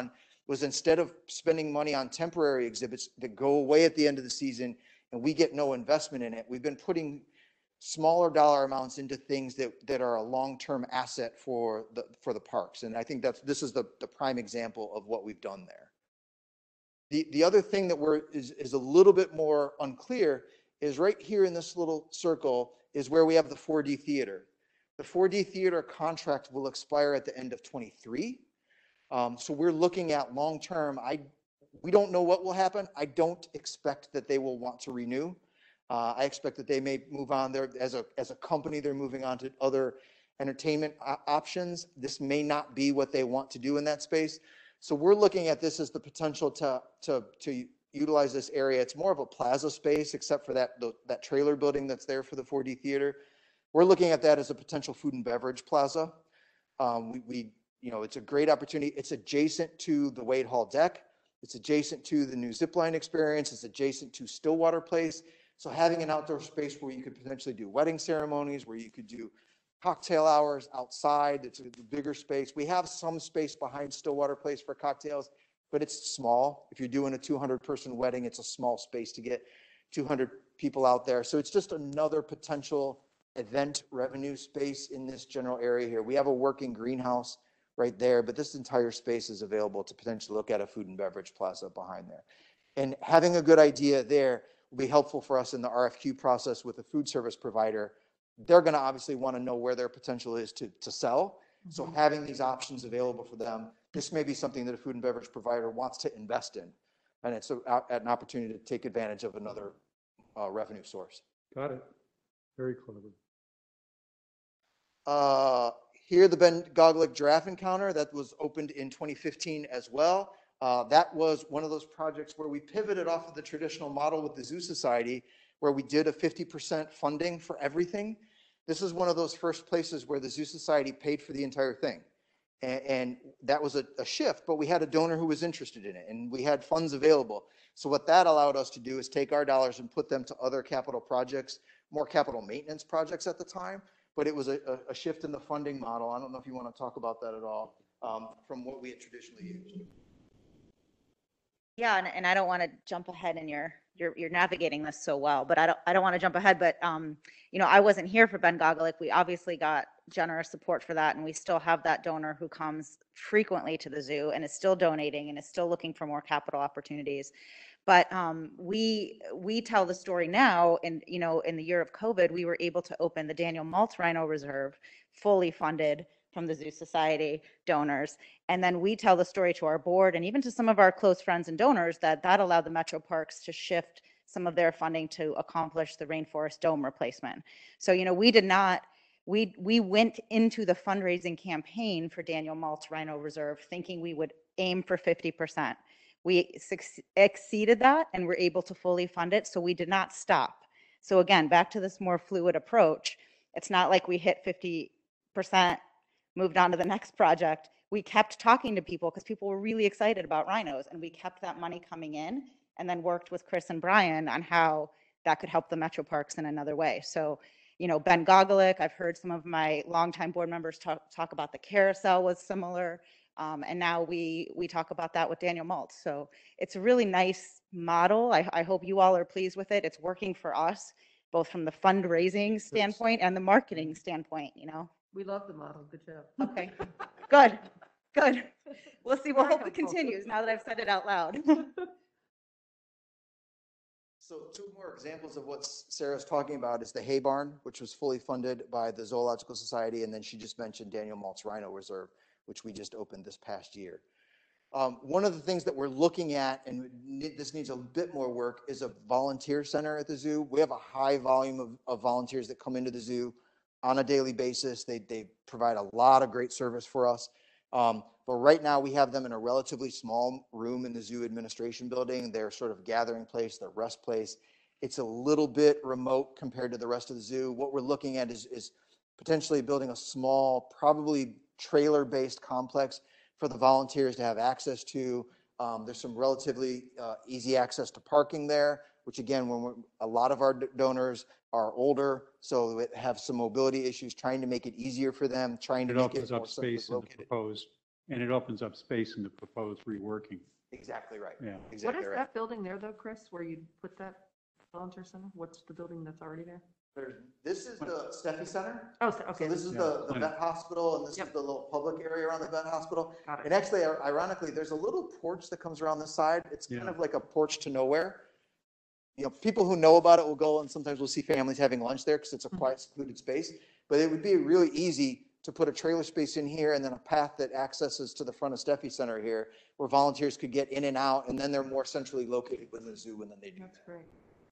was instead of spending money on temporary exhibits that go away at the end of the season and we get no investment in it, we've been putting smaller dollar amounts into things that, that are a long-term asset for the, for the parks. And I think that's, this is the, the prime example of what we've done there. The, the other thing that we're, is, is a little bit more unclear is right here in this little circle is where we have the four D theater. The four D theater contract will expire at the end of twenty-three. Um, so we're looking at long-term. I, we don't know what will happen. I don't expect that they will want to renew. Uh, I expect that they may move on there as a, as a company. They're moving on to other entertainment options. This may not be what they want to do in that space. So we're looking at this as the potential to, to, to utilize this area. It's more of a plaza space, except for that, the, that trailer building that's there for the four D theater. We're looking at that as a potential food and beverage plaza. Um, we, we, you know, it's a great opportunity. It's adjacent to the Wade Hall deck. It's adjacent to the new zipline experience. It's adjacent to Stillwater Place. So having an outdoor space where you could potentially do wedding ceremonies, where you could do cocktail hours outside, it's a bigger space. We have some space behind Stillwater Place for cocktails, but it's small. If you're doing a two hundred person wedding, it's a small space to get two hundred people out there. So it's just another potential event revenue space in this general area here. We have a working greenhouse right there, but this entire space is available to potentially look at a food and beverage plaza behind there. And having a good idea there will be helpful for us in the R F Q process with a food service provider. They're going to obviously want to know where their potential is to, to sell. Mm-hmm. So having these options available for them, this may be something that a food and beverage provider wants to invest in. And it's a, an opportunity to take advantage of another uh, revenue source. Got it. Very clever. Uh, here, the Ben Gogglich Giraffe Encounter that was opened in twenty fifteen as well. Uh, that was one of those projects where we pivoted off of the traditional model with the Zoo Society, where we did a fifty percent funding for everything. This is one of those first places where the Zoo Society paid for the entire thing. And, and that was a, a shift, but we had a donor who was interested in it and we had funds available. So what that allowed us to do is take our dollars and put them to other capital projects, more capital maintenance projects at the time, but it was a, a shift in the funding model. I don't know if you want to talk about that at all, um, from what we had traditionally used. Yeah, and, and I don't want to jump ahead, and you're you're you're navigating this so well, but I don't I don't want to jump ahead. But um, you know, I wasn't here for Ben Gogglich. We obviously got generous support for that, and we still have that donor who comes frequently to the zoo and is still donating and is still looking for more capital opportunities. But um, we we tell the story now, and you know, in the year of COVID, we were able to open the Daniel Maltz Rhino Reserve, fully funded from the Zoo Society donors. And then we tell the story to our board and even to some of our close friends and donors that that allowed the Metro Parks to shift some of their funding to accomplish the Rainforest Dome replacement. So, you know, we did not, we, we went into the fundraising campaign for Daniel Maltz Rhino Reserve thinking we would aim for fifty percent. We exceeded that and were able to fully fund it. So we did not stop. So again, back to this more fluid approach, it's not like we hit fifty percent, moved on to the next project. We kept talking to people because people were really excited about rhinos, and we kept that money coming in and then worked with Chris and Brian on how that could help the Metro Parks in another way. So, you know, Ben Gogglich, I've heard some of my longtime board members talk, talk about the carousel was similar. Um, and now we we talk about that with Daniel Maltz. So it's a really nice model. I, I hope you all are pleased with it. It's working for us, both from the fundraising standpoint and the marketing standpoint, you know. We love the model. Good job. Okay, good, good. We'll see. We'll hope it continues now that I've said it out loud. So two more examples of what Sarah's talking about is the Hay Barn, which was fully funded by the Zoological Society. And then she just mentioned Daniel Maltz Rhino Reserve, which we just opened this past year. Um, one of the things that we're looking at, and this needs a bit more work, is a volunteer center at the zoo. We have a high volume of, of volunteers that come into the zoo on a daily basis. They, they provide a lot of great service for us. Um, but right now we have them in a relatively small room in the zoo administration building. Their sort of gathering place, their rest place. It's a little bit remote compared to the rest of the zoo. What we're looking at is, is potentially building a small, probably trailer-based complex for the volunteers to have access to. Um, there's some relatively uh, easy access to parking there, which again, when we're, a lot of our donors are older, so they have some mobility issues, trying to make it easier for them, trying to It make opens it more up space in the located. proposed And it opens up space in the proposed reworking. Exactly right. Yeah. What Exactly is right. that building there though, Chris, where you put that volunteer center? What's the building that's already there? There's, this is the Steffi Center. Oh, so- okay. So this is Yeah, the, the clinic. vet hospital, and this is Yep. the little public area around the vet hospital. Got it. And actually, ironically, there's a little porch that comes around the side. It's kind Yeah. of like a porch to nowhere. You know, people who know about it will go, and sometimes we'll see families having lunch there because it's a quiet, secluded space. But it would be really easy to put a trailer space in here and then a path that accesses to the front of Steffi Center here, where volunteers could get in and out, and then they're more centrally located within the zoo, and then they do That's that. great.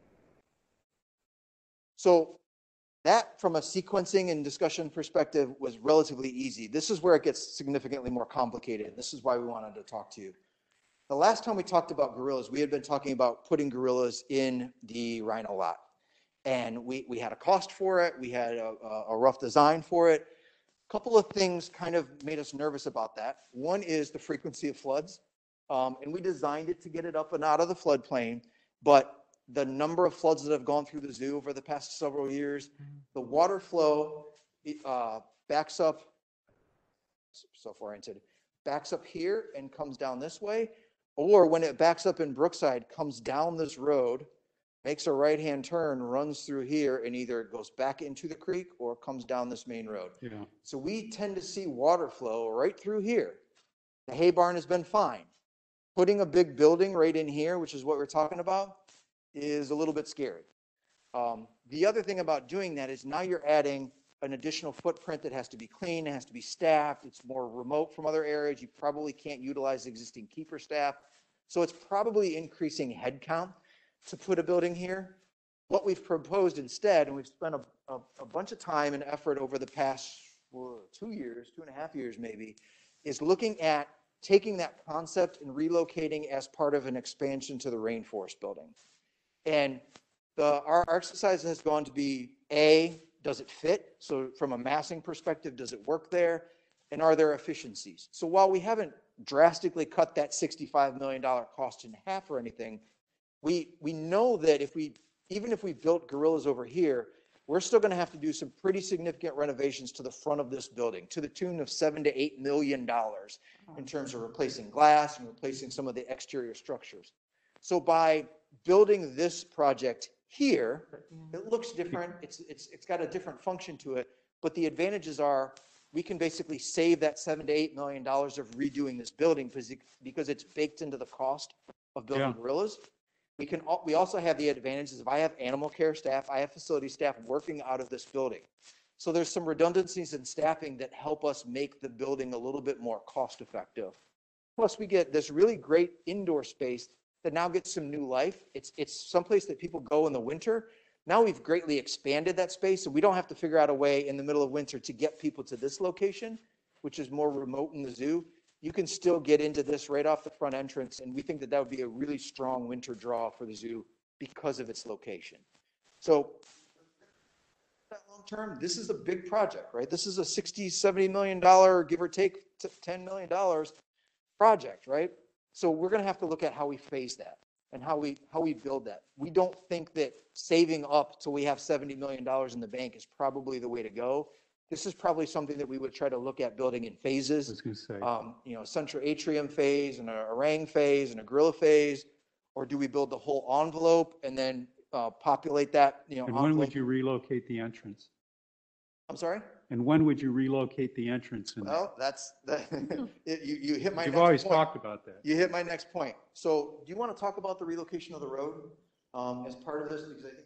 So that, from a sequencing and discussion perspective, was relatively easy. This is where it gets significantly more complicated. This is why we wanted to talk to you. The last time we talked about gorillas, we had been talking about putting gorillas in the rhino lot. And we, we had a cost for it. We had a, a rough design for it. A couple of things kind of made us nervous about that. One is the frequency of floods. Um, and we designed it to get it up and out of the floodplain. But the number of floods that have gone through the zoo over the past several years, the water flow uh, backs up, self-oriented, backs up here and comes down this way. Or when it backs up in Brookside, comes down this road, makes a right-hand turn, runs through here, and either goes back into the creek or comes down this main road. Yeah. So we tend to see water flow right through here. The hay barn has been fine. Putting a big building right in here, which is what we're talking about, is a little bit scary. Um, the other thing about doing that is now you're adding an additional footprint that has to be clean, it has to be staffed, it's more remote from other areas, you probably can't utilize existing keeper staff. So it's probably increasing headcount to put a building here. What we've proposed instead, and we've spent a, a, a bunch of time and effort over the past well, two years, two and a half years maybe, is looking at taking that concept and relocating as part of an expansion to the Rainforest building. And the, our, our exercise has gone to be, A, does it fit? So from a massing perspective, does it work there? And are there efficiencies? So while we haven't drastically cut that sixty-five million dollars cost in half or anything, we, we know that if we, even if we built gorillas over here, we're still going to have to do some pretty significant renovations to the front of this building to the tune of seven to eight million dollars in terms of replacing glass and replacing some of the exterior structures. So by building this project here, it looks different. It's, it's, it's got a different function to it, but the advantages are we can basically save that seven to eight million dollars of redoing this building because, it, because it's baked into the cost of building Yeah. gorillas. We can, al- we also have the advantages of I have animal care staff, I have facility staff working out of this building. So there's some redundancies in staffing that help us make the building a little bit more cost effective. Plus we get this really great indoor space that now gets some new life. It's, it's someplace that people go in the winter. Now we've greatly expanded that space, so we don't have to figure out a way in the middle of winter to get people to this location, which is more remote in the zoo. You can still get into this right off the front entrance, and we think that that would be a really strong winter draw for the zoo because of its location. So that long term, this is a big project, right? This is a sixty, seventy million dollars, give or take ten million dollars project, right? So we're going to have to look at how we phase that and how we how we build that. We don't think that saving up till we have seventy million dollars in the bank is probably the way to go. This is probably something that we would try to look at building in phases. I was going to say. Um, you know, a central atrium phase and a orang phase and a gorilla phase, or do we build the whole envelope and then uh, populate that, you know, And when would envelope? you relocate the entrance? I'm sorry? And when would you relocate the entrance? in there? Well, that's, the it- you, you hit my You've next always point. talked about that. You hit my next point. So do you want to talk about the relocation of the road um, as part of this? Because I think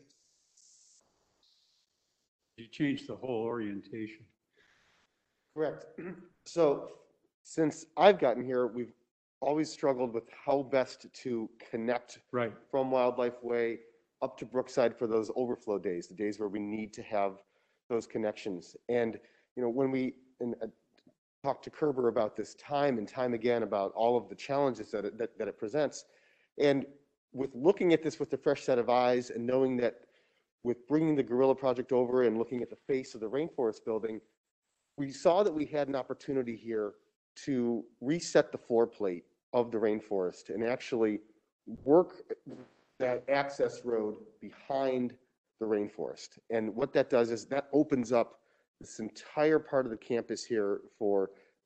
You changed the whole orientation. Correct. So since I've gotten here, we've always struggled with how best to connect Right. from Wildlife Way up to Brookside for those overflow days, the days where we need to have those connections. And, you know, when we and, uh, talked to Kerber about this time and time again about all of the challenges that it, that, that it presents, and with looking at this with a fresh set of eyes and knowing that with bringing the Gorilla Project over and looking at the face of the Rainforest building, we saw that we had an opportunity here to reset the floor plate of the Rainforest and actually work that access road behind the Rainforest. And what that does is that opens up this entire part of the campus here for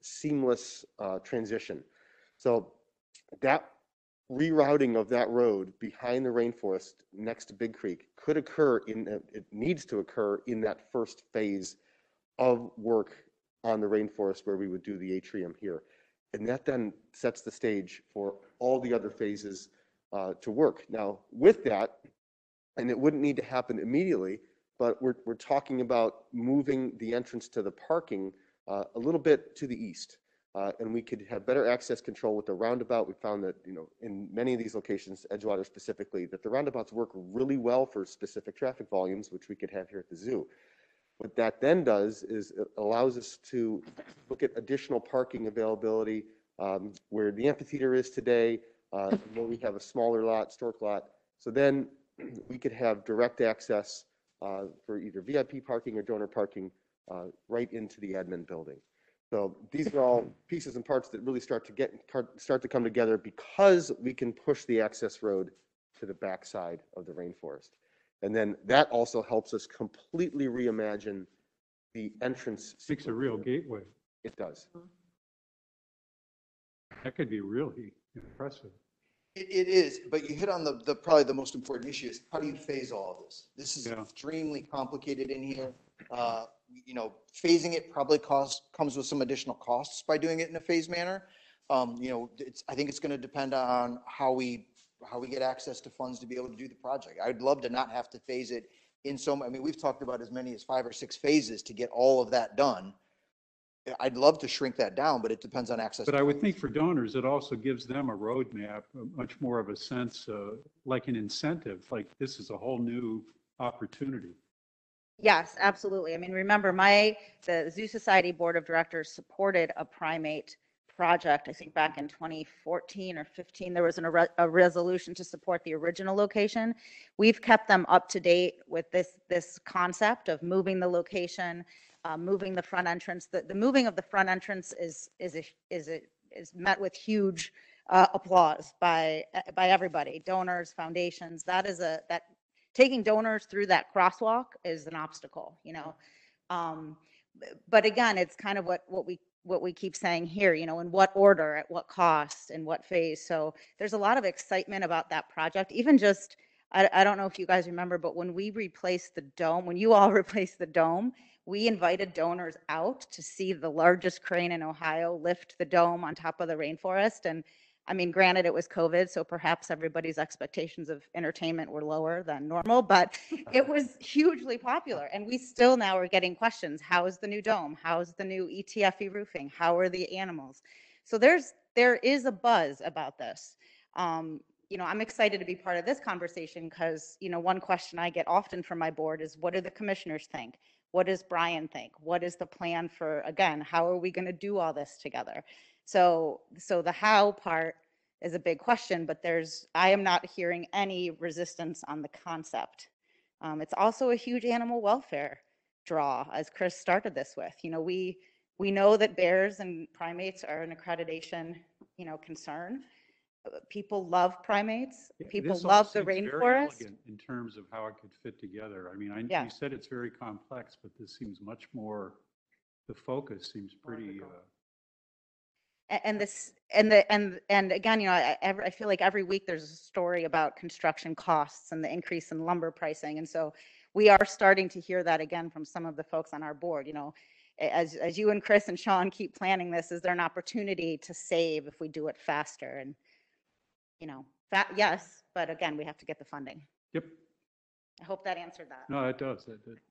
seamless uh, transition. So that rerouting of that road behind the rainforest next to Big Creek could occur in, it needs to occur in that first phase of work on the rainforest where we would do the atrium here. And that then sets the stage for all the other phases uh, to work. Now, with that, and it wouldn't need to happen immediately, but we're, we're talking about moving the entrance to the parking uh, a little bit to the east. Uh, and we could have better access control with the roundabout. We found that, you know, in many of these locations, Edgewater specifically, that the roundabouts work really well for specific traffic volumes, which we could have here at the zoo. What that then does is it allows us to look at additional parking availability um, where the amphitheater is today, uh, where we have a smaller lot, Stork lot. So then we could have direct access uh, for either V I P parking or donor parking uh, right into the admin building. So these are all pieces and parts that really start to get start to come together because we can push the access road to the backside of the rainforest. And then that also helps us completely reimagine the entrance. Makes a real gateway. It does. That could be really impressive. It, it is, but you hit on the, the, probably the most important issue is how do you phase all of this? This is Yeah. extremely complicated in here. Uh, you know, phasing it probably costs, comes with some additional costs by doing it in a phased manner. Um, you know, it's, I think it's going to depend on how we, how we get access to funds to be able to do the project. I'd love to not have to phase it in so, I mean, we've talked about as many as five or six phases to get all of that done. I'd love to shrink that down, but it depends on access. But I would think for donors, it also gives them a roadmap, a much more of a sense, uh, like an incentive, like this is a whole new opportunity. Yes, absolutely. I mean, remember, my, the Zoo Society Board of Directors supported a primate project, I think back in twenty fourteen or fifteen, there was an, a, a resolution to support the original location. We've kept them up to date with this, this concept of moving the location, uh, moving the front entrance. The, the moving of the front entrance is, is, a, is, a, is met with huge uh, applause by, by everybody, donors, foundations. That is a, that taking donors through that crosswalk is an obstacle, you know. Um, but again, it's kind of what, what we what we keep saying here, you know, in what order, at what cost, in what phase. So there's a lot of excitement about that project. Even just, I, I don't know if you guys remember, but when we replaced the dome, when you all replaced the dome, we invited donors out to see the largest crane in Ohio lift the dome on top of the rainforest. And I mean, granted, it was COVID, so perhaps everybody's expectations of entertainment were lower than normal, but it was hugely popular. And we still now are getting questions. How is the new dome? How's the new E T F E roofing? How are the animals? So there's there is a buzz about this. Um, you know, I'm excited to be part of this conversation because, you know, one question I get often from my board is, what do the commissioners think? What does Brian think? What is the plan for, again, how are we going to do all this together? So, so the how part is a big question, but there's, I am not hearing any resistance on the concept. Um, it's also a huge animal welfare draw, as Chris started this with. You know, we, we know that bears and primates are an accreditation, you know, concern. People love primates. People This all love the seems very rainforest. elegant in terms of how it could fit together. I mean, I, Yeah. you said it's very complex, but this seems much more, the focus seems pretty, uh, A- And this, and the, and, and again, you know, I, every- I feel like every week there's a story about construction costs and the increase in lumber pricing. And so we are starting to hear that again from some of the folks on our board, you know, a- as, as you and Chris and Sean keep planning this, is there an opportunity to save if we do it faster? And, you know, that, yes, but again, we have to get the funding. Yep. I hope that answered that. no, it does. It, it,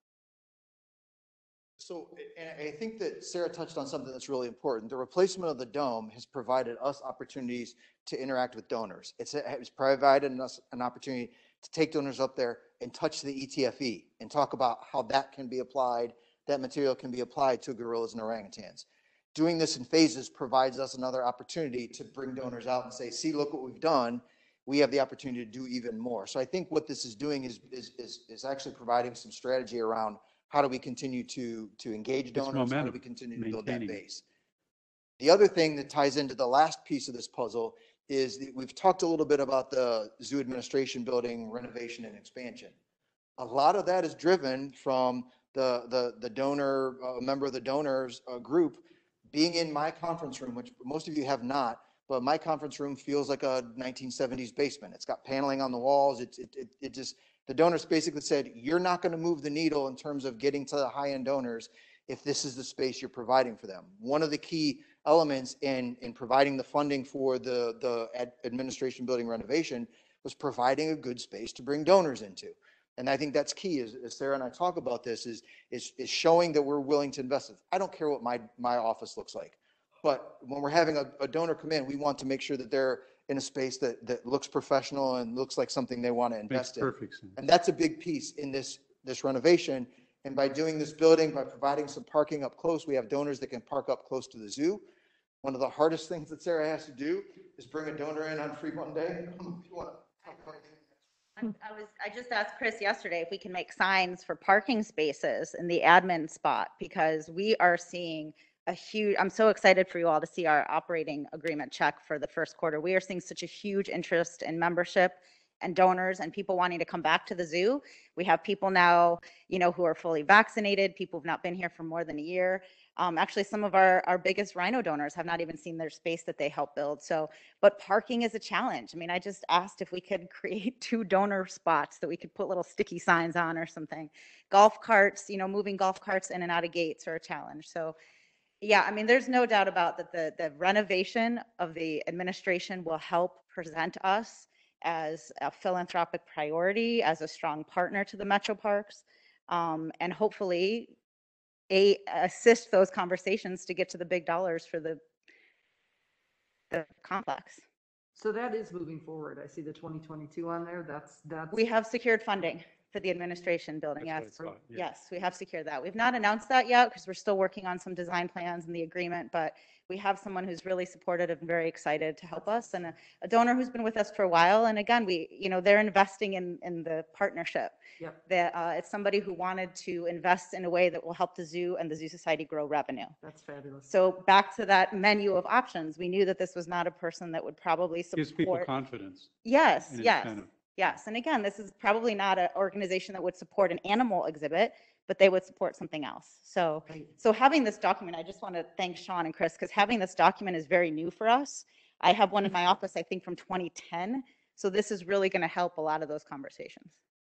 So, and I think that Sarah touched on something that's really important. The replacement of the dome has provided us opportunities to interact with donors. It's, it's provided us an opportunity to take donors up there and touch the E T F E and talk about how that can be applied, that material can be applied to gorillas and orangutans. Doing this in phases provides us another opportunity to bring donors out and say, see, look what we've done. We have the opportunity to do even more. So I think what this is doing is, is, is, is actually providing some strategy around how do we continue to, to engage donors? How do momentum, we continue to build that maintaining it. base? The other thing that ties into the last piece of this puzzle is that we've talked a little bit about the zoo administration building renovation and expansion. A lot of that is driven from the, the, the donor, a member of the donors uh, group being in my conference room, which most of you have not, but my conference room feels like a nineteen seventies basement. It's got paneling on the walls. It's, it, it, it just, the donors basically said, you're not going to move the needle in terms of getting to the high-end donors if this is the space you're providing for them. One of the key elements in, in providing the funding for the, the ad, administration building renovation was providing a good space to bring donors into. And I think that's key, as, as Sarah and I talk about this, is, is, is showing that we're willing to invest. I don't care what my, my office looks like, but when we're having a, a donor come in, we want to make sure that they're in a space that, that looks professional and looks like something they want to invest in. Perfect sense. And that's a big piece in this, this renovation. And by doing this building, by providing some parking up close, we have donors that can park up close to the zoo. One of the hardest things that Sarah has to do is bring a donor in on Free Monday. If you want to I was, I just asked Chris yesterday if we can make signs for parking spaces in the admin spot, because we are seeing a huge, I'm so excited for you all to see our operating agreement check for the first quarter. We are seeing such a huge interest in membership and donors and people wanting to come back to the zoo. We have people now, you know, who are fully vaccinated, people who've not been here for more than a year. Um, actually, some of our, our biggest rhino donors have not even seen their space that they help build. So, but parking is a challenge. I mean, I just asked if we could create two donor spots that we could put little sticky signs on or something. Golf carts, you know, moving golf carts in and out of gates are a challenge. So yeah, I mean, there's no doubt about that the, the renovation of the administration will help present us as a philanthropic priority, as a strong partner to the Metro Parks, um, and hopefully a, assist those conversations to get to the big dollars for the, the complex. So that is moving forward. I see the twenty twenty-two on there. That's, that's. We have secured funding for the administration building, yes. That's what I thought, yeah. Yes, we have secured that. We've not announced that yet because we're still working on some design plans and the agreement, but we have someone who's really supportive and very excited to help us, and a, a donor who's been with us for a while. And again, we, you know, they're investing in, in the partnership. Yep. That uh, it's somebody who wanted to invest in a way that will help the zoo and the Zoo Society grow revenue. That's fabulous. So back to that menu of options, we knew that this was not a person that would probably support. Gives people confidence. Yes, and it's yes. kind of- Yes, and again, this is probably not an organization that would support an animal exhibit, but they would support something else. So, Right. so having this document, I just want to thank Sean and Chris, because having this document is very new for us. I have one in my office, I think from twenty ten. So this is really going to help a lot of those conversations.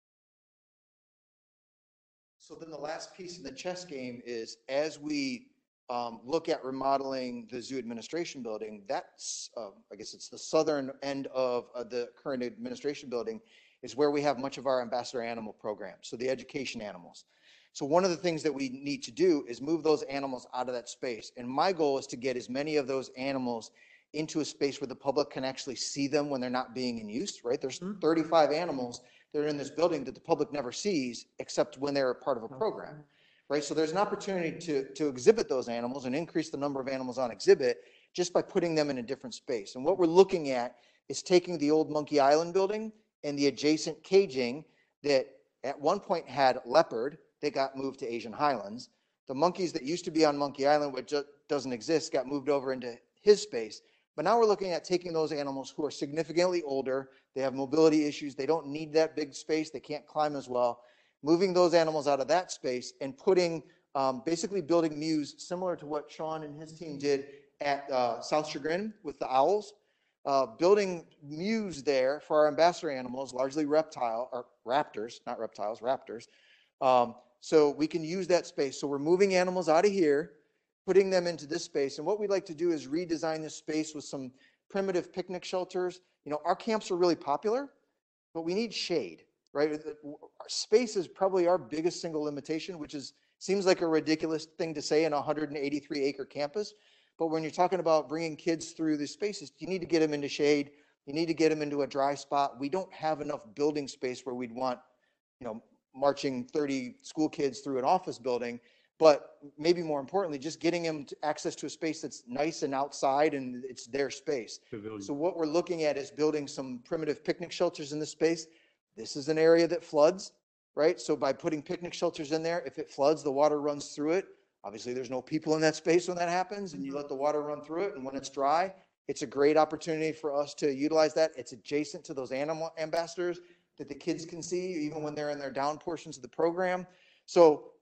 So then the last piece in the chess game is, as we um, look at remodeling the zoo administration building, that's, uh, I guess it's the southern end of uh, the current administration building, is where we have much of our ambassador animal program, so the education animals. So one of the things that we need to do is move those animals out of that space. And my goal is to get as many of those animals into a space where the public can actually see them when they're not being in use, right? There's thirty-five animals that are in this building that the public never sees except when they're a part of a program, right? So there's an opportunity to, to exhibit those animals and increase the number of animals on exhibit just by putting them in a different space. And what we're looking at is taking the old Monkey Island building and the adjacent caging that at one point had leopard, they got moved to Asian Highlands. The monkeys that used to be on Monkey Island, which doesn't exist, got moved over into his space. But now we're looking at taking those animals who are significantly older, they have mobility issues, they don't need that big space, they can't climb as well, moving those animals out of that space and putting, um, basically building mews similar to what Sean and his team did at uh, South Chagrin with the owls, uh, building mews there for our ambassador animals, largely reptile, or raptors, not reptiles, raptors. Um, so we can use that space. So we're moving animals out of here, putting them into this space. And what we'd like to do is redesign this space with some primitive picnic shelters. You know, our camps are really popular, but we need shade, right? Our space is probably our biggest single limitation, which is, seems like a ridiculous thing to say in a one hundred eighty-three acre campus. But when you're talking about bringing kids through these spaces, you need to get them into shade. You need to get them into a dry spot. We don't have enough building space where we'd want, you know, marching thirty school kids through an office building. But maybe more importantly, just getting them to access to a space that's nice and outside and it's their space. Pavilion. So what we're looking at is building some primitive picnic shelters in this space. This is an area that floods, right? So by putting picnic shelters in there, if it floods, the water runs through it. Obviously, there's no people in that space when that happens, and you let the water run through it. And when it's dry, it's a great opportunity for us to utilize that. It's adjacent to those animal ambassadors that the kids can see, even when they're in their down portions of the program. So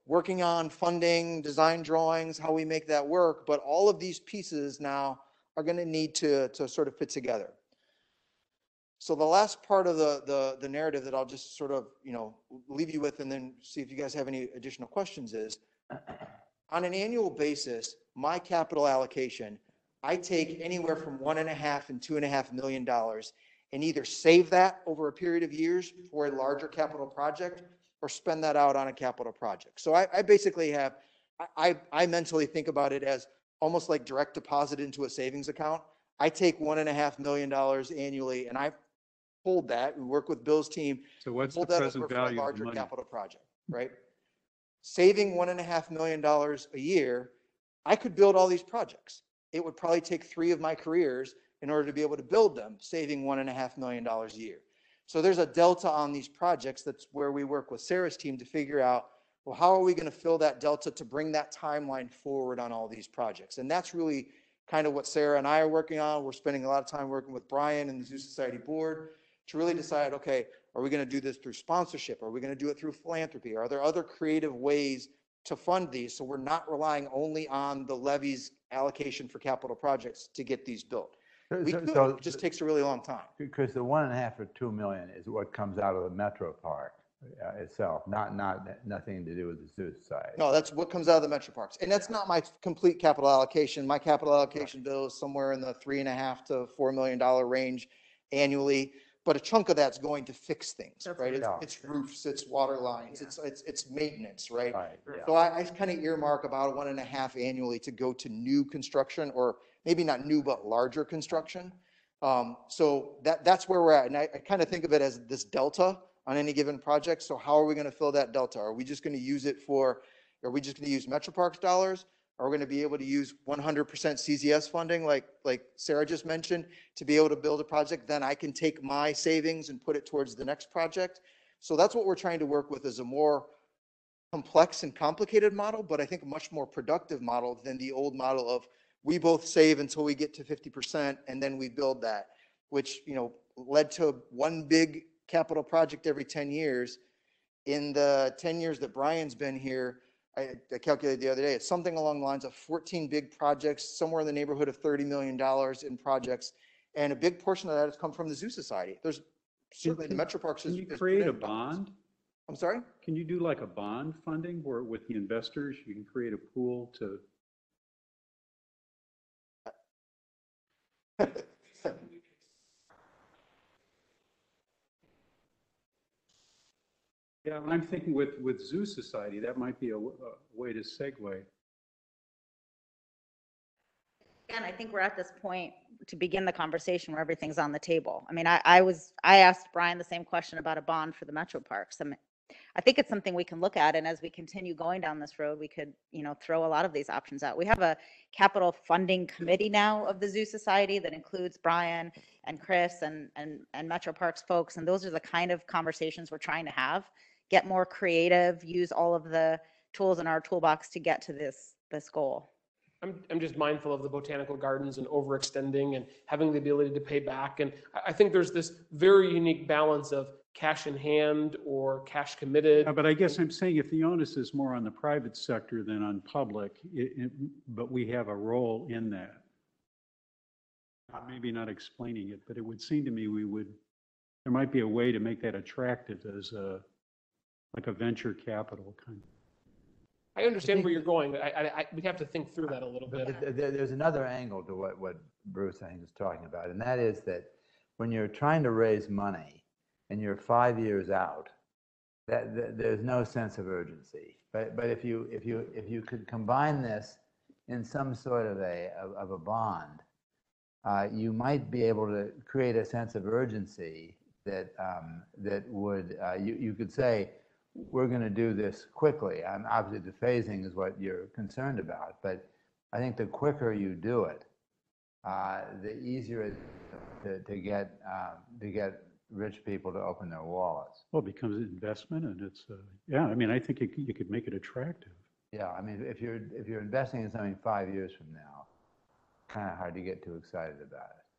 working on funding, design drawings, how we make that work, but all of these pieces now are going to need to, to sort of fit together. So the last part of the, the, the narrative that I'll just sort of, you know, leave you with and then see if you guys have any additional questions is, on an annual basis, my capital allocation, I take anywhere from one and a half and two and a half million dollars and either save that over a period of years for a larger capital project or spend that out on a capital project. So I, I basically have, I, I mentally think about it as almost like direct deposit into a savings account. I take one and a half million dollars annually and I hold that and work with Bill's team. So what's the hold that present over for a value of the larger money? capital project, right? Saving one and a half million dollars a year, I could build all these projects. It would probably take three of my careers in order to be able to build them, saving one and a half million dollars a year. So there's a delta on these projects. That's where we work with Sarah's team to figure out, well, how are we going to fill that delta to bring that timeline forward on all these projects? And that's really kind of what Sarah and I are working on. We're spending a lot of time working with Brian and the Zoo Society board to really decide, okay, are we going to do this through sponsorship? Are we going to do it through philanthropy? Are there other creative ways to fund these so we're not relying only on the levies allocation for capital projects to get these built? We So- could, so it just takes a really long time. Because the one and a half or two million is what comes out of the Metro Park uh, itself, not, not, nothing to do with the Zoo Society. No, that's what comes out of the Metro Parks. And that's not my complete capital allocation. My capital allocation bill is somewhere in the three and a half to four million dollar range annually. But a chunk of that's going to fix things, That's right? what It's, Yeah. it's roofs, it's water lines, it's, it's, it's maintenance, right? Right, yeah. So I, I kind of earmark about one and a half annually to go to new construction, or maybe not new, but larger construction. Um, so that, that's where we're at. And I, I kind of think of it as this delta on any given project. So how are we going to fill that delta? Are we just going to use it for, are we just going to use Metro Parks dollars? Are we going to be able to use one hundred percent C Z S funding like, like Sarah just mentioned to be able to build a project? Then I can take my savings and put it towards the next project. So that's what we're trying to work with, is a more complex and complicated model, but I think a much more productive model than the old model of we both save until we get to fifty percent and then we build that, which, you know, led to one big capital project every ten years. In the ten years that Brian's been here, I, I calculated the other day, it's something along the lines of fourteen big projects, somewhere in the neighborhood of thirty million dollars in projects. And a big portion of that has come from the Zoo Society. There's certainly the Metro Parks. Can is- you is create a put in dollars. bond? I'm sorry? Can you do like a bond funding where with the investors, you can create a pool to? Yeah, I'm thinking with, with Zoo Society, that might be a, w- a way to segue. Again, I think we're at this point to begin the conversation where everything's on the table. I mean, I, I was, I asked Brian the same question about a bond for the Metro Parks. I mean, I think it's something we can look at, and as we continue going down this road, we could, you know, throw a lot of these options out. We have a capital funding committee now of the Zoo Society that includes Brian and Chris and, and, and Metro Parks folks, and those are the kind of conversations we're trying to have. Get more creative, use all of the tools in our toolbox to get to this, this goal. I'm, I'm just mindful of the botanical gardens and overextending and having the ability to pay back. And I, I think there's this very unique balance of cash in hand or cash committed. Yeah, but I guess I'm saying if the onus is more on the private sector than on public, it, it, but we have a role in that. Uh, Maybe not explaining it, but it would seem to me we would, there might be a way to make that attractive as a, like a venture capital kind of. I understand where you're going, but I, I, I, we'd have to think through that a little bit. There- there- There's another angle to what, what Bruce, I think, is talking about, and that is that when you're trying to raise money and you're five years out, that, that there's no sense of urgency. But, but if you, if you, if you could combine this in some sort of a, of, of a bond, uh, you might be able to create a sense of urgency that, um, that would, uh, you, you could say, we're going to do this quickly. And obviously the phasing is what you're concerned about, but I think the quicker you do it, uh, the easier it is to, to get, uh, to get rich people to open their wallets. Well, it becomes an investment and it's, uh, yeah, I mean, I think it, you could make it attractive. Yeah, I mean, if you're, if you're investing in something five years from now, kind of hard to get too excited about it.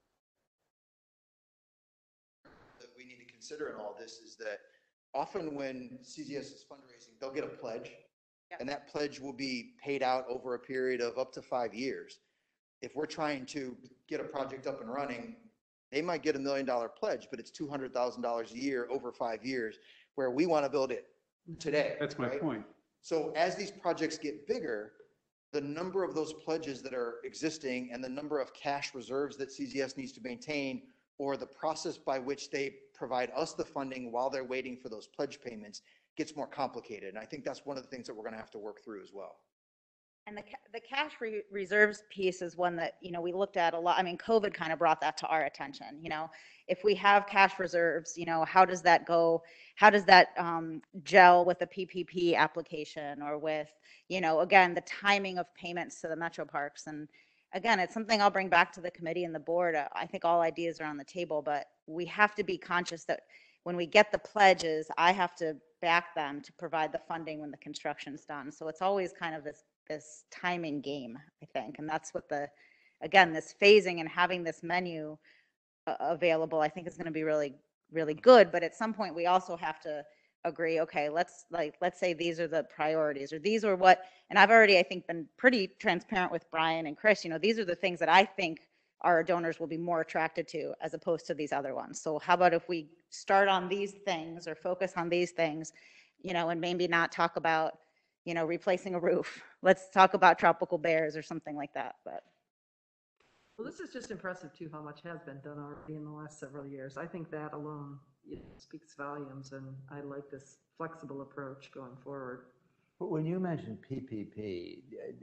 That we need to consider in all this is that often when C Z S is fundraising, they'll get a pledge and that pledge will be paid out over a period of up to five years. If we're trying to get a project up and running, they might get a million dollar pledge, but it's two hundred thousand dollars a year over five years, where we want to build it today. That's my right? point. So as these projects get bigger, the number of those pledges that are existing and the number of cash reserves that C Z S needs to maintain, or the process by which they provide us the funding while they're waiting for those pledge payments, gets more complicated. And I think that's one of the things that we're going to have to work through as well. And the, ca- the cash re- reserves piece is one that, you know, we looked at a lot. I mean, COVID kind of brought that to our attention, you know, if we have cash reserves, you know, how does that go? How does that um, gel with the P P P application, or with, you know, again, the timing of payments to the metro parks? And again, it's something I'll bring back to the committee and the board. Uh, I think all ideas are on the table, but we have to be conscious that when we get the pledges, I have to back them to provide the funding when the construction's done. So it's always kind of this this timing game, I think. And that's what the, again, this phasing and having this menu uh, available, I think is going to be really, really good. But at some point, we also have to agree, okay, let's like, let's say these are the priorities, or these are what, and I've already, I think, been pretty transparent with Brian and Chris, you know, these are the things that I think our donors will be more attracted to as opposed to these other ones. So how about if we start on these things or focus on these things, you know, and maybe not talk about, you know, replacing a roof. Let's talk about tropical bears or something like that. But Well, this is just impressive too, how much has been done already in the last several years. I think that alone, you know, speaks volumes, and I like this flexible approach going forward. But when you mentioned P P P,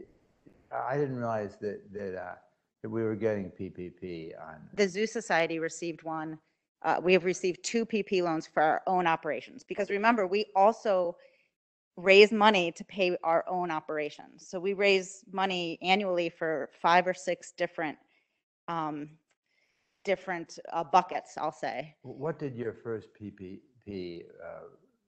I didn't realize that, that, uh, that we were getting P P P on. the Zoo Society received one. Uh, we have received two P P loans for our own operations, because remember, we also raise money to pay our own operations. So we raise money annually for five or six different um, different uh, buckets, I'll say. What did your first P P P uh,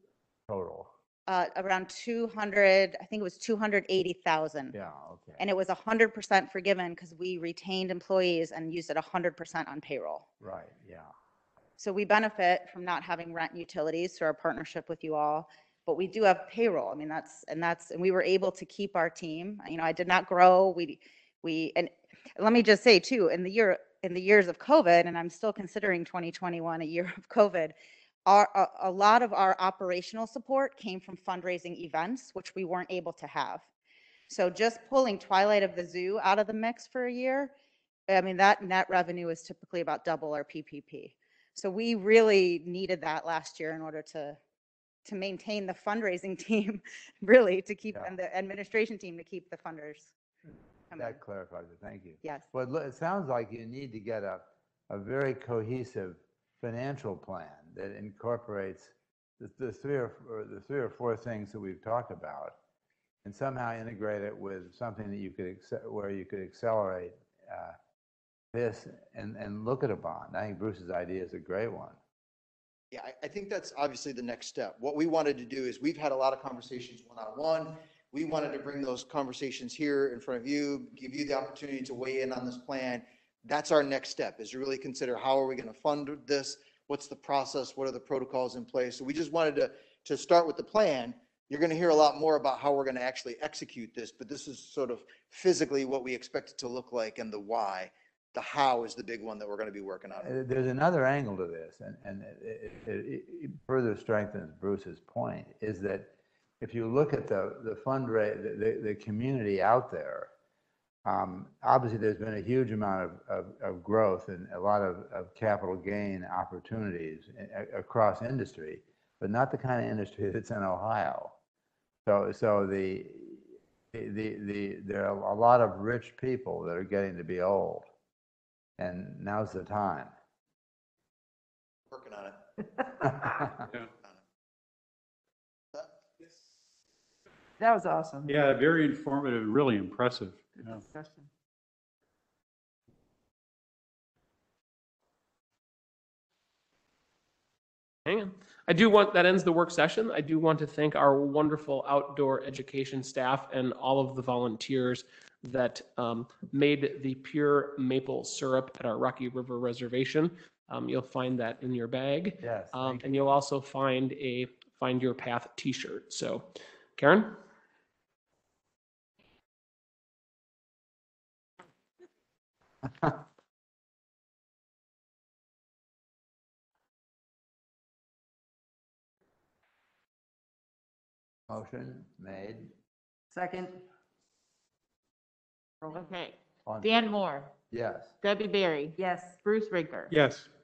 total? Uh, around two hundred, I think it was two hundred eighty thousand. Yeah, okay. And it was one hundred percent forgiven because we retained employees and used it one hundred percent on payroll. Right, yeah. So we benefit from not having rent and utilities through our partnership with you all, but we do have payroll. I mean, that's, and that's, and we were able to keep our team. You know, I did not grow. We, we, and let me just say too, in the year, in the years of COVID, and I'm still considering twenty twenty-one a year of COVID, our, a, a lot of our operational support came from fundraising events, which we weren't able to have. So just pulling Twilight of the Zoo out of the mix for a year, I mean, that net revenue is typically about double our P P P. So we really needed that last year in order to, to maintain the fundraising team, really, to keep, Yeah. and the administration team to keep the funders coming. That clarifies it, thank you. Yes. Well, it lo- it sounds like you need to get a, a very cohesive financial plan that incorporates the, the three or, or the three or four things that we've talked about, and somehow integrate it with something that you could, acce- where you could accelerate uh, this and, and look at a bond. I think Bruce's idea is a great one. Yeah, I, I think that's obviously the next step. What we wanted to do is, we've had a lot of conversations one-on-one. We wanted to bring those conversations here in front of you, give you the opportunity to weigh in on this plan. That's our next step, is to really consider, how are we going to fund this? What's the process? What are the protocols in place? So we just wanted to, to start with the plan. You're going to hear a lot more about how we're going to actually execute this, but this is sort of physically what we expect it to look like, and the why. The how is the big one that we're going to be working on. Uh, There's another angle to this, and, and it, it, it it further strengthens Bruce's point, is that if you look at the, the fundraise, the, the, the community out there, um, obviously there's been a huge amount of, of, of growth and a lot of, of capital gain opportunities a- across industry, but not the kind of industry that's in Ohio. So, so the, the, the, the there are a lot of rich people that are getting to be old. And now's the time. Working on it. Yeah. That was awesome. Yeah, very informative, and really impressive. Yeah. Discussion. Hang on. I do want, that ends the work session. I do want to thank our wonderful outdoor education staff and all of the volunteers that um, made the pure maple syrup at our Rocky River Reservation. Um, you'll find that in your bag. Yes. Um, and you'll also find a Find Your Path t-shirt. So, Karen? Motion made. Second. Okay. On- Dan Moore, Yes. Debbie Berry, Yes. Bruce Rinker. Yes.